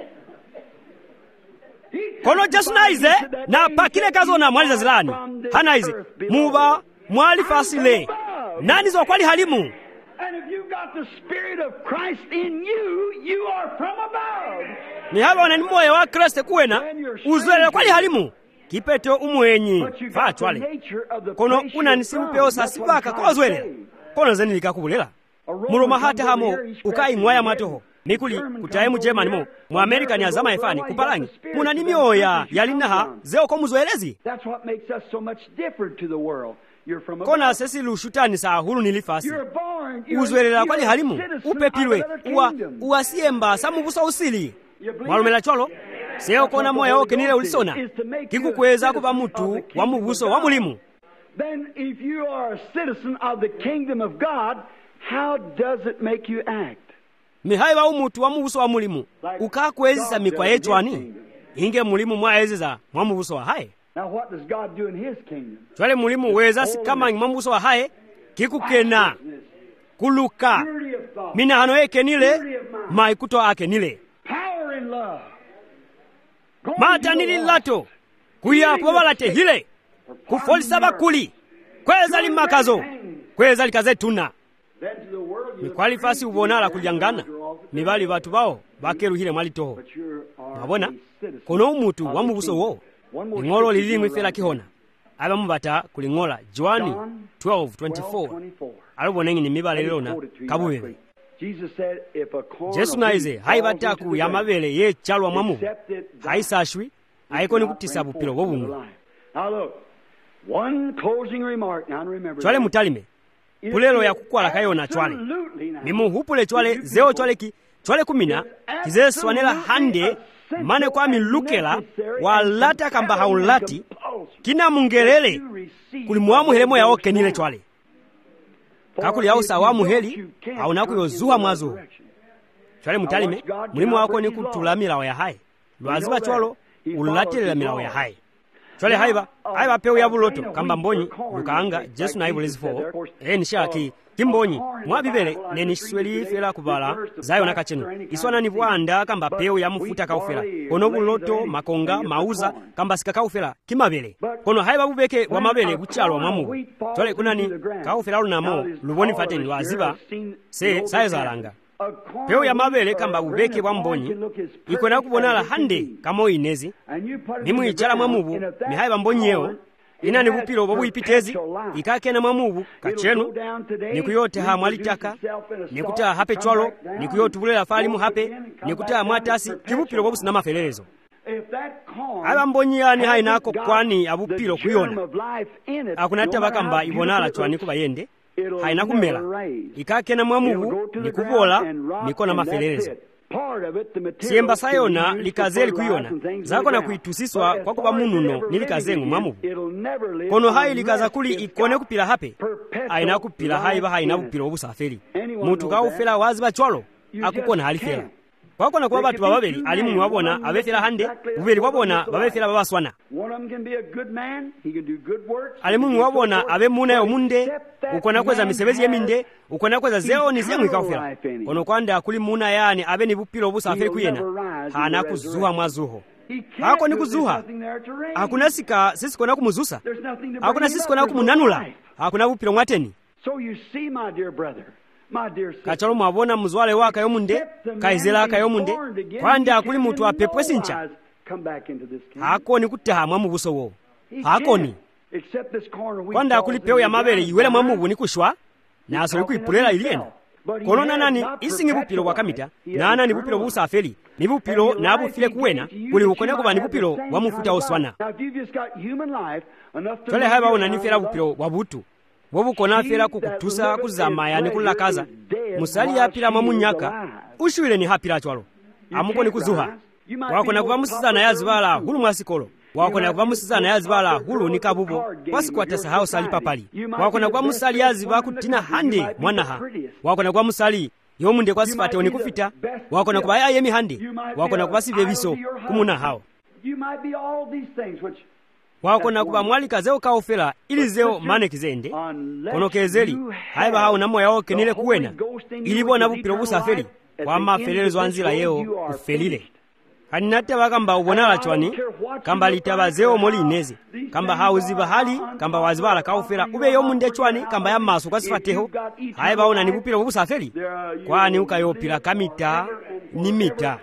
Speaker 2: kono Jesu naize na pakile kazo na mwaliza zilani hanaize muba mwali fasile nani zo kwali halimu.
Speaker 1: and if you've got the Spirit of Christ in you, you are from above.
Speaker 2: ni haba wana ni moya wa Kristo kuwena uzwele kwali halimu kipeto umwenyi
Speaker 1: But you
Speaker 2: fa
Speaker 1: got the
Speaker 2: chwale
Speaker 1: nature of the
Speaker 2: kono
Speaker 1: place
Speaker 2: una
Speaker 1: you're
Speaker 2: nisipeo
Speaker 1: from.
Speaker 2: sasi
Speaker 1: That's what
Speaker 2: baka
Speaker 1: I'm
Speaker 2: kwa
Speaker 1: trying to
Speaker 2: zwele
Speaker 1: say.
Speaker 2: kono zeni likakubulela muloma hata hamo ukai mwaya matoho mikuli kutaye mujema nimo mu America ni azama efani kupalangi muna ni mioya yalinaha zeo ko muzwelezi.
Speaker 1: That's what makes us so much different to the world. You're from above.
Speaker 2: kona sesi lushutani saa hulu nilifasi
Speaker 1: You're born, you're,
Speaker 2: uzwelela kwali
Speaker 1: you're
Speaker 2: halimu
Speaker 1: a citizen
Speaker 2: upepilwe
Speaker 1: of another
Speaker 2: uwa
Speaker 1: kingdom.
Speaker 2: uwasiemba samubusa usili
Speaker 1: You believe
Speaker 2: mwalumela
Speaker 1: it?
Speaker 2: cholo seo kona moya oke nile ulisona kikukweza kuba mutu wa mubuso wa mulimu.
Speaker 1: Then if you are a citizen of the kingdom of God, how does it make you act?
Speaker 2: mihaiba umutu wa mubuso wa mulimu ukakwezisa mikwa yechwani inge mulimu mwaezeza mwa mubuso wa hae.
Speaker 1: Now what does God do in his kingdom?
Speaker 2: chwale mulimu weza sikama mwa mubuso wa hae kikukena kuluka
Speaker 1: Purity of thought,
Speaker 2: minahano eke nile maikuto ake nile
Speaker 1: power in love. Going
Speaker 2: mata
Speaker 1: to the
Speaker 2: nili
Speaker 1: lost.
Speaker 2: lato kuyapo balate hile kufolisa bakuli kweza limakazo kweza likazetuna
Speaker 1: Then to the world you
Speaker 2: mikwali fasi ubonala kulyangana mibali batu bao bakeruhile mwalitoho
Speaker 1: but you are
Speaker 2: mabona
Speaker 1: a citizen.
Speaker 2: kono umutu wa mubuso wo ingolo lilimwe fela kihona aba mubata kulingola John twelve twenty-four alubonengi ni mibale lona kabubebe.
Speaker 1: Jesus said, if a corn
Speaker 2: Jesu
Speaker 1: of
Speaker 2: naize
Speaker 1: wheat
Speaker 2: haibataku
Speaker 1: falls
Speaker 2: ya
Speaker 1: into the
Speaker 2: mabele ye chalwa
Speaker 1: ground,
Speaker 2: mwamu
Speaker 1: except it dies,
Speaker 2: haisashwi
Speaker 1: it
Speaker 2: haikoni
Speaker 1: cannot
Speaker 2: kutisa
Speaker 1: bring
Speaker 2: bupilo
Speaker 1: forth new
Speaker 2: bobungu.
Speaker 1: life. Now look, one closing remark. Now remember,
Speaker 2: chwale
Speaker 1: that.
Speaker 2: mutalime
Speaker 1: It
Speaker 2: pulelo
Speaker 1: is
Speaker 2: ya kukwala kayona chwale
Speaker 1: absolutely now.
Speaker 2: mimu hupule chwale zeo chwale ki chwale kumina kize swanela hande mane kwa milukela walata kamba haulati kina mungelele kulimuamu helemo ya oke nile chwale kakuli yao sawamu heli haunaku yozuha mwazo chwale mutalime mulimu wako ni kutula milawo ya hai lwaziba chwalo ulatilila milawo ya hai chwale haiba haiba peu ya buloto kamba mbonyi lukanga Jesu na ibulezi fo eni shaki kimbonyi mwabibele neni sweli fela kubala zayo nakacheno iswana ni bwanda kamba peu ya mufuta kaufela kono buloto makonga mauza kamba sika kaufela kimabele kono haiba bubeke wa mabele buchalo mwamu chwale kunani kaufela lunamo luboni fateni waziba se saezalanga peu ya mabele kamba bubeke wa mbonyi ikona kubonala hande kamo inezi nimu ichala mwamubu mihaiba mbonyeo inani bupilo bobu ipitezi ikakena mwamubu kachenu nikuyote ha mwalitaka nikuta hape chwalo nikuyote bulela falimu hape nikuta mwatasi kibupilo bobu sinama felelezo aba mbonyani hainako kwani abupilo kuyona akunata bakamba ibonala chwani kuba yende haina kumela ikakena mwamubu nikubola nikona mafelelezo siemba sayona likazeli kuyona zako na kuitusiswa kwa kuba mununo nilikazengu mwamubu kono hai likaza kuli ikone kupila hape aina kupila haiba haina bupilo obusaferi mutu kaufela waziba chwalo akukona halifela kwako na kuba batu bababeli alimu wabona abefela hande bubeli wabona babefela babaswana alimu wabona abe muna yo munde ukona kweza misebezi yeminde ukona kweza zeo ni zemu ikaufela kono kwanda kuli muna yani abe ni bupilo obusaferi kuyena hana kuzuha mwazuho hako ni kuzuha hakuna sika sisi kona kumuzusa hakuna sisi kona kumunanula hakuna bupilo mwateni
Speaker 1: So you see, my dear brother, my dear sister,
Speaker 2: kachalo mwabona muzwale waka yomunde kaizela aka yomunde kwandi akuli mutu apepwe sincha hakoni kutaha mwa mubuso wo hakoni kwandi akuli pewo ya mabere iwela mwa mubu ni kushwa na asoli kuipulela iliena konona nani isingi bupilo wakamita nana ni bupilo busafeli ni bupilo na bufile kuwena kuli ukone kuba ni bupilo wa mufuta oswana tole haba unanifera bupilo wabutu wobukona fera kukutusa kuzamaya ni kulakaza musali yapira mamunyaka ushuile ni hapira chwalo amuko ni kuzuha wakona kuba musizana yazibala hulu mwasikolo wakona kuba musizana yazibala hulu ni kabubo wasikwata sahao sali papali wakona kuba musali yaziba kutina hande mwanaha wakona kuba musali yomunde kwa sifate oni kufita wakona kuba ya yemi hande wakona kuba siveviso kumuna hao wakona kuba mwali kazeo kaofela ili zeo mane kizende kono kezeli haiba hao na moya oke nile kuwena ilibo na bupilo busafeli wama felelezo anzila yeo ufelile haninate wakamba ubonala chwani kamba litaba zeo moli inezi kamba hao ziba hali kamba wazibala kaofela ube yomunde chwani kamba ya maso kwa sifateho haiba ona ni bupilo busafeli kwa ni uka yopila kamita ni mita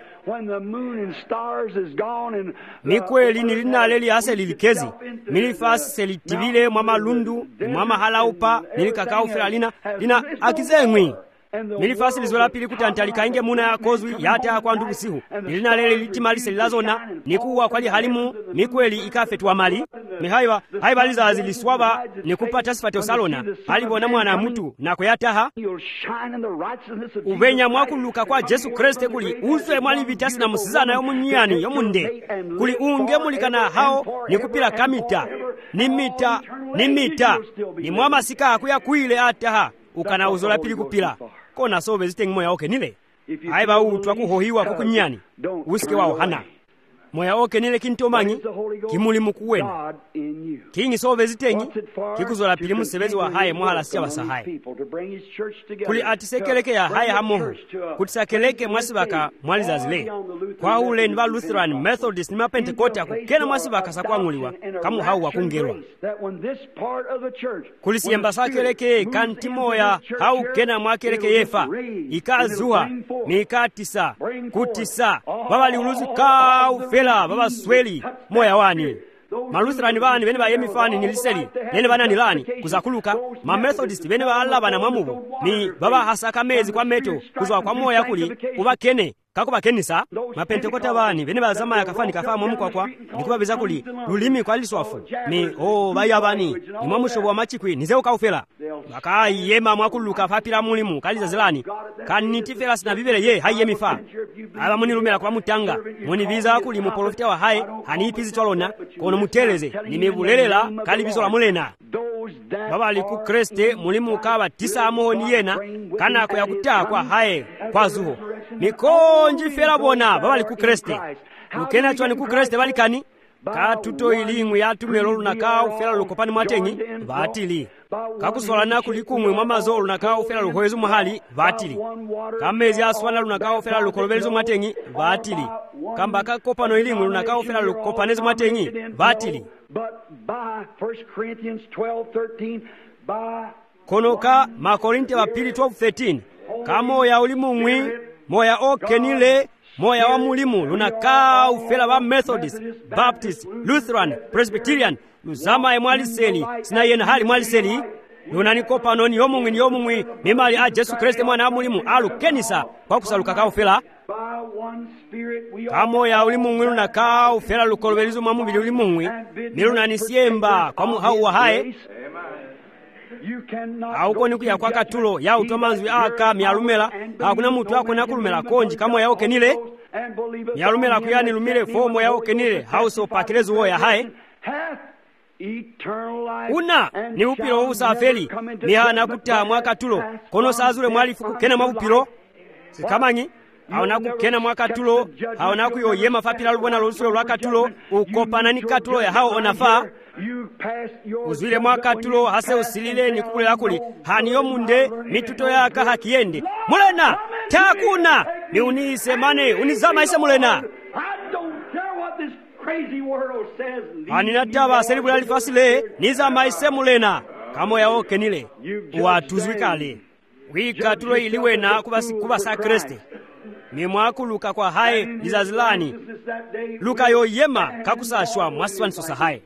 Speaker 2: mikweli nilinaleli ase lilikezi milifasi selitivile mwa malundu mwa mahalaupa nilikakaufela lina lina akizengwi milifasi lizola pili kutantalika inge muna ya kozwi yate akwa ndugu sihu nilinaleli litimali selilazona nikuwa kwali halimu mikweli ikafetuwa mali mihaiwa haiba lizazi liswaba nikupata sifate usalona halibona mwana mutu na kuyataha uvenya mwakuluka kwa Jesu Kriste kuli uzwe mwali vitasi na musizana yomunyani yomunde kuli unge mulikana hao nikupila kamita ni mita ni mita ni mwama sika akuya kuile ataha ukana uzola pili kupila kona sobe zitengi moya oke nile haiba utwa kuhohiwa kukunyani usike wao hana moya oke nile kintomanyi kimuli mukuwena kingi sobe zitengi kikuzola pili musebezi wa haye mwahala siya wasahaye kuli atisekeleke ya haye hamoho kutisakeleke mwasibaka mwaliza zile kwa ule niba Lutheran, Methodist, nima Pentecote kukena mwasibaka sakwanguliwa kamu hau wakungerwa kuli siyemba sakeleke kanti moya hau kena mwakeleke yefa ikazuha mikatisa kutisa baba liuluzi kau fela baba sweli moya wani Malutherani bani bene bayemi fani niliseli nene bana nilani kuzakuluka ma Methodist bene ba Allah bana mwamubo ni baba hasaka mezi kwa meto kuzwa kwa moya kuli kuba kene kako bakenisa ma Pentecote bani bene bazama yakafani kafa mwamu kwa kwa nikuba biza kuli lulimi kwa liswafu ni oh baya bani ni mwamu shobo wa machikwi nizeo kaufela bakai yema mwakuluka fapira mulimu kaliza zilani kanitifela sina bibele ye hayemi fa aba muni lumela kwa mutanga muni biza kuli mu profita wa haye hanipizi twalona kono muteleze nimebulelela kalibizo la mulena baba aliku Kriste mulimu kaba tisa amoni yena kana kwa kutaa kwa haye kwa zuho mikonji fela bona baba aliku Kriste ukena chwani ku Kriste balikani katuto ilingu yatumelo na kao fela lukopani mwatengi batili kakusola naku likumwe mwa mazolo na kao fela luhoezo mahali batili kamezi aswana na kao fela lukolobelezo mwatengi batili kamba kakopano ilingu na kao fela lukopanezo mwatengi batili konoka makorinte wa pili twelve thirteen kamo ya ulimungwi moya okenile moya wa mulimu lunakaa ufela ba Methodist, Baptist, Lutheran, Presbyterian luzama emwaliseli sina yena hali mwaliseli lunanikopa noni yomungwi yomungwi mimali a Jesu Kriste mwana wa mulimu alu kenisa kwa kusaluka ka ufela kamo ya ulimungwi lunakaa ufela lukolobelizo mwa mubili ulimungwi milunanisiemba kwa muhau wa hae auko ni kuya kwa katulo ya utomanzwi aka mialumela hakuna mutu wako na kulumela konji kama yao kenile mialumela kuyani lumile fomo yao kenile hauso pakilezo wo ya hae una ni upilo usafeli mihana kuta mwaka tulo kono sazule mwalifu kena mabupilo sikamanyi haona kukena mwaka tulo haona kuyo yema fapila lubona losulo lwaka tulo ukopana ni katulo ya hao onafa uzwile mwaka tulo hase usilile ni kukule lakuli haniyo munde mituto ya kaha kiende mulena takuna ni unise mane unizama ise mulena haninataba selibula lifasile nizama ise mulena kamoya okenile watuzwikale wika tulo iliwena kubasi kubasa Kriste mimwaku luka kwa haye lizazilani luka yoyema kakusashwa mwasiwanisosa haye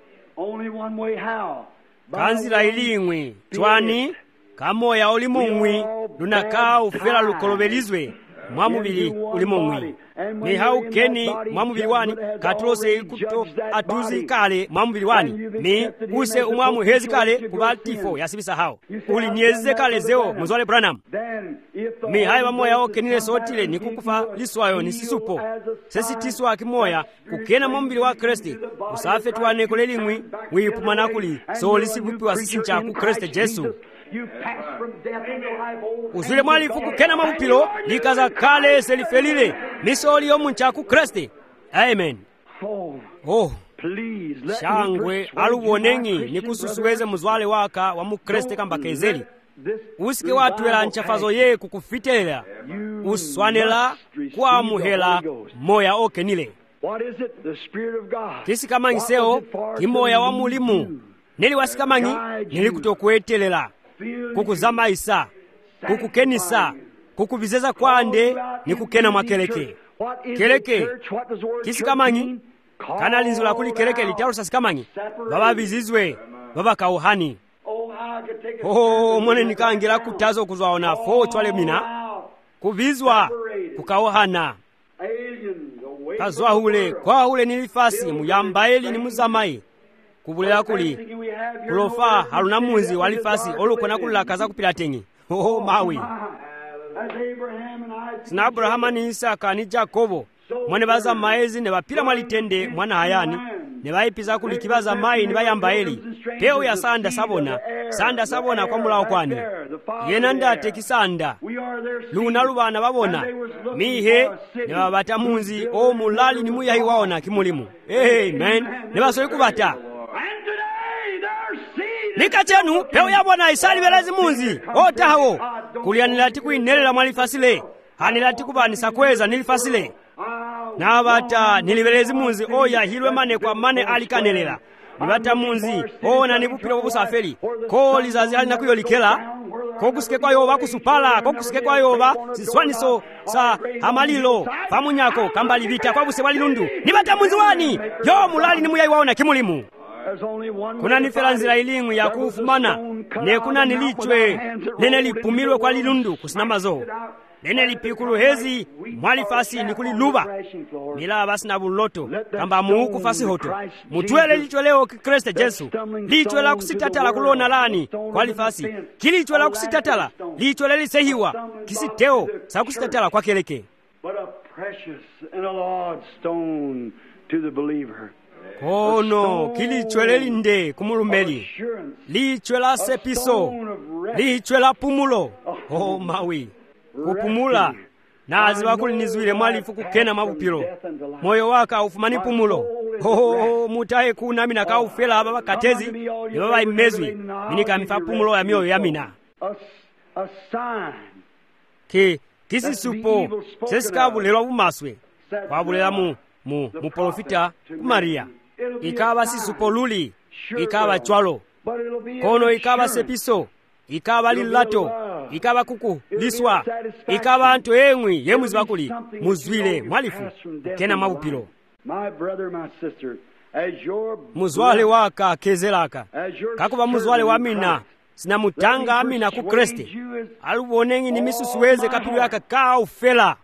Speaker 2: kanzira ilingwi twani kamoya olimungwi lunakaa ufera lukolobelizwe mwamubili ulimongwi mihau keni mwamubili wani katulose kuto atuzi kale mwamubili wani mi use umwamu hezi kale kubatifo yasibisa hao uli nyeze kale zeo muzwale Branham mi hai wamoya okenile sotile nikukufa liswayo nisisupo sesi tiswa kimoya kukena mwamubili wa Kristi usafe tuwane kulelingwi wipumanakuli so lisibupiwa sisi ncha ku Kristi Jesu uzule mwalifu kukena mabupilo likaza kale selifelile misoli yo munchaku Kristi. Amen. Oh, shangwe alubonengi nikususuweze muzwale waka wa mu Kristi kamba kezeli usike watu ela nchafazo ye kukufitelela uswanela kwa muhela moya okenile kisi kamanyi seo kimoya wa mulimu nili wasikamanyi nili kutokuetelela kukuzamaisa kukukenisa kukuvizeza kwande nikukena mwakeleke keleke kisikamanyi kana linzo la kuli keleke litarusa sikamanyi baba bizizwe baba kauhani oh mwene nikangira kutazo kuzwaona fo chwale mina kuvizwa kukauhana kazwa hule kwa hule nilifasi muyambaeli ni muzamai kubulela kuli kulofa haluna munzi walifasi olukona kulakaza kupiratengi oh mawi sina Abrahama ni Isaka ni Jakobo mwene baza maezi ne bapira mwalitende mwana hayani ne bayipiza kulikibaza mai ne bayambaeli peo ya sanda sabona sanda sabona kwa mulao kwani yena ndate kisanda luna lubana babona mihe ne babata munzi o mulali ni muyahi waona kimulimu amen ne basoli kubata nikachenu peo ya bwana isali belezi munzi otaho kulianilati kuinelela mwalifasile hanilati kubanisa kweza nilifasile nabata nilibelezi munzi oya hilwe mane kwa mane alikanelela nibata munzi ona nibupira obusafeli ko lizazi alina kuyolikela ko kusike kwa yoba kusupala ko kusike kwa yoba siswaniso sa amalilo pamunyako kambali vita kwa buse walilundu nibata munzi wani yo mulali ni muyayi waona kimulimu kuna nifela nzira ilingu ya kufumana ne kuna nilichwe nene lipumilwe kwa lilundu kusinambazo nene lipikulu hezi mwalifasi nikuli luba nila basi na buloto kamba muuku fasi hoto mutuele lichwe leo kikreste Jesu lichwe la kusitatala kulona lani kwa lifasi kilichwe la kusitatala lichwe leli sehiwa kisiteo sa kusitatala kwa keleke
Speaker 1: but a precious and a large stone to the believer.
Speaker 2: Kono kilichwe lelinde kumulumeli lichwe la sepiso lichwe la pumulo oh mawi kupumula nazi wakuli nizwile mwalifu kukena mabupilo moyo waka ufumani pumulo oh mutahe kuna mina ka ufela baba katezi ni baba imezwi minika mifa pumulo ya mioyo ya mina ki kisi supo sesikabu lelo bumaswe wabulela mu mu mu profita kumaria ikaba si supo luli ikaba chwalo kono ikaba sepiso ikaba lilato ikaba kuku liswa ikaba antu engwi yemuzi bakuli muzwile mwalifu kena mabupilo muzwale waka kezelaka kakuba muzwale wa mina sina mutanga amina ku Kristi alubonengi ni misusuweze kapilu yaka kaa ufela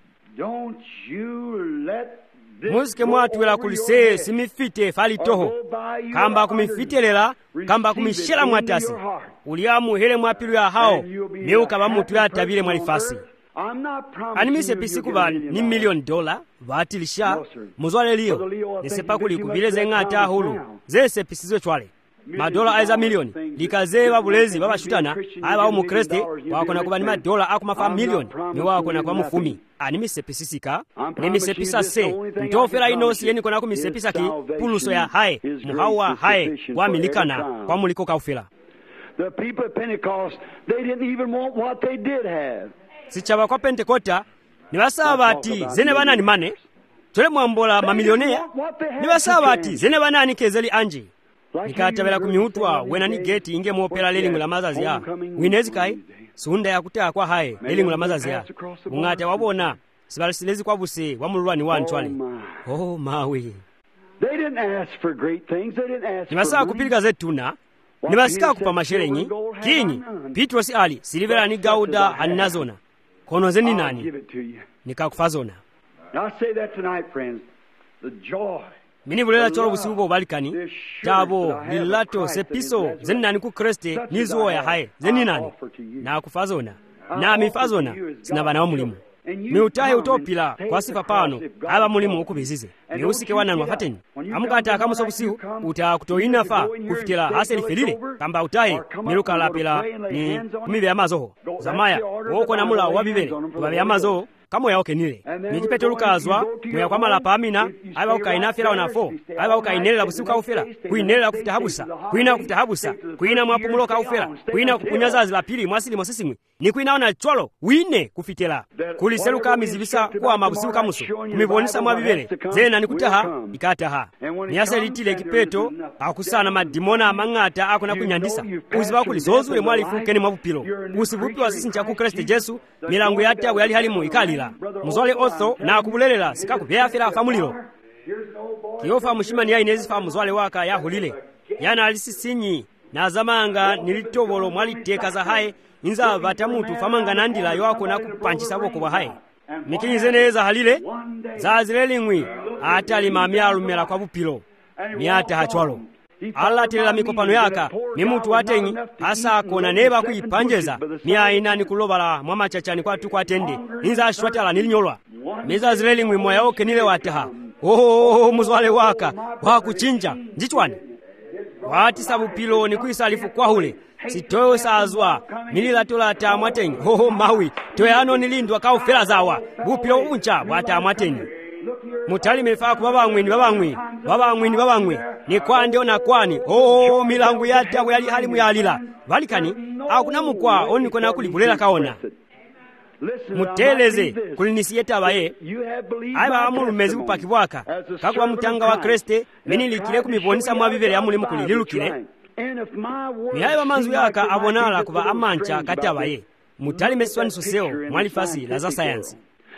Speaker 2: muzike mwatuwela kulise simifite fali toho kamba kumifitelela kamba kumishela mwatasi uliamu hele mwapilu ya hao neuka bamutu ya tabile mwalifasi animise pisikuba ni milioni dola vatilisha muzwale liyo nesepa kuli kubileze ngata hulu zese pisizwe chwale madola aiza milioni likaze babulezi babashutana aba omu Kristi wakona kuba ni madola akumafa milioni ni wakona kwa mufumi animise pisisika nimise pisase ntofela inosi yeni kona kumisepisa ki puluso ya hae muhawa hae kwa milikana kwa muliko kaufela.
Speaker 1: The people at Pentecost, they didn't even want what they did have.
Speaker 2: Sichaba kwa Pentekota ni basabati zene banani mane tole mwambola mamilionea ni basabati zene banani kezeli anji nikatavela kumiutwa wena ni geti inge muopera lelingu la mazazi ya winezi kai sunda ya kutea kwa haye lelingu la mazazi ya ungate wabona sibalisilezi kwa buse wamululwani wa ntwale. Oh mawi nibasaa kupilika zetuna nibasika kupa masherenyi kinyi Petros ali silivera ni gauda aninazona kono zeni nani nikakufazona. Mini bulela cholo busibubo balikani tabo lilato sepiso zeni nani ku Kriste nizuo ya haye zeni nani na kufazona na mifazona sinabana wa mulimu miutahe utopila kwa sifa pano aba mulimu okubizize niusike wananwa fateni amukata akamuso busiu uta kutoina fa kufitila aseli felile kamba utahe miluka lapela ni kumibe amazoho zamaya woko na mula wabibele kubabe amazoho kamo yaoke nile nikipeto lukazwa mwe kwa malapa amina aba ukaina fela onafo aba ukainelela busiuka ufela kuinelela kufita habusa kuina kufita habusa kuina mwapumuloka ufela kuina kupunyaza zila pili mwasili mosesimwe ni kuina ona chwalo wine kufitela kuliseluka mizibisa kwa mabusiuka muso kumibonisa mwabibele zena nikutaha ikataha niyase litile kipeto akusana madimona amangata akuna kunyandisa uziba kulizozu le mwalifukeni mwabupilo usivupi wa sisi nchaku Kristo Jesu milangu yate awe yali halimu ikalila muzole otho na akubulelela sikakupea fela famulilo kiyofa mushimani ya inezi fa muzwale waka ya hulile yana alisisinyi na zamanga nilitobolo mwaliteka za hae inza vatamutu famanga nandila yoako na kupanchisa boko wa hae mikinyi zeneza halile za zilelingwi ata limamia alumela kwa bupilo miata hachwalo ala telela mikopano yaka ni mutu watengi asa akona neba kuipanjeza mia ina ni kulobala mwama chachani kwa tuku atende inza ashwatala nilinyolwa miza zilelingwi moya oke nile wataha. Oh muzwale waka wakuchinja njichwani wati sabu pilo ni kuisalifu kwa hule sitoyo saazwa milila tola tamwatengi. Oh mawi toyano nilindwa kao fela zawa bupilo uncha wata mwateni mutali mefaa kubabangwe ni babangwe babangwe ni babangwe ni kwande ona kwani. Oh milangu yate awe yali hali muyalila valikani akuna mukwa oni kona kulibulela kaona muteleze kulinisiyeta abaye aiba amulumezi bupakibwaka kakwa mutanga wa Kriste minilikile kumibonisa mwabibele ya mulimu kulililukile mihaiba manzu yaka abonala kuba amancha kati abaye mutali meswani suseo mwalifasi la za sayansi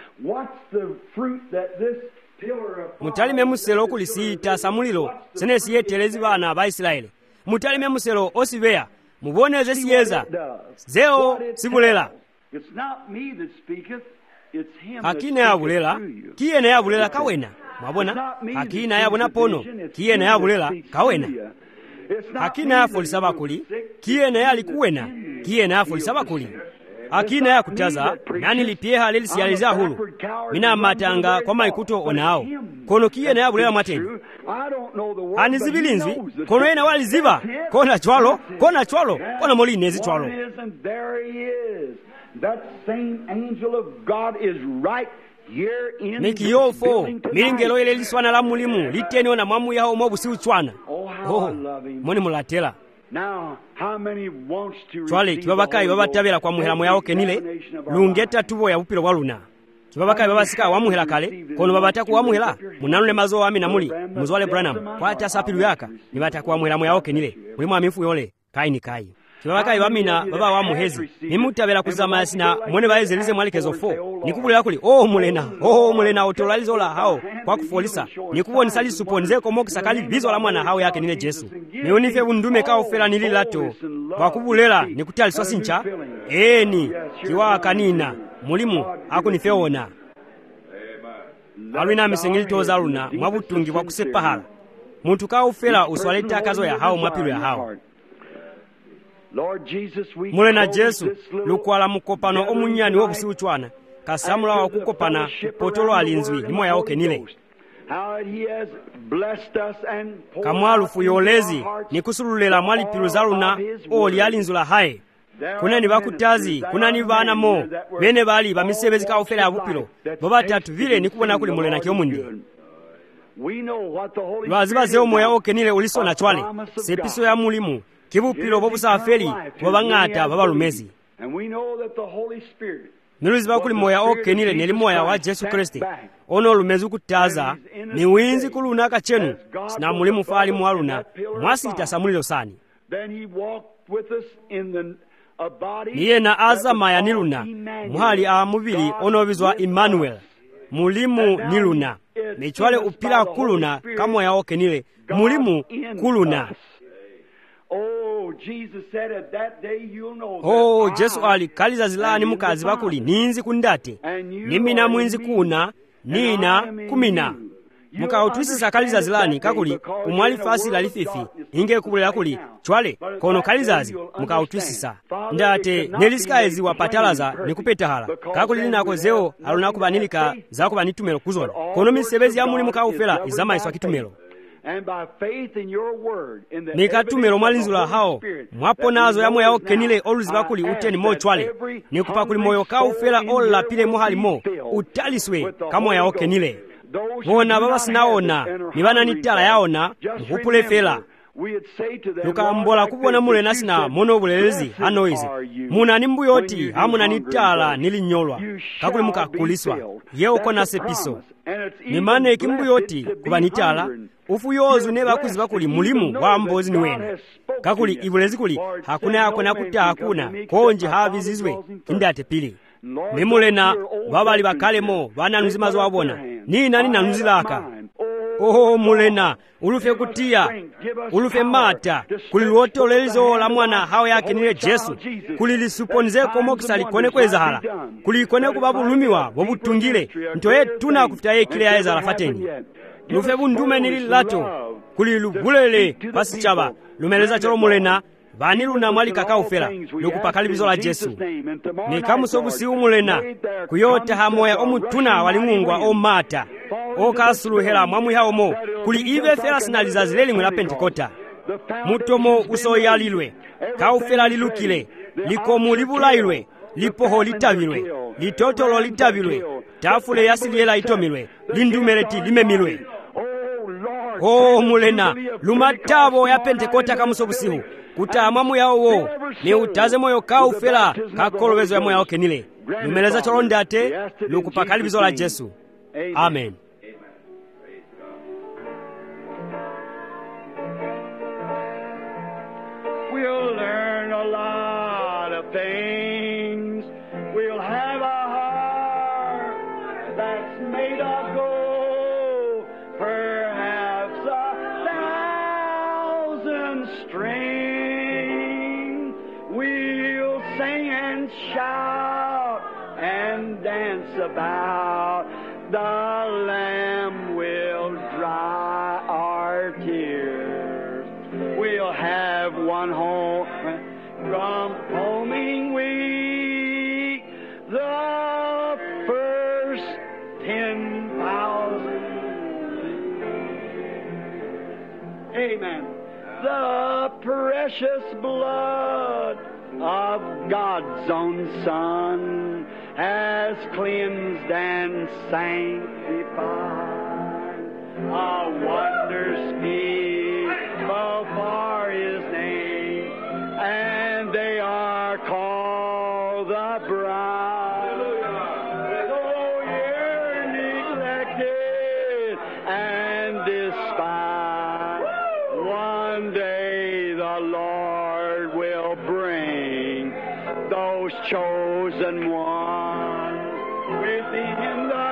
Speaker 2: mutali memuselo kulisita samulilo senesi yetelezi bana ba Israeli mutali memuselo osibea muboneze siyeza zeo sibulela hakina yabulela kiyene yabulela kawena mwabona hakina yabona pono kiyene yabulela kawena hakina yafolisa bakuli kiyene yalikuwena kiyene yafolisa bakuli hakina yakutaza nani lipieha lelisializa hulu mina matanga kwa maikuto onao kono kiyene yabulela mwateni anizibilinzwi kono ena waliziba kona chwalo kona chwalo kona molinezi chwalo.
Speaker 1: That same angel of God is right here in
Speaker 2: Mikiyofo milingelo ile liswana la mulimu liteni na mwamu yao mobusi uchwana. Oh moni mulatela
Speaker 1: now how many wants to
Speaker 2: chwale kibabakai babatabela kwa muhela yao kenile lungeta tubo ya upilo waluna kibabakai babasika wamuhela kale kono babataku wamuhela munanule mazo wami na muli muzwale Branham kwa ata sapilu yaka nibataku wamuhela yao kenile mulimu amifu yole kai ni kai kibabakai bamina baba wa muhezi nimutabela kuzama yasina mwene baezelize mwalikezo fo nikubulira kuli oh mulena oh mulena otolalizola hao kwa kufolisa nikuboni sali suponze ko mokisakali bizo la mwana hao yake nile Yesu nionife bundume kao fela nililato kwa kubulela nikutali sosincha eni kiwa kanina mulimu akunifeona alwina misengilito zaluna mwabutungi kwa kusepahala muntu kao fela uswaleta kazo ya hao mwapilu ya hao. Mulena Jesu lukwala mukopano omunyani wobusi uchwana kasamula wa kukopana potolo alinzwi limo ya oke nile kamwalufu yolezi ni kusululela mwali piluzaluna oli alinzula hae kuna ni bakutazi kuna ni bana mo bene bali bamisebezi ka ofela abupilo baba tatu vile ni kubona kuli mulena kyomundi lwaziba zeo moya oke nile uliso na chwale sepiso ya mulimu kibupilo bobusa afeli wabangata babalumezi niluziva kuli moya okenile nili moya wa Yesu Kristu ono lumezi kutaza ni winzi kuluna kachenu sina muli mufali mwaluna mwasita samulilo sani niye na aza maya niluna muhali a muvili onovizwa Emmanuel mulimu niluna michwale upila kuluna kamoya okenile mulimu kuluna. Oh, Jesu ali kaliza zilani mukazi bakuli ninzi kundate nimina mwinzi kuna nina kumina muka utwisisa kaliza zilani kakuli umwali fasi lalififi inge kubulira kuli chwale kono kalizazi muka utwisisa ndate nelisikaezi wapatalaza nikupetahala kakuli linako zeo alunakubanilika zakubanittumelo kuzona kono misebezi ya muli muka ufela izamaiswa kitumelo nikatumelo mwalinzula hao mwapo nazo yamwe yao kenile oluziba kuli uteni mo chwale nikupa kuli moyo ka ufela ola pile mohali mo utaliswe kamo yao kenile bona baba sinaona nibana nitala yaona mhupule fela lukambola kubona mule nasina mono bulelezi hanoizi muna nimbuyoti hamuna nitala nilinyolwa kakuli muka kuliswa yeo kona sepiso nimane kimbuyoti kuba nitala ufuyozu neba kuziba kuli mulimu wa mbozi niwena kakuli ibulezi kuli hakuna yakona kuta hakuna konji havizizwe kindate pili memulena babali bakalemo bananuzima wabona ni nani nanuzilaka oho mulena ulufe kutia ulufe mata kulilote olelizo la mwana hao yake nile Jesu kulilisuponze komo kisalikone kweza hala kulikone kubabulumiwa wabutungile ntoye tuna kufita ye kile yaeza lafateni lufe bundume nili lato kulilugulele basi chaba lumeleza cholo mulena vaniluna mwali kakaufela lukupakalibizo la Jesu nikamusobusi umulena kuyota hamoya omutuna walingungwa omata okasuluhela mwamwiha omo kuli ive fela sinalizazi lelimwe la Pentekota mutomo usoyalilwe kaufela lilukile likomu libulailwe lipoho litavilwe litotolo litavilwe tafule yasiliela itomilwe lindumeleti limemilwe. Oh mulena lumatabo ya Pentekota kamusobusihu kutamwamu yawo ni utaze moyo ka ufela kakolowezo ya moyo yao kenile lumeleza cholondate lukupakalibizo la Jesu. Amen.
Speaker 1: We'll learn a lot of things. We'll have a heart that's made of gold, perhaps a thousand strings. We'll sing and shout and dance about. The Lamb will dry our tears. We'll have one home from homing week. The first ten thousand. Amen. The precious blood of God's own Son has cleansed and sanctified. A wonder speak before His name, and they are called the bride. Though you're neglected and despised, one day the Lord will bring those chosen ones within the